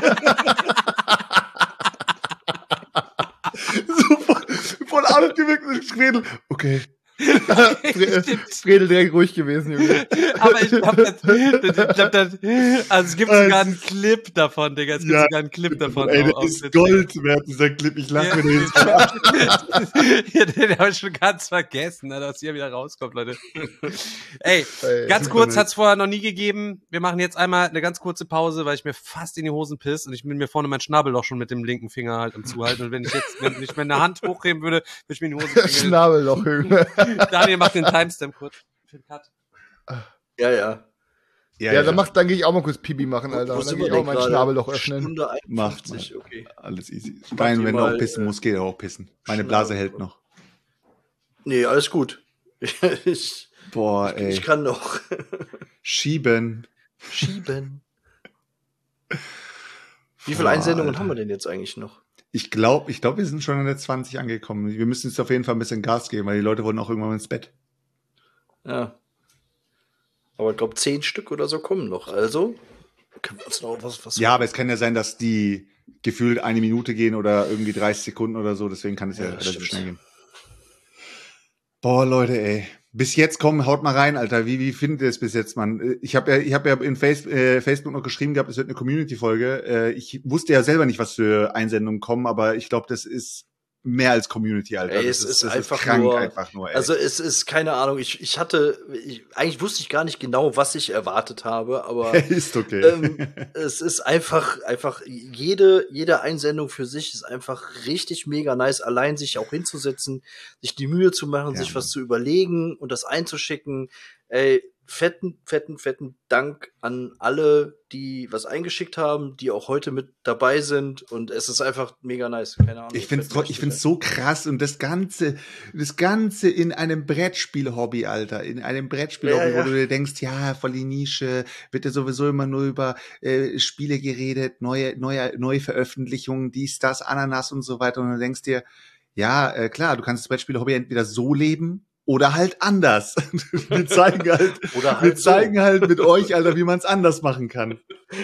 so voll, voll abgewirkt, Fredel, okay. Fredel direkt ruhig gewesen, Junge. Aber ich glaube, das, ich glaub, das, also es gibt sogar einen Clip davon, Digga. Es gibt ja, sogar einen Clip davon. Ey, das ist Gold wert, dieser Clip. Ich lache mir den ja, den habe ich schon ganz vergessen, dass hier wieder rauskommt, Leute. Ey, Ey ganz kurz, hat's vorher noch nie gegeben. Wir machen jetzt einmal eine ganz kurze Pause, weil ich mir fast in die Hosen piss und ich bin mir vorne mein Schnabelloch schon mit dem linken Finger halt am Zuhalten. Und wenn ich jetzt, wenn ich meine Hand hochheben würde, würde ich mir in die Hose pissen. Schnabelloch, Junge. Daniel macht den Timestamp kurz für den Cut. Ja, ja. Ja, ja, dann, mach, dann gehe ich auch mal kurz Pipi machen, Alter. Dann gehe ich auch mein Schnabelloch öffnen. Macht mal. Okay. Alles easy. Nein, wenn du auch pissen musst, geht er auch pissen. Meine Blase hält noch. Nee, alles gut. ich, Boah, ich, ey. Ich kann noch. Schieben. Schieben. Wie viele Einsendungen Alter. haben wir denn jetzt eigentlich noch? Ich glaube, ich glaube, wir sind schon an der zwanzig angekommen. Wir müssen jetzt auf jeden Fall ein bisschen Gas geben, weil die Leute wollen auch irgendwann ins Bett. Ja. Aber ich glaube, zehn Stück oder so kommen noch. Also können wir uns noch was, was Ja, aber es kann ja sein, dass die gefühlt eine Minute gehen oder irgendwie dreißig Sekunden oder so. Deswegen kann es ja, ja relativ schnell gehen. Boah, Leute, ey. Bis jetzt, komm, haut mal rein, Alter. Wie, wie findet ihr es bis jetzt, Mann? Ich habe ja, ich habe ja in Face, äh, Facebook noch geschrieben gehabt, es wird eine Community-Folge. Äh, ich wusste ja selber nicht, was für Einsendungen kommen, aber ich glaube, das ist mehr als Community, Alter. Ey, das es ist, ist, das einfach, ist krank, nur, einfach nur, ey. Also es ist, keine Ahnung, ich, ich hatte, ich, eigentlich wusste ich gar nicht genau, was ich erwartet habe, aber ist okay. ähm, es ist einfach, einfach, jede, jede Einsendung für sich ist einfach richtig mega nice, allein sich auch hinzusetzen, sich die Mühe zu machen, Ja, sich Mann. was zu überlegen und das einzuschicken. Ey, fetten, fetten, fetten Dank an alle, die was eingeschickt haben, die auch heute mit dabei sind und es ist einfach mega nice, keine Ahnung. Ich find's, ich find's so krass und das Ganze, das Ganze in einem Brettspiel-Hobby, Alter, in einem Brettspiel-Hobby, Ja, ja. wo du dir denkst, ja, voll die Nische, wird ja sowieso immer nur über äh, Spiele geredet, neue, neue, neue Veröffentlichungen, dies, das, Ananas und so weiter und du denkst dir, ja, äh, klar, du kannst das Brettspiel-Hobby entweder so leben oder halt anders. Wir zeigen halt, Oder halt wir so. zeigen halt mit euch, Alter, wie man es anders machen kann.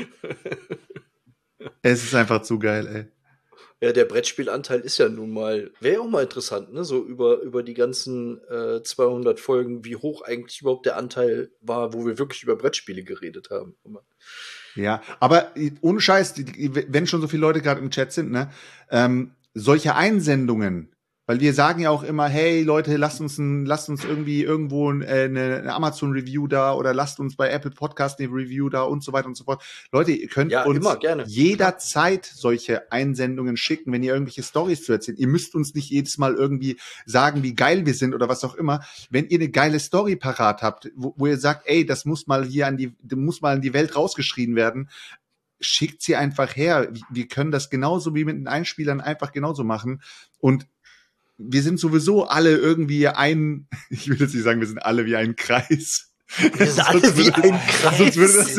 Es ist einfach zu geil, ey. Ja, der Brettspielanteil ist ja nun mal, wäre auch mal interessant, ne, so über, über die ganzen äh, zweihundert Folgen, wie hoch eigentlich überhaupt der Anteil war, wo wir wirklich über Brettspiele geredet haben. Ja, aber ohne Scheiß, die, die, wenn schon so viele Leute gerade im Chat sind, ne, ähm, solche Einsendungen, weil wir sagen ja auch immer, hey Leute, lasst uns ein, lasst uns irgendwie irgendwo eine, eine Amazon-Review da oder lasst uns bei Apple Podcast eine Review da und so weiter und so fort. Leute, ihr könnt Ja, uns immer, gerne. jederzeit solche Einsendungen schicken, wenn ihr irgendwelche Stories zu erzählen. Ihr müsst uns nicht jedes Mal irgendwie sagen, wie geil wir sind oder was auch immer. Wenn ihr eine geile Story parat habt, wo, wo ihr sagt, ey, das muss mal hier an die, das muss mal in die Welt rausgeschrien werden, schickt sie einfach her. Wir können das genauso wie mit den Einspielern einfach genauso machen. Und wir sind sowieso alle irgendwie ein, ich will jetzt nicht sagen, wir sind alle wie ein Kreis. Wir sind alle wie ein Kreis. Sonst würde das nicht,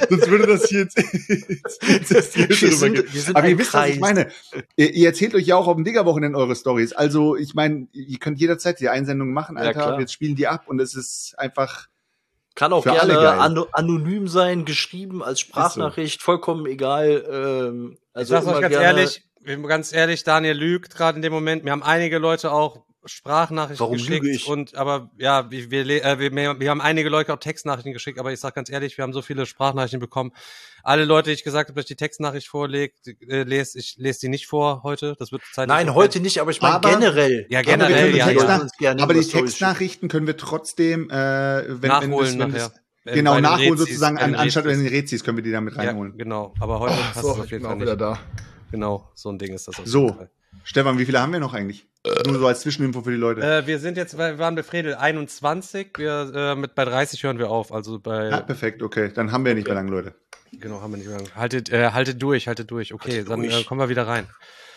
sonst würde das hier jetzt, jetzt, jetzt, jetzt hier Wir drüber sind- gehen. wir sind Aber ein ihr wisst, was ich Kreis. meine. Ihr, ihr erzählt euch ja auch auf dem Digger-Wochenende eure Stories. Also, ich meine, ihr könnt jederzeit die Einsendungen machen, Ja, Alter. klar. Wir spielen die ab und es ist einfach Kann auch für alle gerne geil. ano anonym sein, geschrieben als Sprachnachricht, vollkommen egal. Ähm, Ich also sag's euch immer ganz gerne, ehrlich, wir- ganz ehrlich, Daniel lügt gerade in dem Moment. Mir haben einige Leute auch Sprachnachrichten Warum geschickt. lüge ich? Und aber ja, wir, wir, le- äh, wir, wir haben einige Leute auch Textnachrichten geschickt, aber ich sag ganz ehrlich, wir haben so viele Sprachnachrichten bekommen. Alle Leute, die ich gesagt habe, dass ich die Textnachricht vorlege, äh, lese, ich lese die nicht vor heute. Das wird zeitlich Nein, noch heute kein- nicht, aber ich meine Aber- generell. Ja, Aber, wir generell, können die ja, Textnach- ja. uns gerne aber über die Stories Textnachrichten können wir trotzdem, äh, wenn, wenn Nachholen das, wenn nachher. das, Äh, genau, bei den nachholen Rezis, sozusagen, bei an, den anstatt in Rezis. den Rezis können wir die damit reinholen. Ja, genau. Aber heute Ach passt so, es auf ich jeden bin Fall auch nicht. wieder da. Genau, so ein Ding ist das. Auf jeden So, Fall. Stefan, wie viele haben wir noch eigentlich? Nur so als Zwischeninfo für die Leute. Äh, wir sind jetzt, wir waren bei Fredel einundzwanzig, wir, äh, mit bei dreißig hören wir auf, also bei, Ah, perfekt, okay. Dann haben wir ja nicht mehr lange, Leute. genau, haben wir nicht mehr. Haltet, äh, haltet durch, haltet durch, okay, Haltet dann durch. Äh, kommen wir wieder rein.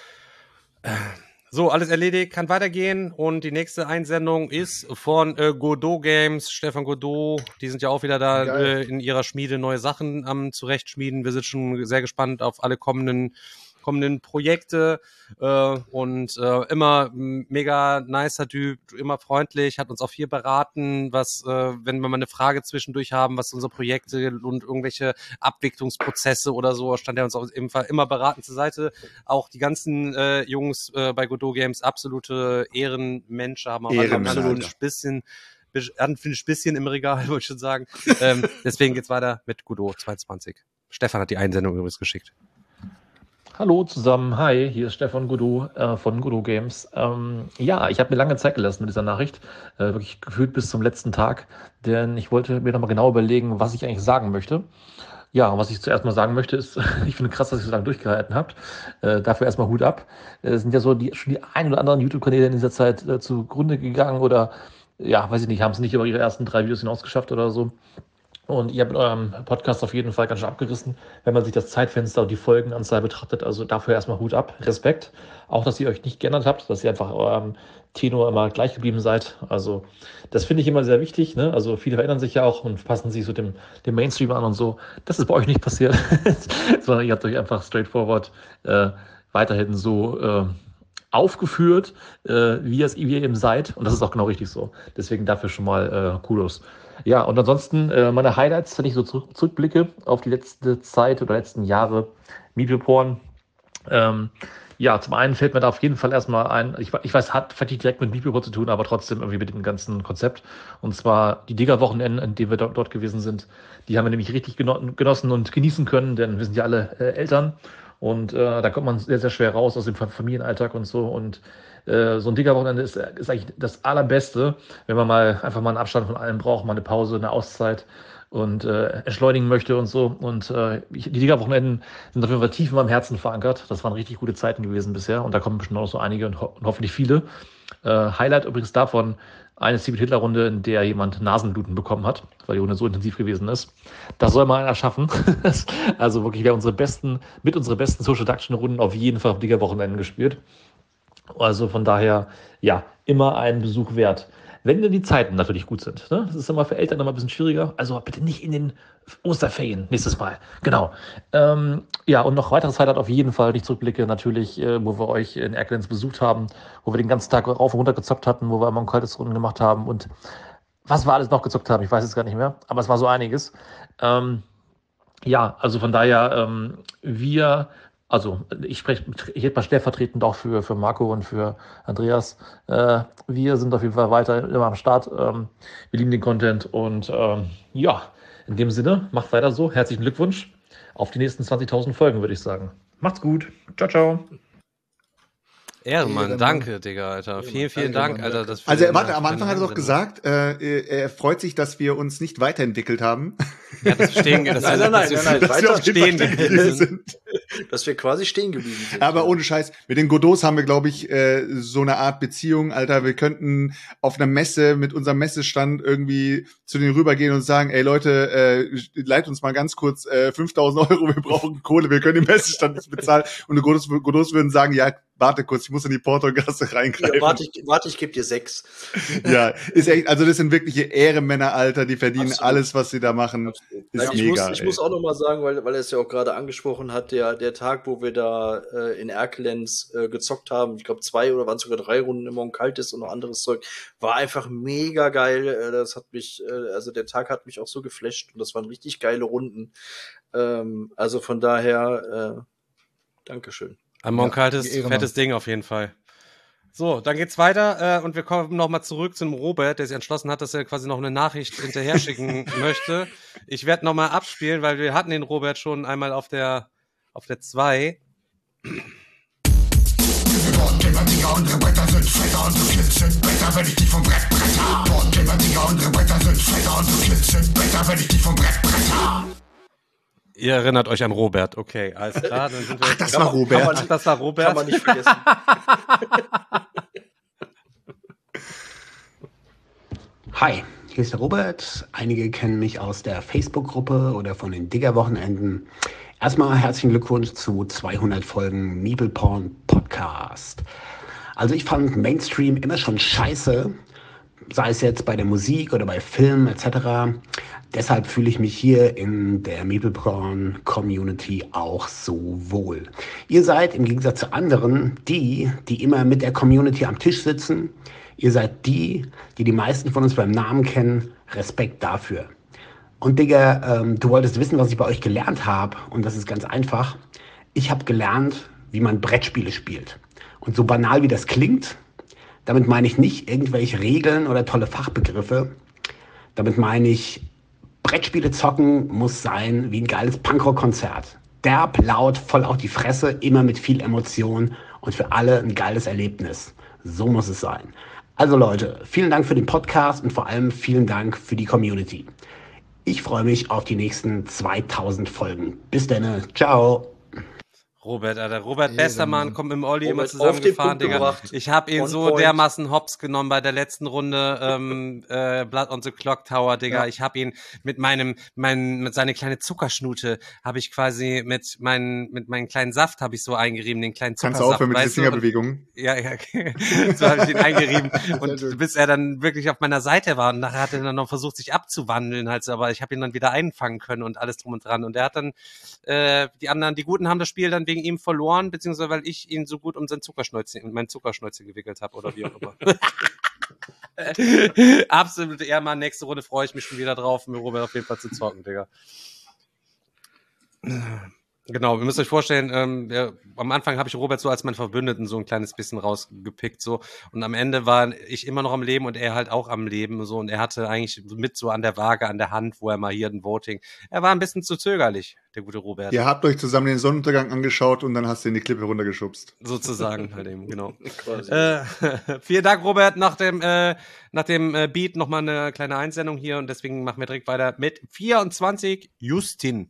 Äh, so, alles erledigt, kann weitergehen und die nächste Einsendung ist von äh, Godot Games, Stefan Godot, die sind ja auch wieder da Geil. äh, in ihrer Schmiede neue Sachen am zurechtschmieden, wir sind schon sehr gespannt auf alle kommenden kommenden Projekte äh, und äh, immer m- mega nicer Typ, immer freundlich, hat uns auch viel beraten, was, äh, wenn wir mal eine Frage zwischendurch haben, was unsere Projekte und irgendwelche Abwicklungsprozesse oder so, stand er uns auf jeden Fall immer beratend zur Seite. Auch die ganzen äh, Jungs äh, bei Godot Games, absolute Ehrenmenschen, haben auch alle Ehrenmänner, alle ein Alter. bisschen ein bisschen im Regal, würde ich schon sagen. ähm, deswegen geht's weiter mit Godot zweiundzwanzig. Stefan hat die Einsendung übrigens geschickt. Hallo zusammen, hi, hier ist Stefan Godot äh, von Godot Games. Ähm, ja, ich habe mir lange Zeit gelassen mit dieser Nachricht, äh, wirklich gefühlt bis zum letzten Tag, denn ich wollte mir nochmal genau überlegen, was ich eigentlich sagen möchte. Ja, und was ich zuerst mal sagen möchte, ist, ich finde krass, dass ihr so lange durchgehalten habt. Äh, dafür erstmal Hut ab. Äh, Es sind ja so die, schon die ein oder anderen YouTube-Kanäle in dieser Zeit äh, zugrunde gegangen oder, ja, weiß ich nicht, haben es nicht über ihre ersten drei Videos hinaus geschafft oder so. Und ihr habt mit eurem Podcast auf jeden Fall ganz schön abgerissen, wenn man sich das Zeitfenster und die Folgenanzahl betrachtet. Also dafür erstmal Hut ab, Respekt. Auch, dass ihr euch nicht geändert habt, dass ihr einfach eurem Tenor immer gleich geblieben seid. Also das finde ich immer sehr wichtig. Ne? Also viele verändern sich ja auch und passen sich so dem, dem Mainstream an und so. Das ist bei euch nicht passiert, sondern ihr habt euch einfach straightforward äh, weiterhin so äh, aufgeführt, äh, wie, es, wie ihr eben seid. Und das ist auch genau richtig so. Deswegen dafür schon mal äh, Kudos. Ja, und ansonsten äh, meine Highlights, wenn ich so zurück, zurückblicke auf die letzte Zeit oder letzten Jahre Meeple-Porn. Ähm, ja, zum einen fällt mir da auf jeden Fall erstmal ein, ich, ich weiß, hat vielleicht nicht direkt mit Meeple-Porn zu tun, aber trotzdem irgendwie mit dem ganzen Konzept. Und zwar die Digger-Wochenenden, in denen wir dort, dort gewesen sind. Die haben wir nämlich richtig geno- genossen und genießen können, denn wir sind ja alle äh, Eltern. Und äh, da kommt man sehr, sehr schwer raus aus dem Familienalltag und so. Und äh, so ein Digger-Wochenende ist, ist eigentlich das Allerbeste, wenn man mal einfach mal einen Abstand von allem braucht, mal eine Pause, eine Auszeit und äh, entschleunigen möchte und so. Und äh, ich, die Digger-Wochenenden sind auf jeden Fall tief in meinem Herzen verankert. Das waren richtig gute Zeiten gewesen bisher. Und da kommen bestimmt noch so einige und, ho- und hoffentlich viele. Äh, Highlight übrigens davon, eine Secret-Hitler-Runde, in der jemand Nasenbluten bekommen hat, weil die Runde so intensiv gewesen ist. Das soll mal einer schaffen. Also wirklich, wir haben unsere besten, mit unsere besten Social-Deduction-Runden auf jeden Fall auf Digger-Wochenenden gespielt. Also von daher, ja, immer einen Besuch wert. Wenn denn die Zeiten natürlich gut sind. Ne? Das ist immer für Eltern immer ein bisschen schwieriger. Also bitte nicht in den Osterferien nächstes Mal. Genau. Ähm, ja, und noch weiteres Highlight auf jeden Fall, wenn ich zurückblicke, natürlich, äh, wo wir euch in Erkelenz besucht haben, wo wir den ganzen Tag rauf und runter gezockt hatten, wo wir immer ein kaltes Runden gemacht haben und was wir alles noch gezockt haben, ich weiß es gar nicht mehr, aber es war so einiges. Ähm, ja, also von daher, ähm, wir, also ich spreche, ich rede mal stellvertretend auch für, für Marco und für Andreas. Äh, wir sind auf jeden Fall weiter immer am Start. Ähm, wir lieben den Content und ähm, ja, in dem Sinne, macht weiter so. Herzlichen Glückwunsch auf die nächsten zwanzigtausend Folgen, würde ich sagen. Macht's gut. Ciao, ciao. Ehrenmann, Ehrenmann. danke, Digga, Alter. Vielen, vielen Dank, Alter. Das für Also den- warte, für am den Anfang hat er doch Einsender. gesagt, äh, er freut sich, dass wir uns nicht weiterentwickelt haben. Ja, das stehen, das Nein, nein, nein, das nein, nein, Dass wir auf weiter jeden Fall stehen geblieben sind. dass wir quasi stehen geblieben sind. Aber ohne Scheiß, mit den Godots haben wir, glaube ich, äh, so eine Art Beziehung, Alter. Wir könnten auf einer Messe mit unserem Messestand irgendwie zu denen rübergehen und sagen, ey Leute, äh, leit uns mal ganz kurz äh, fünftausend Euro, wir brauchen Kohle, wir können den Messestand nicht bezahlen. Und die Godots, Godots würden sagen, ja, warte kurz, ich muss in die Portogasse reingreifen. Ja, warte, ich, warte, ich gebe dir sechs. Ja, ist echt, also das sind wirkliche Ehrenmänner, Alter, die verdienen Absolut. alles, was sie da machen. Ist Nein, ich, mega. muss, ich muss auch noch mal sagen, weil, weil er es ja auch gerade angesprochen hat, der, der Tag, wo wir da äh, in Erkelenz äh, gezockt haben, ich glaube zwei oder waren sogar drei Runden immer um Kaltes und noch anderes Zeug, war einfach mega geil. Äh, das hat mich, äh, also der Tag hat mich auch so geflasht und das waren richtig geile Runden. Ähm, also von daher, äh, Dankeschön. Ein Monkaltes, Ja, fettes Ding auf jeden Fall. So, dann geht's weiter äh, und wir kommen nochmal zurück zum Robert, der sich entschlossen hat, dass er quasi noch eine Nachricht hinterher schicken möchte. Ich werde nochmal abspielen, weil wir hatten den Robert schon einmal auf der auf der zwei. Unsere Bretter sind fetter, unsere Kids sind besser, wenn ich dich vom Brett bretter. Bornthema-Digga, unsere Bretter sind fetter, unsere Kids sind besser, wenn ich dich vom Brett bretter. Ihr erinnert euch an Robert, okay, alles klar. Dann sind wir Ach, das war Robert. Kann man, Ach, das war Robert. Kann man nicht vergessen. Hi, hier ist der Robert. Einige kennen mich aus der Facebook-Gruppe oder von den Digger-Wochenenden. Erstmal herzlichen Glückwunsch zu zweihundert Folgen Meeple Porn Podcast. Also ich fand Mainstream immer schon scheiße, sei es jetzt bei der Musik oder bei Filmen et cetera. Deshalb fühle ich mich hier in der Meeple Porn Community auch so wohl. Ihr seid im Gegensatz zu anderen die, die immer mit der Community am Tisch sitzen. Ihr seid die, die die meisten von uns beim Namen kennen. Respekt dafür. Und Digga, ähm, du wolltest wissen, was ich bei euch gelernt habe. Und das ist ganz einfach. Ich habe gelernt, wie man Brettspiele spielt. Und so banal wie das klingt, damit meine ich nicht irgendwelche Regeln oder tolle Fachbegriffe. Damit meine ich, Brettspiele zocken muss sein wie ein geiles Punkrock-Konzert. Derb, laut, voll auf die Fresse, immer mit viel Emotion und für alle ein geiles Erlebnis. So muss es sein. Also Leute, vielen Dank für den Podcast und vor allem vielen Dank für die Community. Ich freue mich auf die nächsten zweitausend Folgen. Bis dann, ciao. Robert, Alter. Robert Hey, Bestermann kommt mit dem Olli immer Robert auf den zusammengefahren, Punkt Digga. gebracht. Ich habe ihn On so point. dermaßen hops genommen bei der letzten Runde ähm, äh, Blood on the Clock Tower, Digga. Ja. Ich habe ihn mit meinem, mein, mit seine kleine Zuckerschnute, habe ich quasi mit meinen, mit meinen kleinen Saft habe ich so eingerieben, den kleinen Kannst Zuckersaft. du aufhören mit weißt diesen du? Fingerbewegungen? Ja, ja, so habe ich ihn eingerieben. Und bis er dann wirklich auf meiner Seite war und nachher hat er dann noch versucht, sich abzuwandeln, halt, so, aber ich habe ihn dann wieder einfangen können und alles drum und dran. Und er hat dann, äh, die anderen, die Guten haben das Spiel dann wegen ihm verloren, beziehungsweise weil ich ihn so gut um sein Zuckerschnäuzchen, um mein Zuckerschnäuzchen gewickelt habe oder wie auch immer. Absolut Ehrmann, nächste Runde freue ich mich schon wieder drauf, mit Robert auf jeden Fall zu zocken, Digga. Genau, ihr müsst euch vorstellen, ähm, ja, am Anfang habe ich Robert so als meinen Verbündeten so ein kleines bisschen rausgepickt, so, und am Ende war ich immer noch am Leben und er halt auch am Leben, so, und er hatte eigentlich mit so an der Waage, an der Hand, wo er mal hier ein Voting, er war ein bisschen zu zögerlich, der gute Robert. Ihr habt euch zusammen den Sonnenuntergang angeschaut und dann hast du in die Klippe runtergeschubst. Sozusagen halt eben, genau. Quasi. Äh, vielen Dank, Robert, nach dem, äh, nach dem äh, Beat nochmal eine kleine Einsendung hier und deswegen machen wir direkt weiter mit vierundzwanzig, Justin.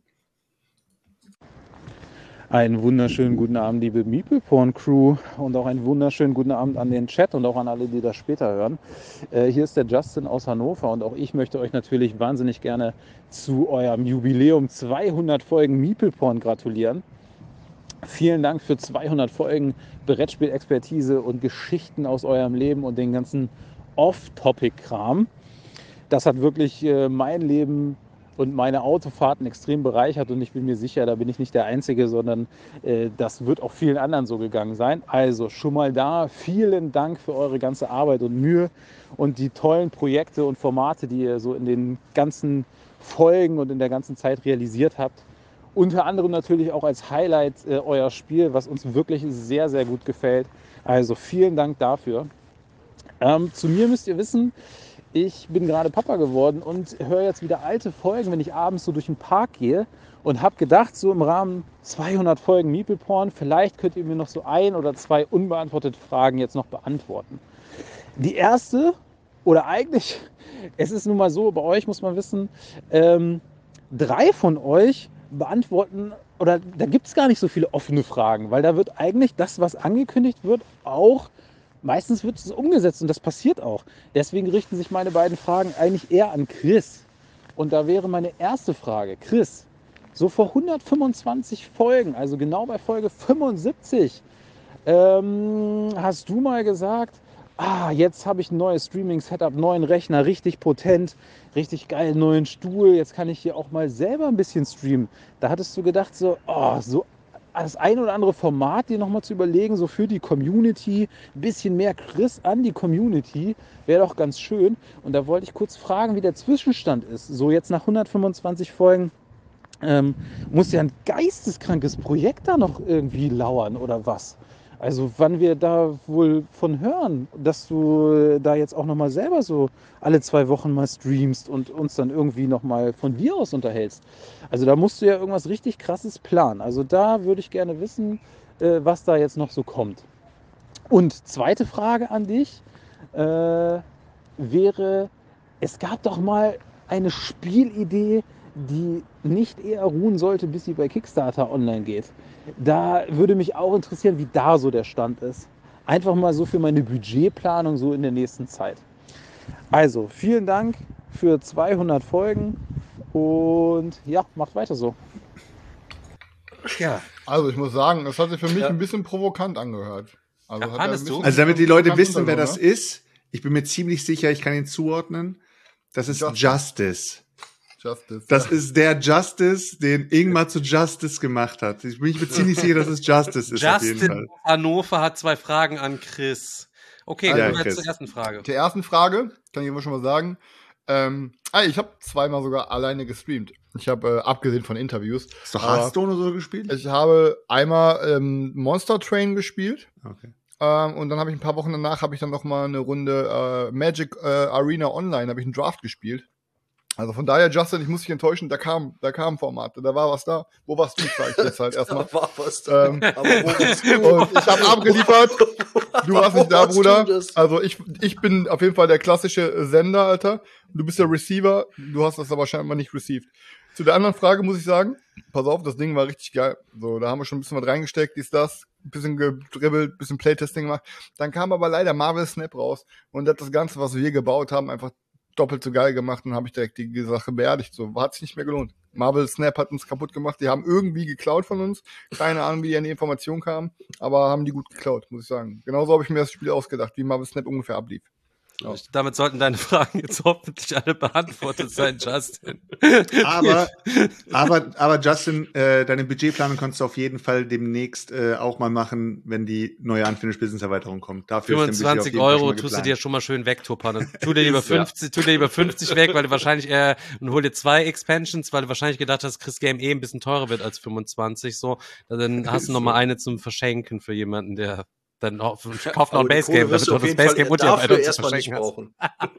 Einen wunderschönen guten Abend, liebe Meeple Porn Crew, und auch einen wunderschönen guten Abend an den Chat und auch an alle, die das später hören. Äh, hier ist der Justin aus Hannover und auch ich möchte euch natürlich wahnsinnig gerne zu eurem Jubiläum zweihundert Folgen Meeple Porn gratulieren. Vielen Dank für zweihundert Folgen Brettspiel-Expertise und Geschichten aus eurem Leben und den ganzen Off-Topic-Kram. Das hat wirklich äh, mein Leben und meine Autofahrten extrem bereichert und ich bin mir sicher, da bin ich nicht der Einzige, sondern äh, das wird auch vielen anderen so gegangen sein. Also schon mal da, vielen Dank für eure ganze Arbeit und Mühe und die tollen Projekte und Formate, die ihr so in den ganzen Folgen und in der ganzen Zeit realisiert habt. Unter anderem natürlich auch als Highlight äh, euer Spiel, was uns wirklich sehr, sehr gut gefällt. Also vielen Dank dafür. Ähm, zu mir müsst ihr wissen, ich bin gerade Papa geworden und höre jetzt wieder alte Folgen, wenn ich abends so durch den Park gehe, und habe gedacht, so im Rahmen zweihundert Folgen Meeple Porn, vielleicht könnt ihr mir noch so ein oder zwei unbeantwortete Fragen jetzt noch beantworten. Die erste, oder eigentlich, es ist nun mal so, bei euch muss man wissen, ähm, drei von euch beantworten, oder da gibt es gar nicht so viele offene Fragen, weil da wird eigentlich das, was angekündigt wird, auch meistens wird es umgesetzt und das passiert auch. Deswegen richten sich meine beiden Fragen eigentlich eher an Chris. Und da wäre meine erste Frage, Chris, so vor hundertfünfundzwanzig Folgen, also genau bei Folge fünfundsiebzig, ähm, hast du mal gesagt, ah, jetzt habe ich ein neues Streaming-Setup, neuen Rechner, richtig potent, richtig geil, neuen Stuhl, jetzt kann ich hier auch mal selber ein bisschen streamen. Da hattest du gedacht, so, oh, so das ein oder andere Format dir nochmal zu überlegen, so für die Community, ein bisschen mehr Chris an die Community, wäre doch ganz schön. Und da wollte ich kurz fragen, wie der Zwischenstand ist. So jetzt nach hundertfünfundzwanzig Folgen, ähm, muss ja ein geisteskrankes Projekt da noch irgendwie lauern oder was? Also wann wir da wohl von hören, dass du da jetzt auch nochmal selber so alle zwei Wochen mal streamst und uns dann irgendwie nochmal von dir aus unterhältst. Also da musst du ja irgendwas richtig Krasses planen. Also da würde ich gerne wissen, äh, was da jetzt noch so kommt. Und zweite Frage an dich äh, wäre, es gab doch mal eine Spielidee, die nicht eher ruhen sollte, bis sie bei Kickstarter online geht. Da würde mich auch interessieren, wie da so der Stand ist. Einfach mal so für meine Budgetplanung so in der nächsten Zeit. Also, vielen Dank für zweihundert Folgen und ja, macht weiter so. Ja. Also, ich muss sagen, das hat sich für mich ja. ein bisschen provokant angehört. Also, ja, hat ein du? also damit die Leute wissen, wer das ist, ich bin mir ziemlich sicher, ich kann ihn zuordnen. Das ist Justice. Justice. Justice, das ja. ist der Justice, den Ingmar zu Justice gemacht hat. Ich bin mir ziemlich sicher, dass es Justice ist. Justin auf jeden Fall. Hannover hat zwei Fragen an Chris. Okay, also, kommen wir Chris. zur ersten Frage. Die ersten Frage, kann ich immer schon mal sagen. Ähm, ah, ich habe zweimal sogar alleine gestreamt. Ich habe, äh, abgesehen von Interviews. Hast du Hearthstone oder so gespielt? Ich habe einmal ähm, Monster Train gespielt. Okay. Ähm, und dann habe ich ein paar Wochen danach habe ich dann noch mal eine Runde äh, Magic äh, Arena Online, habe ich einen Draft gespielt. Also von daher, Justin, ich muss dich enttäuschen, da kam, da kam Formate, da war was da. Wo warst du, sag ich jetzt halt erstmal. Da war was da. Ähm, aber wo warst du? Und ich habe abgeliefert. Du warst nicht da, Bruder. Also ich, ich bin auf jeden Fall der klassische Sender, Alter. Du bist der Receiver, du hast das aber scheinbar nicht received. Zu der anderen Frage muss ich sagen, pass auf, das Ding war richtig geil. So, da haben wir schon ein bisschen was reingesteckt, dies, das, ein bisschen gedribbelt, ein bisschen Playtesting gemacht. Dann kam aber leider Marvel Snap raus und hat das Ganze, was wir hier gebaut haben, einfach doppelt so geil gemacht und habe ich direkt die Sache beerdigt. So, hat sich nicht mehr gelohnt. Marvel Snap hat uns kaputt gemacht. Die haben irgendwie geklaut von uns. Keine Ahnung, wie die an die Information kamen, aber haben die gut geklaut, muss ich sagen. Genauso habe ich mir das Spiel ausgedacht, wie Marvel Snap ungefähr ablief. Ja. Damit sollten deine Fragen jetzt hoffentlich alle beantwortet sein, Justin. Aber, aber, aber Justin, äh, deine Budgetplanung kannst du auf jeden Fall demnächst äh, auch mal machen, wenn die neue Unfinished Business Erweiterung kommt. Dafür fünfundzwanzig ist Euro tust du dir schon mal schön wegtuppern. Tu dir lieber fünfzig, tu dir lieber fünfzig weg, weil du wahrscheinlich eher, und hol dir zwei Expansions, weil du wahrscheinlich gedacht hast, Chris Game eh ein bisschen teurer wird als fünfundzwanzig, so. Dann hast du noch mal eine zum Verschenken für jemanden, der dann kauft noch ein Base Game, damit du das Base Game und die Erweiterung zu verschenken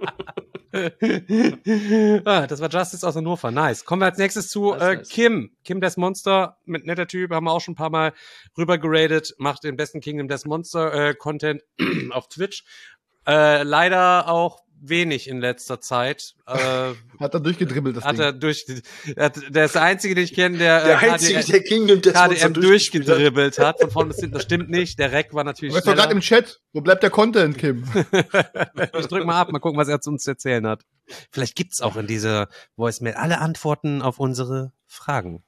hast. ah, das war Justice aus Hannover, nice. Kommen wir als nächstes zu äh, nice. Kim. Kim Death Monster, mit netter Typ, haben wir auch schon ein paar Mal rüber geradet, macht den besten Kingdom Death Monster äh, Content auf Twitch. Äh, leider auch wenig in letzter Zeit. Äh, hat er durchgedribbelt, das hat Ding. Er durch, hat, der ist der Einzige, den ich kenne, der, der äh, einzige, der Kingdom Death K D M durchgedribbelt hat. Von vorne bis hinten, das stimmt nicht. Der Rack war natürlich Du bist doch gerade im Chat. Wo bleibt der Content, Kim? Ich drück mal ab, mal gucken, was er zu uns zu erzählen hat. Vielleicht gibt's auch in dieser Voicemail alle Antworten auf unsere Fragen.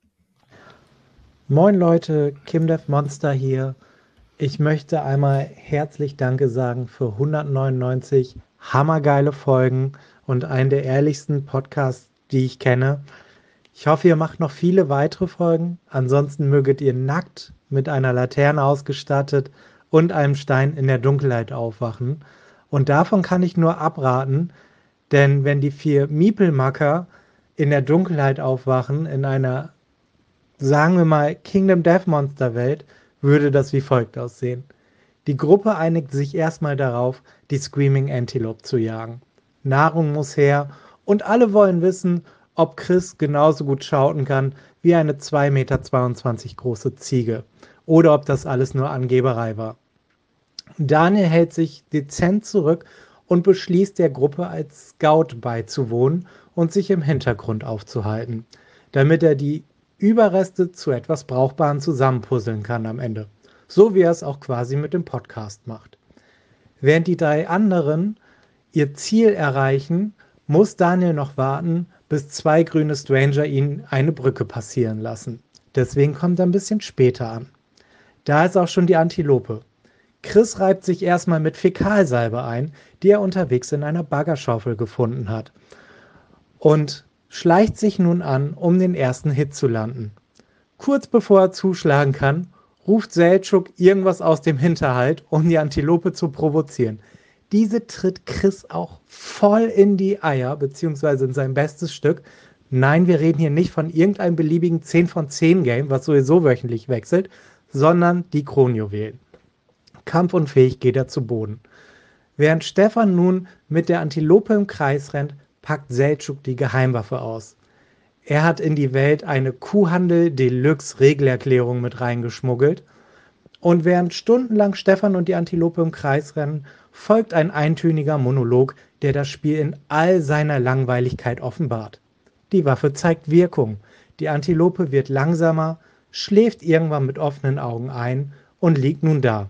Moin Leute, Kim Death Monster hier. Ich möchte einmal herzlich Danke sagen für hundertneunundneunzig hammergeile Folgen und einen der ehrlichsten Podcasts, die ich kenne. Ich hoffe, ihr macht noch viele weitere Folgen. Ansonsten möget ihr nackt mit einer Laterne ausgestattet und einem Stein in der Dunkelheit aufwachen. Und davon kann ich nur abraten, denn wenn die vier Miepelmacker in der Dunkelheit aufwachen, in einer, sagen wir mal, Kingdom Death Monster Welt, würde das wie folgt aussehen. Die Gruppe einigt sich erstmal darauf, die Screaming Antelope zu jagen. Nahrung muss her und alle wollen wissen, ob Chris genauso gut schauten kann wie eine zwei Meter zweiundzwanzig große Ziege oder ob das alles nur Angeberei war. Daniel hält sich dezent zurück und beschließt, der Gruppe als Scout beizuwohnen und sich im Hintergrund aufzuhalten, damit er die Überreste zu etwas Brauchbaren zusammenpuzzeln kann am Ende. So wie er es auch quasi mit dem Podcast macht. Während die drei anderen ihr Ziel erreichen, muss Daniel noch warten, bis zwei grüne Stranger ihn eine Brücke passieren lassen. Deswegen kommt er ein bisschen später an. Da ist auch schon die Antilope. Chris reibt sich erstmal mit Fäkalsalbe ein, die er unterwegs in einer Baggerschaufel gefunden hat. Und schleicht sich nun an, um den ersten Hit zu landen. Kurz bevor er zuschlagen kann, ruft Selçuk irgendwas aus dem Hinterhalt, um die Antilope zu provozieren. Diese tritt Chris auch voll in die Eier, beziehungsweise in sein bestes Stück. Nein, wir reden hier nicht von irgendeinem beliebigen zehn von zehn Game, was sowieso wöchentlich wechselt, sondern die Kronjuwelen. Kampfunfähig geht er zu Boden. Während Stefan nun mit der Antilope im Kreis rennt, packt Selçuk die Geheimwaffe aus. Er hat in die Welt eine Kuhhandel-Deluxe-Regelerklärung mit reingeschmuggelt. Und während stundenlang Stefan und die Antilope im Kreis rennen, folgt ein eintöniger Monolog, der das Spiel in all seiner Langweiligkeit offenbart. Die Waffe zeigt Wirkung. Die Antilope wird langsamer, schläft irgendwann mit offenen Augen ein und liegt nun da.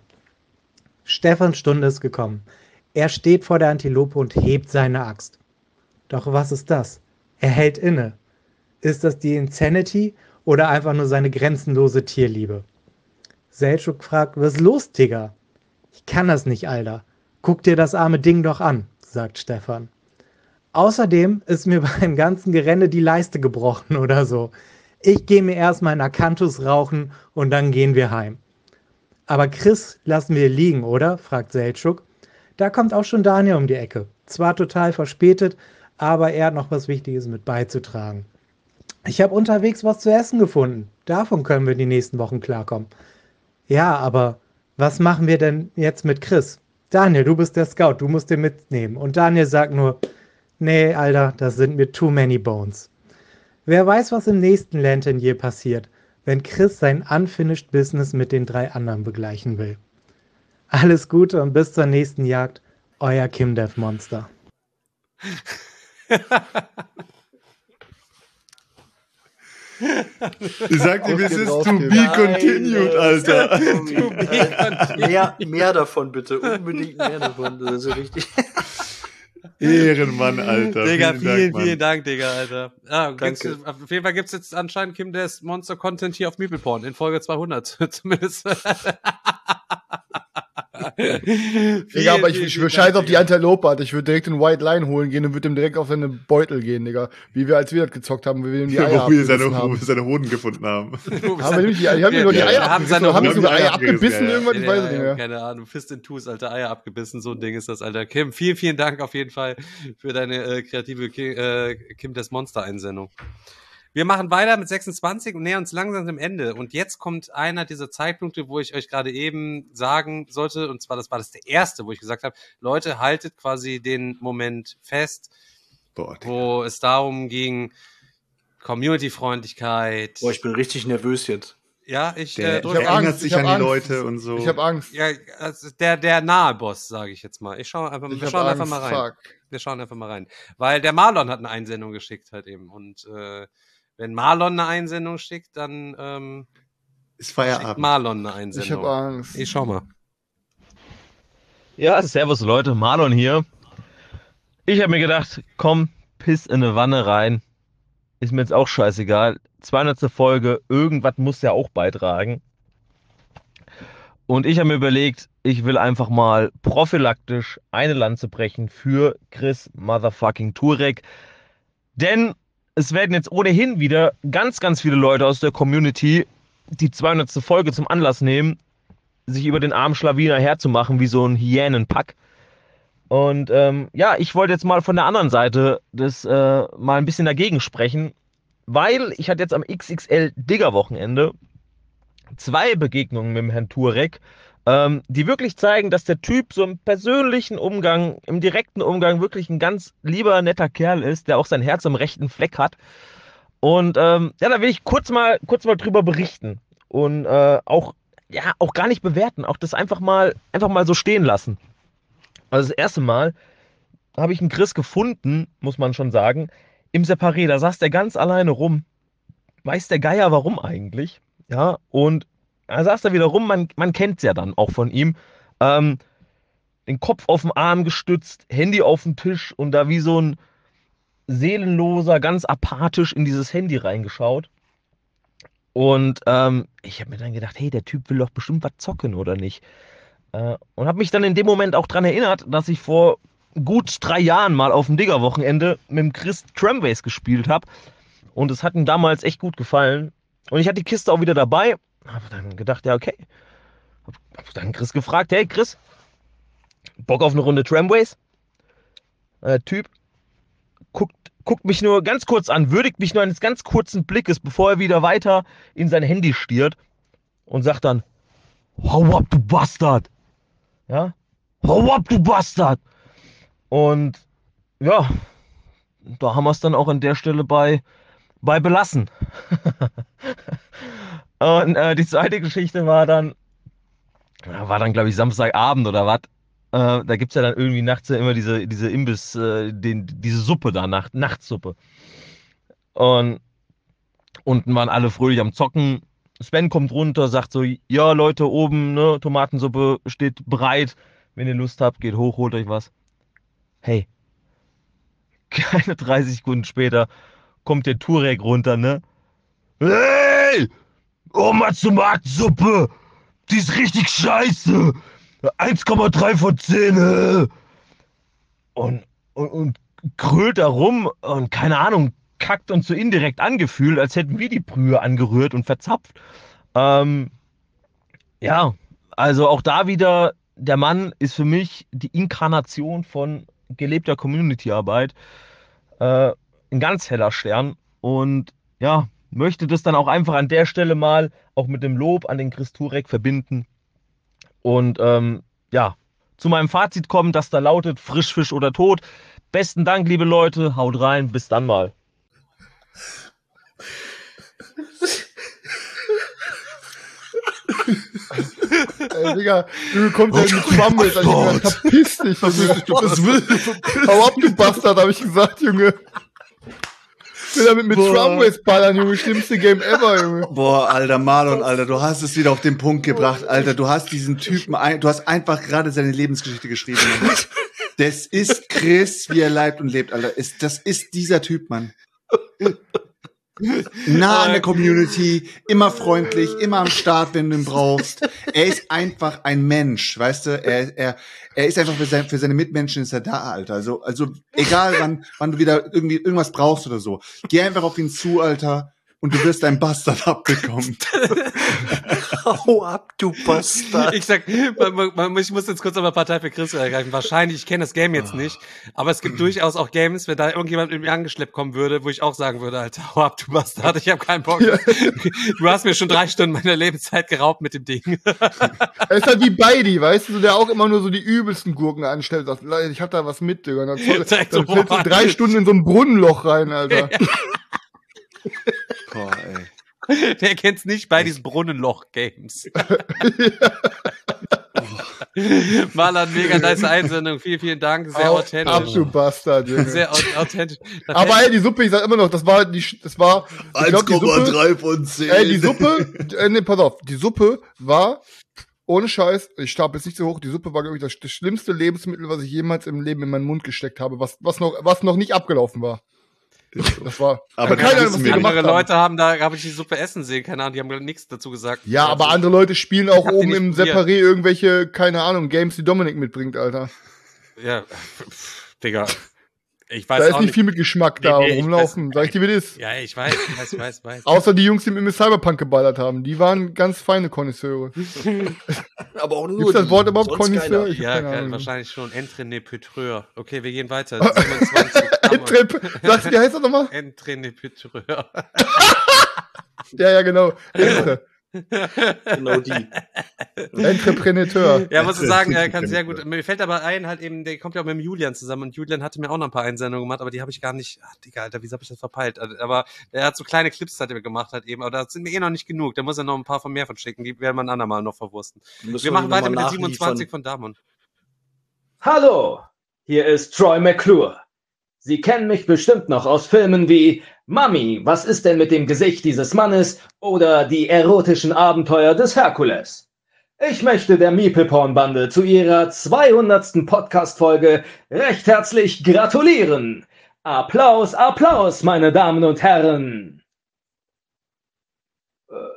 Stefans Stunde ist gekommen. Er steht vor der Antilope und hebt seine Axt. Doch was ist das? Er hält inne. Ist das die Insanity oder einfach nur seine grenzenlose Tierliebe? Selçuk fragt, was ist los, Digga? Ich kann das nicht, Alter. Guck dir das arme Ding doch an, sagt Stefan. Außerdem ist mir beim ganzen Gerenne die Leiste gebrochen oder so. Ich gehe mir erstmal einen Akanthus rauchen und dann gehen wir heim. Aber Chris lassen wir liegen, oder? Fragt Selçuk. Da kommt auch schon Daniel um die Ecke. Zwar total verspätet, aber er hat noch was Wichtiges mit beizutragen. Ich habe unterwegs was zu essen gefunden. Davon können wir die nächsten Wochen klarkommen. Ja, aber was machen wir denn jetzt mit Chris? Daniel, du bist der Scout, du musst den mitnehmen. Und Daniel sagt nur, nee, Alter, das sind mir too many bones. Wer weiß, was im nächsten Lantern-Year passiert, wenn Chris sein Unfinished Business mit den drei anderen begleichen will. Alles Gute und bis zur nächsten Jagd, euer KimDev Monster. Ich sag dir, wie es ist, to be continued, Alter. mehr, mehr davon bitte, unbedingt mehr davon, das ist so richtig. Ehrenmann, Alter. Digga, vielen, vielen, Dank, vielen Dank, Digga, Alter. Ja, Danke. Jetzt, auf jeden Fall gibt's jetzt anscheinend KimDevs Monster Content hier auf MeeplePorn in Folge zweihundert zumindest. Digga, aber ich, ich würde scheiß auf die Antilope, Alter. Ich würde direkt den White Line holen gehen und würde ihm direkt auf seine Beutel gehen, Digga. Wie wir, als wir das gezockt haben, wie wir ihm die Eier wo wir seine, abgebissen haben. wo wir seine Hoden gefunden haben. haben wir nämlich die, die haben wir nur die Eier abgebissen. Oder haben wir sogar Eier abgebissen irgendwann? Ich weiß es nicht mehr. Keine Ahnung, Fist in Twos, Alter, Eier abgebissen, so ein Ding ist das, Alter. Kim, vielen, vielen Dank auf jeden Fall für deine äh, kreative Ki- äh, Kim des Monster-Einsendung. Wir machen weiter mit sechsundzwanzig und nähern uns langsam dem Ende. Und jetzt kommt einer dieser Zeitpunkte, wo ich euch gerade eben sagen sollte, und zwar, das war das der erste, wo ich gesagt habe, Leute, haltet quasi den Moment fest, Boah, wo es darum ging, Community-Freundlichkeit. Boah, ich bin richtig nervös jetzt. Ja, ich, Der, äh, der erinnert sich an die Leute und so. Ich hab Angst. Ja, also der, der nahe Boss, sage ich jetzt mal. Ich schau einfach, Ich wir hab schauen einfach Angst, mal rein. fuck. Wir schauen einfach mal rein. Weil der Marlon hat eine Einsendung geschickt halt eben. Und äh, wenn Marlon eine Einsendung schickt, dann ähm, ist Feierabend. Schickt Marlon eine Einsendung. Ich hab Angst. Ich schau mal. Ja, servus Leute, Marlon hier. Ich habe mir gedacht, komm, piss in eine Wanne rein. Ist mir jetzt auch scheißegal. zweihundertste Folge, irgendwas muss ja auch beitragen. Und ich habe mir überlegt, ich will einfach mal prophylaktisch eine Lanze brechen für Chris Motherfucking Turek. Denn es werden jetzt ohnehin wieder ganz, ganz viele Leute aus der Community die zweihundertste Folge zum Anlass nehmen, sich über den armen Schlawiner herzumachen wie so ein Hyänenpack. Und ähm, ja, ich wollte jetzt mal von der anderen Seite das äh, mal ein bisschen dagegen sprechen, weil ich hatte jetzt am X X L-Digger-Wochenende zwei Begegnungen mit dem Herrn Turek, ähm, die wirklich zeigen, dass der Typ so im persönlichen Umgang, im direkten Umgang wirklich ein ganz lieber, netter Kerl ist, der auch sein Herz am rechten Fleck hat. Und ähm, ja, da will ich kurz mal, kurz mal drüber berichten und äh, auch, ja, auch gar nicht bewerten, auch das einfach mal, einfach mal so stehen lassen. Also das erste Mal habe ich einen Chris gefunden, muss man schon sagen, im Separé. Da saß der ganz alleine rum. Weiß der Geier warum eigentlich? Ja, und er saß da wieder rum, man, man kennt es ja dann auch von ihm. Ähm, den Kopf auf den Arm gestützt, Handy auf den Tisch und da wie so ein Seelenloser, ganz apathisch in dieses Handy reingeschaut. Und ähm, ich habe mir dann gedacht, hey, der Typ will doch bestimmt was zocken, oder nicht? Äh, und habe mich dann in dem Moment auch dran erinnert, dass ich vor gut drei Jahren mal auf dem Digger-Wochenende mit dem Chris Tramways gespielt habe. Und es hat ihm damals echt gut gefallen. Und ich hatte die Kiste auch wieder dabei. Habe dann gedacht, ja, okay. Hab, hab dann Chris gefragt, hey Chris, Bock auf eine Runde Tramways? Der Typ guckt, guckt mich nur ganz kurz an, würdigt mich nur eines ganz kurzen Blickes, bevor er wieder weiter in sein Handy stiert und sagt dann, hau ab, du Bastard! Ja? Hau ab, du Bastard! Und ja, da haben wir es dann auch an der Stelle bei, bei belassen. Und äh, die zweite Geschichte war dann, war dann glaube ich Samstagabend oder was. Äh, da gibt es ja dann irgendwie nachts ja immer diese, diese Imbiss, äh, den, diese Suppe da, Nacht, Nachtsuppe. Und unten waren alle fröhlich am Zocken. Sven kommt runter, sagt so, ja Leute, oben, ne, Tomatensuppe steht bereit. Wenn ihr Lust habt, geht hoch, holt euch was. Hey, keine dreißig Sekunden später kommt der Turek runter, ne? Hey, Oma Tomatensuppe, die ist richtig scheiße. eins Komma drei von zehn. Äh. Und, und, und krölt da rum und keine Ahnung, kackt uns so indirekt angefühlt, als hätten wir die Brühe angerührt und verzapft. Ähm, ja, also auch da wieder, der Mann ist für mich die Inkarnation von gelebter Community-Arbeit. Äh, ein ganz heller Stern. Und ja, möchte das dann auch einfach an der Stelle mal auch mit dem Lob an den Chris Turek verbinden. Und ähm, ja, zu meinem Fazit kommen, das da lautet, Frischfisch oder tot. Besten Dank, liebe Leute, haut rein, bis dann mal. Ey, Digga, du kommst ja mit Trumbles an, Junge, verpiss dich, Junge. Was willst du? Hau ab, du Bastard, hab ich gesagt, Junge. Ich will damit mit Trumbles ballern, Junge, schlimmste Game ever, Junge. Boah, Alter, Marlon, Alter, du hast es wieder auf den Punkt gebracht, Alter, du hast diesen Typen, ein, du hast einfach gerade seine Lebensgeschichte geschrieben, Mann. Das ist Chris, wie er leibt und lebt, Alter. Ist, das ist dieser Typ, Mann. Nah an der Community, immer freundlich, immer am Start, wenn du ihn brauchst. Er ist einfach ein Mensch, weißt du? Er, er, er ist einfach für, sein, für seine Mitmenschen ist er da, Alter. Also, also egal, wann, wann du wieder irgendwie irgendwas brauchst oder so, geh einfach auf ihn zu, Alter. Und du wirst deinen Bastard abbekommen. Hau ab, du Bastard. Ich sag, man, man, ich muss jetzt kurz aber Partei für Chris ergreifen. Wahrscheinlich, ich kenne das Game jetzt nicht, aber es gibt durchaus auch Games, wenn da irgendjemand mit mir angeschleppt kommen würde, wo ich auch sagen würde, Alter, hau ab, du Bastard, ich habe keinen Bock. Ja. Du hast mir schon drei Stunden meiner Lebenszeit geraubt mit dem Ding. Er ist halt wie Beidi, weißt du, der auch immer nur so die übelsten Gurken anstellt. Sagt, ich hab da was mit, Digga. Dann, dann fällt so drei Stunden in so ein Brunnenloch rein, Alter. Ja. Boah, ey. Der kennt's nicht bei diesen Brunnenloch-Games. Marlon, mega nice Einsendung. Vielen, vielen Dank. Sehr Au, authentisch. Absolut Bastard, Junge. Sehr authentisch. Das Aber ey, die Suppe, ich sag immer noch, das war, die, das war, eins Komma drei von zehn. Ey, die Suppe, äh, nee, pass auf, die Suppe war, ohne Scheiß, ich stapel jetzt nicht so hoch, die Suppe war, glaube ich, das, das schlimmste Lebensmittel, was ich jemals im Leben in meinen Mund gesteckt habe, was, was noch, was noch nicht abgelaufen war. Das war. Aber keine Ahnung, was die gemacht haben. Leute haben da, habe ich die Suppe essen sehen, keine Ahnung, die haben nichts dazu gesagt. Ja, aber andere Leute spielen auch oben im Separé irgendwelche, keine Ahnung, Games, die Dominik mitbringt, Alter. Ja, pff, Digga. Ich weiß da ist auch nicht nicht viel mit Geschmack da nee, nee, rumlaufen, weiß, sag ich dir, wie das ist. Ja, ich weiß, ich weiß, ich weiß, weiß. Außer die Jungs, die mit mir Cyberpunk geballert haben, die waren ganz feine Konnoisseure. Aber auch nur Gibt's das Wort überhaupt Konnoisseur? Ja, kann, wahrscheinlich schon. Entrepreneur. Okay, wir gehen weiter. siebenundzwanzig. Entrep Sagst du, wie heißt das nochmal? Entrepreneur. Ja, ja, genau. Entre. Genau die. Entrepreneur. Ja, muss ich sagen, er kann sehr gut. Mir fällt aber ein, halt eben, der kommt ja auch mit dem Julian zusammen und Julian hatte mir auch noch ein paar Einsendungen gemacht, aber die habe ich gar nicht, ach Digga, Alter, wieso habe ich das verpeilt? Aber er hat so kleine Clips hat er gemacht halt eben, aber das sind mir eh noch nicht genug, da muss er noch ein paar von mehr von schicken, die werden wir ein andermal noch verwursten. Wir, wir machen weiter mit den siebenundzwanzig von Damon. Hallo, hier ist Troy McClure. Sie kennen mich bestimmt noch aus Filmen wie Mami, was ist denn mit dem Gesicht dieses Mannes oder die erotischen Abenteuer des Herkules. Ich möchte der Meeple-Porn-Bande zu ihrer zweihundertsten Podcast-Folge recht herzlich gratulieren. Applaus, Applaus, meine Damen und Herren. Äh,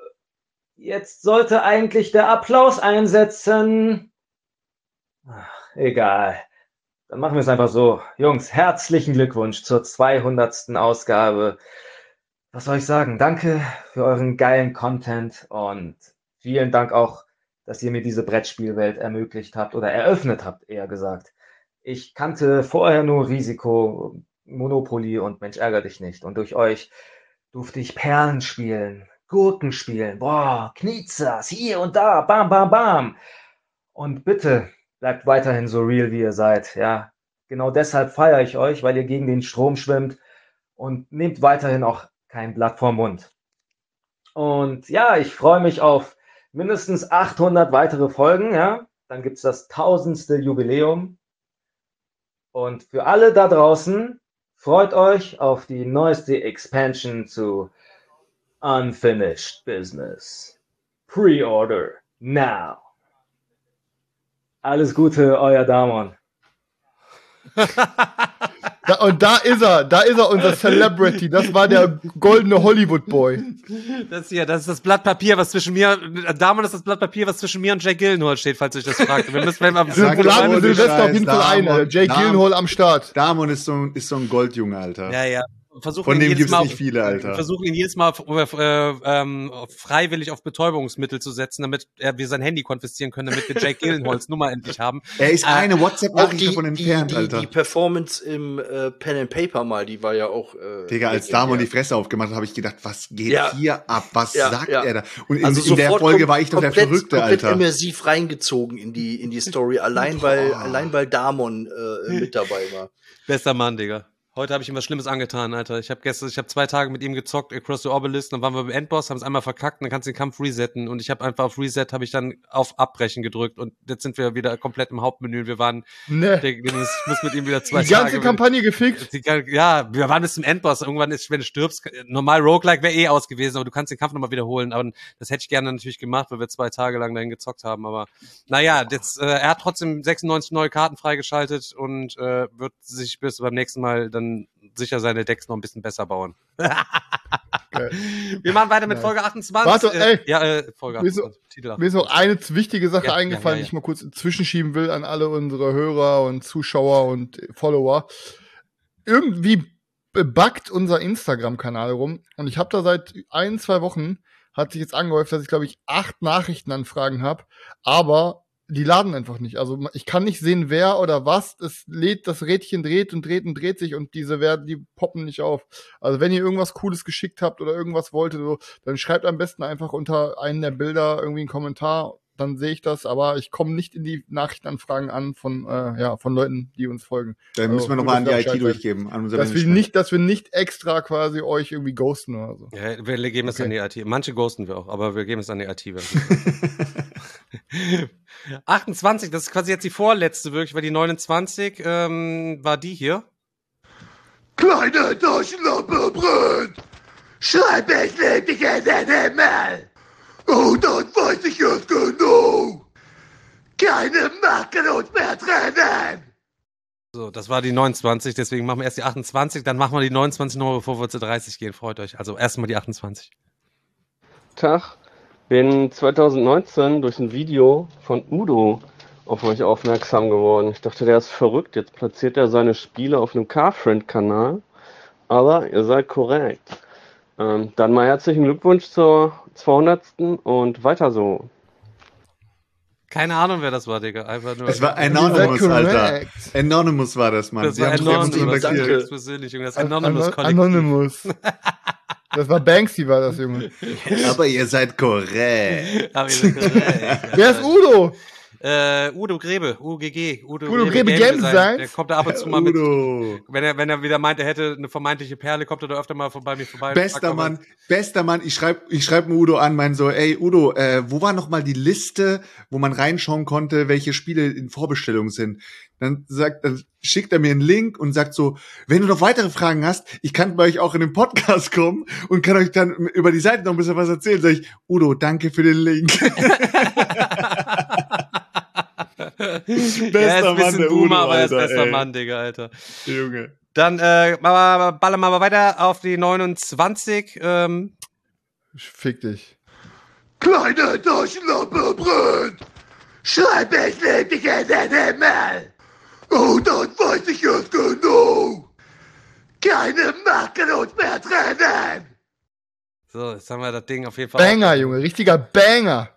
Jetzt sollte eigentlich der Applaus einsetzen. Ach, egal. Dann machen wir es einfach so. Jungs, herzlichen Glückwunsch zur zweihundertsten Ausgabe. Was soll ich sagen? Danke für euren geilen Content und vielen Dank auch, dass ihr mir diese Brettspielwelt ermöglicht habt oder eröffnet habt, eher gesagt. Ich kannte vorher nur Risiko, Monopoly und Mensch ärger dich nicht. Und durch euch durfte ich Perlen spielen, Gurken spielen, boah, Kniezers, hier und da, bam, bam, bam. Und bitte bleibt weiterhin so real, wie ihr seid, ja. Genau deshalb feiere ich euch, weil ihr gegen den Strom schwimmt und nehmt weiterhin auch kein Blatt vorm Mund. Und ja, ich freue mich auf mindestens achthundert weitere Folgen, ja. Dann gibt's das tausendste Jubiläum. Und für alle da draußen, freut euch auf die neueste Expansion zu Unfinished Business. Pre-order now. Alles Gute, euer Damon. Da, und da ist er, da ist er, unser Celebrity. Das war der goldene Hollywood-Boy. Das hier, das ist das Blatt Papier, was zwischen mir, Damon ist das Blatt Papier, was zwischen mir und Jake Gyllenhaal steht, falls ihr euch das fragt. Wir müssen, wenn wir Wir laden Silvester auf jeden Fall ein, Alter. Jake Gyllenhaal am Start. Damon ist so, ist so ein Goldjunge, Alter. Ja, ja. Versuchen Von ihn dem jedes gibt's Mal nicht auf, viele, Alter. Wir versuchen ihn jedes Mal auf, äh, ähm, freiwillig auf Betäubungsmittel zu setzen, damit er, wir sein Handy konfiszieren können, damit wir Jake Gyllenhaals Nummer endlich haben. Er ist eine Auch WhatsApp-Nachricht die, davon entfernt, die, Alter. Die, die Performance im äh, Pen and Paper mal, die war ja auch. Äh, Digga, als Damon die Fresse aufgemacht hat, habe ich gedacht, was geht Ja. hier ab? Was Ja, sagt ja. er da? Und in, Also in der sofort Folge kom- war ich doch der komplett, Verrückte, komplett Alter. immersiv reingezogen in die in die Story, allein weil allein weil Damon äh, mit dabei war. Bester Mann, Digga. Heute habe ich ihm was Schlimmes angetan, Alter. Ich habe gestern, ich habe zwei Tage mit ihm gezockt, Across the Obelisk, dann waren wir beim Endboss, haben es einmal verkackt, dann kannst du den Kampf resetten und ich habe einfach auf Reset, habe ich dann auf Abbrechen gedrückt und jetzt sind wir wieder komplett im Hauptmenü. Wir waren, Ne. ich muss mit ihm wieder zwei Die ganze Tage. Kampagne gefickt. Die, ja, wir waren bis zum Endboss. Irgendwann ist, wenn du stirbst, normal Roguelike wäre eh aus gewesen, aber du kannst den Kampf nochmal wiederholen. Aber das hätte ich gerne natürlich gemacht, weil wir zwei Tage lang dahin gezockt haben. Aber naja, jetzt, äh, er hat trotzdem sechsundneunzig neue Karten freigeschaltet und äh, wird sich bis beim nächsten Mal dann sicher seine Decks noch ein bisschen besser bauen. Wir machen weiter mit Nice. Folge achtundzwanzig. Warte, äh, ey. Ja, äh, Folge Mir ist, so, achtundzwanzig. Titel mir ist noch eine wichtige Sache Ja, ja, eingefallen, ja, ja. die ich mal kurz zwischenschieben will an alle unsere Hörer und Zuschauer und Follower. Irgendwie buggt unser Instagram-Kanal rum und ich habe da seit ein, zwei Wochen, hat sich jetzt angehäuft, dass ich, glaube ich, acht Nachrichtenanfragen habe, aber die laden einfach nicht. Also ich kann nicht sehen, wer oder was. Es lädt, das Rädchen dreht und dreht und dreht sich und diese werden, die poppen nicht auf. Also wenn ihr irgendwas Cooles geschickt habt oder irgendwas wolltet, so, dann schreibt am besten einfach unter einen der Bilder irgendwie einen Kommentar. Dann sehe ich das, aber ich komme nicht in die Nachrichtenanfragen an von äh, ja von Leuten, die uns folgen. Dann Also, müssen wir nur, nochmal an die dass I wir T Bescheid durchgeben, an unser dass wir Management. nicht, dass wir nicht extra quasi euch irgendwie ghosten oder so. Ja, wir geben es Okay. an die I T. Manche ghosten wir auch, aber wir geben es an die I T. achtundzwanzig, das ist quasi jetzt die vorletzte wirklich, weil die neunundzwanzig ähm, war die hier. Kleine Taschenlampe brennt! Schreib es leblich in den Himmel! Oh, dann weiß ich es genau! Keine Macht kann uns mehr trennen! So, das war die neunundzwanzig, deswegen machen wir erst die achtundzwanzig, dann machen wir die neunundzwanzig nochmal, bevor wir zur dreißig gehen. Freut euch. Also erstmal die achtundzwanzig. Tag, bin zweitausendneunzehn durch ein Video von Udo auf euch aufmerksam geworden. Ich dachte, der ist verrückt. Jetzt platziert er seine Spiele auf einem Carfriend-Kanal. Aber ihr seid korrekt. Ähm, dann mal herzlichen Glückwunsch zur zweihundertsten und weiter so. Keine Ahnung, wer das war, Digga. Einfach nur. Es war Anonymous, Alter. Anonymous war das, Mann. Das Die war haben uns Anonymous. kontaktiert. Danke. Persönlich, Junge. Das Anonymous An- Anonymous. Das war Banksy, war das, Junge. Aber ihr seid korrekt. Aber ihr seid korrekt. Wer ist Udo? Äh, Udo Grebe, U G G. Udo, Udo Grebe Game Game Design. Design? Der kommt da ab und zu mal mit. Udo. Wenn er, wenn er wieder meint, er hätte eine vermeintliche Perle, kommt er da öfter mal vorbei mir vorbei. Bester Mann, bester Mann, ich schreib, ich schreib Udo an, mein so, ey Udo, äh, wo war noch mal die Liste, wo man reinschauen konnte, welche Spiele in Vorbestellung sind? Dann sagt, dann schickt er mir einen Link und sagt so, wenn du noch weitere Fragen hast, ich kann bei euch auch in den Podcast kommen und kann euch dann über die Seite noch ein bisschen was erzählen. Sag ich, Udo, danke für den Link. Er Bester ist ein Mann, bisschen der Boomer, Udo, aber er ist Alter, bester ey. Mann, Digga, Alter. Junge. Dann äh, mal- ballern wir mal weiter auf die neunundzwanzig. Ähm, Fick dich. Kleine Taschenlampe brennt. Schreib, ich lebe dich in den Himmel. Oh, dann weiß ich es genau. Keine Macht kann uns mehr trennen. So, jetzt haben wir das Ding auf jeden Fall. Banger, Junge, richtiger Banger.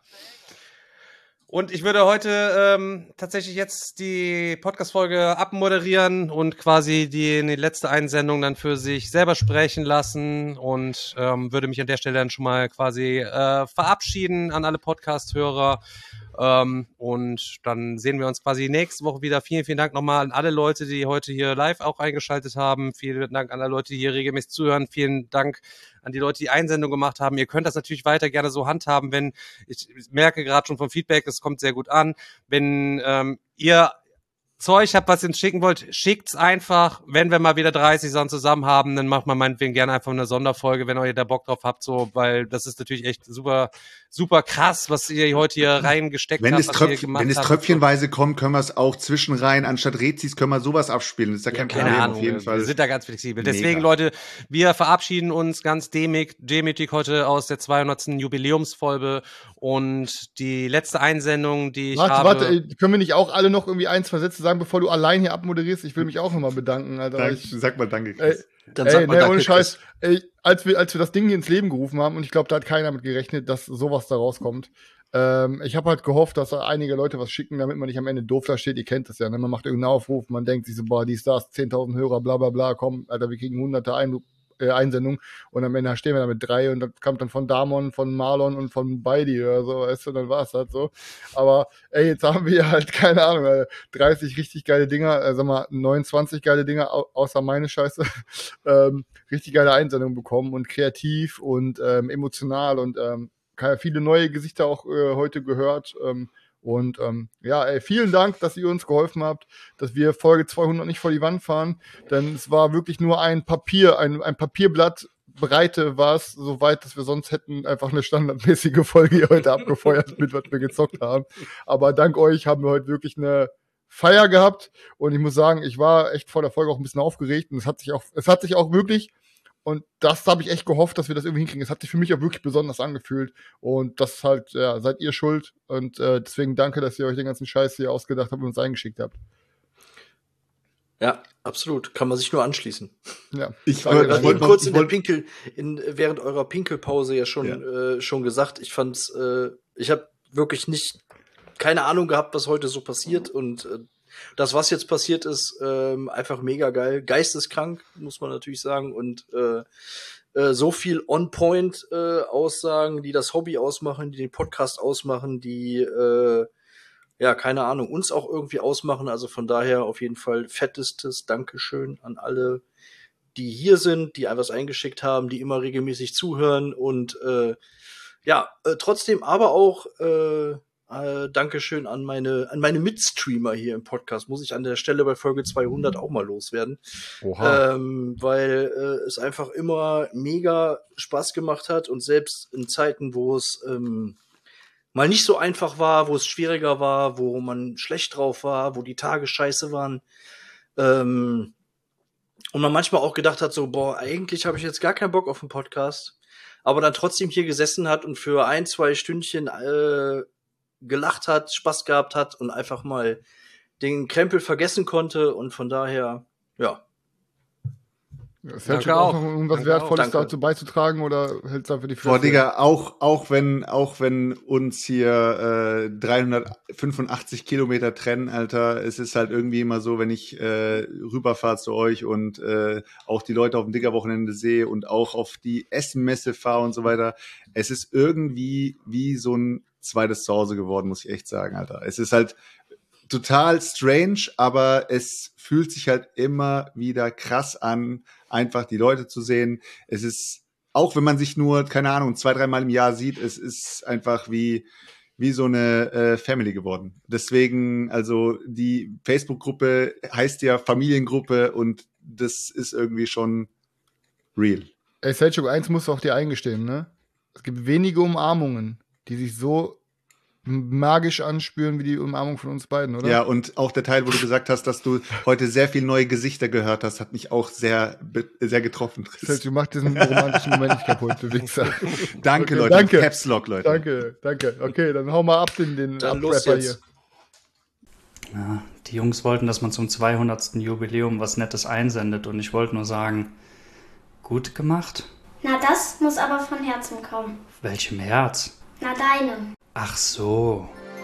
Und ich würde heute ähm, tatsächlich jetzt die Podcast-Folge abmoderieren und quasi die, die letzte Einsendung dann für sich selber sprechen lassen und ähm, würde mich an der Stelle dann schon mal quasi äh, verabschieden an alle Podcast-Hörer. Ähm, und dann sehen wir uns quasi nächste Woche wieder. Vielen, vielen Dank nochmal an alle Leute, die heute hier live auch eingeschaltet haben. Vielen Dank an alle Leute, die hier regelmäßig zuhören. Vielen Dank an die Leute, die Einsendung gemacht haben. Ihr könnt das natürlich weiter gerne so handhaben, wenn, ich merke gerade schon vom Feedback, es kommt sehr gut an, wenn ähm, ihr Zeug habt, was ihr uns schicken wollt, schickt's einfach. Wenn wir mal wieder dreißig Sachen zusammen haben, dann macht man meinetwegen gerne einfach eine Sonderfolge, wenn ihr da Bock drauf habt, so, weil das ist natürlich echt super, super krass, was ihr heute hier reingesteckt wenn habt, es was Tröpf, ihr gemacht Wenn es habt. tröpfchenweise kommt, können wir es auch zwischenrein, anstatt Rezis können wir sowas abspielen. Das ist ja kein Keine Problem, Ahnung, auf jeden wir Fall. sind da ganz flexibel. Mega. Deswegen, Leute, wir verabschieden uns ganz demütig, demütig heute aus der zweihundertsten Jubiläumsfolge und die letzte Einsendung, die ich Warte, habe... warte, ey, können wir nicht auch alle noch irgendwie ein, zwei Sätze sagen, bevor du allein hier abmoderierst? Ich will mich auch nochmal bedanken, Alter. Danke, ich, sag mal danke, ey, Chris. Dann ey, sag mal nee, danke, ohne Scheiß. Chris. Ey, als wir, als wir das Ding hier ins Leben gerufen haben, und ich glaube, da hat keiner mit gerechnet, dass sowas da rauskommt. Ähm, ich habe halt gehofft, dass da einige Leute was schicken, damit man nicht am Ende doof da steht. Ihr kennt das ja, ne? Man macht irgendeinen Aufruf, man denkt sich so, boah, dies, das, zehntausend Hörer, bla bla bla, komm, Alter, wir kriegen hunderte Ein äh, Einsendungen und am Ende stehen wir da mit drei und das kommt dann von Damon, von Marlon und von Beidi oder so, weißt du, dann war es halt so. Aber ey, jetzt haben wir halt, keine Ahnung, Alter, dreißig richtig geile Dinger, äh, sag mal, neunundzwanzig geile Dinger, au außer meine Scheiße, ähm, richtig geile Einsendungen bekommen und kreativ und ähm, emotional und ähm, viele neue Gesichter auch äh, heute gehört. Ähm, und ähm, ja, ey, vielen Dank, dass ihr uns geholfen habt, dass wir Folge zweihundert nicht vor die Wand fahren. Denn es war wirklich nur ein Papier, ein, ein Papierblatt Breite war es, so weit, dass wir sonst hätten einfach eine standardmäßige Folge hier heute abgefeuert mit, was wir gezockt haben. Aber dank euch haben wir heute wirklich eine Feier gehabt. Und ich muss sagen, ich war echt vor der Folge auch ein bisschen aufgeregt. Und es hat sich auch, es hat sich auch wirklich Und das habe ich echt gehofft, dass wir das irgendwie hinkriegen. Es hat sich für mich auch wirklich besonders angefühlt. Und das halt, ja, seid ihr schuld. Und äh, deswegen danke, dass ihr euch den ganzen Scheiß hier ausgedacht habt und uns eingeschickt habt. Ja, absolut. Kann man sich nur anschließen. Ja. Ich habe gerade eben kurz in der Pinkel, in, während eurer Pinkelpause ja schon, ja. Äh, schon gesagt, ich fand's, äh, ich habe wirklich nicht, keine Ahnung gehabt, was heute so passiert. Und äh, das, was jetzt passiert ist, ähm, einfach mega geil. Geisteskrank, muss man natürlich sagen. Und äh, äh, so viel On-Point-Aussagen, äh, die das Hobby ausmachen, die den Podcast ausmachen, die, äh, ja, keine Ahnung, uns auch irgendwie ausmachen. Also von daher auf jeden Fall fettestes Dankeschön an alle, die hier sind, die etwas eingeschickt haben, die immer regelmäßig zuhören. Und äh, ja, äh, trotzdem aber auch äh, Äh, Dankeschön an meine, an meine Mitstreamer hier im Podcast. Muss ich an der Stelle bei Folge zweihundert auch mal loswerden. Oha. Ähm, weil äh, es einfach immer mega Spaß gemacht hat und selbst in Zeiten, wo es ähm, mal nicht so einfach war, wo es schwieriger war, wo man schlecht drauf war, wo die Tage scheiße waren, ähm, und man manchmal auch gedacht hat so, boah, eigentlich habe ich jetzt gar keinen Bock auf einen Podcast, aber dann trotzdem hier gesessen hat und für ein, zwei Stündchen äh, gelacht hat, Spaß gehabt hat und einfach mal den Krempel vergessen konnte und von daher, ja. Es hält schon auch noch irgendwas Wertvolles dazu beizutragen oder hält es dafür die Fresse? Boah, Digga, auch, auch wenn, auch wenn uns hier äh, dreihundertfünfundachtzig Kilometer trennen, Alter, es ist halt irgendwie immer so, wenn ich äh, rüberfahre zu euch und äh, auch die Leute auf dem Digger-Wochenende sehe und auch auf die Essen-Messe fahre und so weiter, es ist irgendwie wie so ein zweites Zuhause geworden, muss ich echt sagen, Alter. Es ist halt total strange, aber es fühlt sich halt immer wieder krass an, einfach die Leute zu sehen. Es ist, auch wenn man sich nur, keine Ahnung, zwei, dreimal im Jahr sieht, es ist einfach wie, wie so eine äh, Family geworden. Deswegen, also die Facebook-Gruppe heißt ja Familiengruppe und das ist irgendwie schon real. Ey, Selchuk, eins musst du auch dir eingestehen, ne? Es gibt wenige Umarmungen, die sich so magisch anspüren wie die Umarmung von uns beiden, oder? Ja, und auch der Teil, wo du gesagt hast, dass du heute sehr viel neue Gesichter gehört hast, hat mich auch sehr, sehr getroffen. Das heißt, du machst diesen romantischen Moment nicht kaputt, du Wichser. Danke, Okay, Leute. danke. Caps Lock, Leute. Danke, danke. Okay, dann hau mal ab den, den Dann los Ab-Rapper jetzt. hier. Ja, die Jungs wollten, dass man zum zweihundertsten Jubiläum was Nettes einsendet und ich wollte nur sagen, gut gemacht. Na, das muss aber von Herzen kommen. Welchem Herz? Na, deinem. Ach so.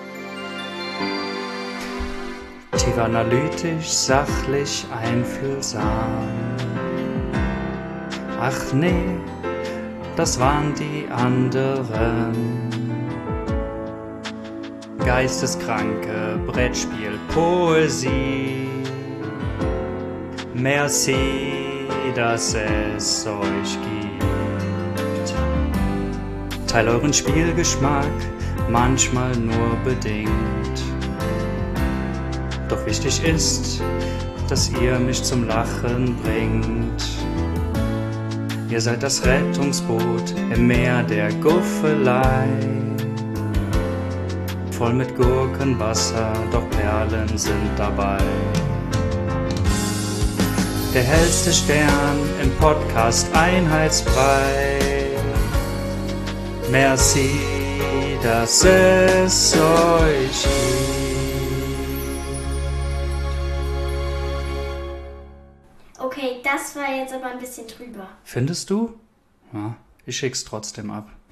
Tief analytisch, sachlich, einfühlsam. Ach nee, das waren die anderen. Geisteskranke Brettspiel, Poesie. Merci, dass es euch gibt. Teil euren Spielgeschmack, manchmal nur bedingt. Doch wichtig ist, dass ihr mich zum Lachen bringt. Ihr seid das Rettungsboot im Meer der Guffelei. Voll mit Gurkenwasser, doch Perlen sind dabei. Der hellste Stern im Podcast Einheitsbrei. Merci, dass es euch gibt. Okay, das war jetzt aber ein bisschen drüber. Findest du? Ja, ich schick's trotzdem ab.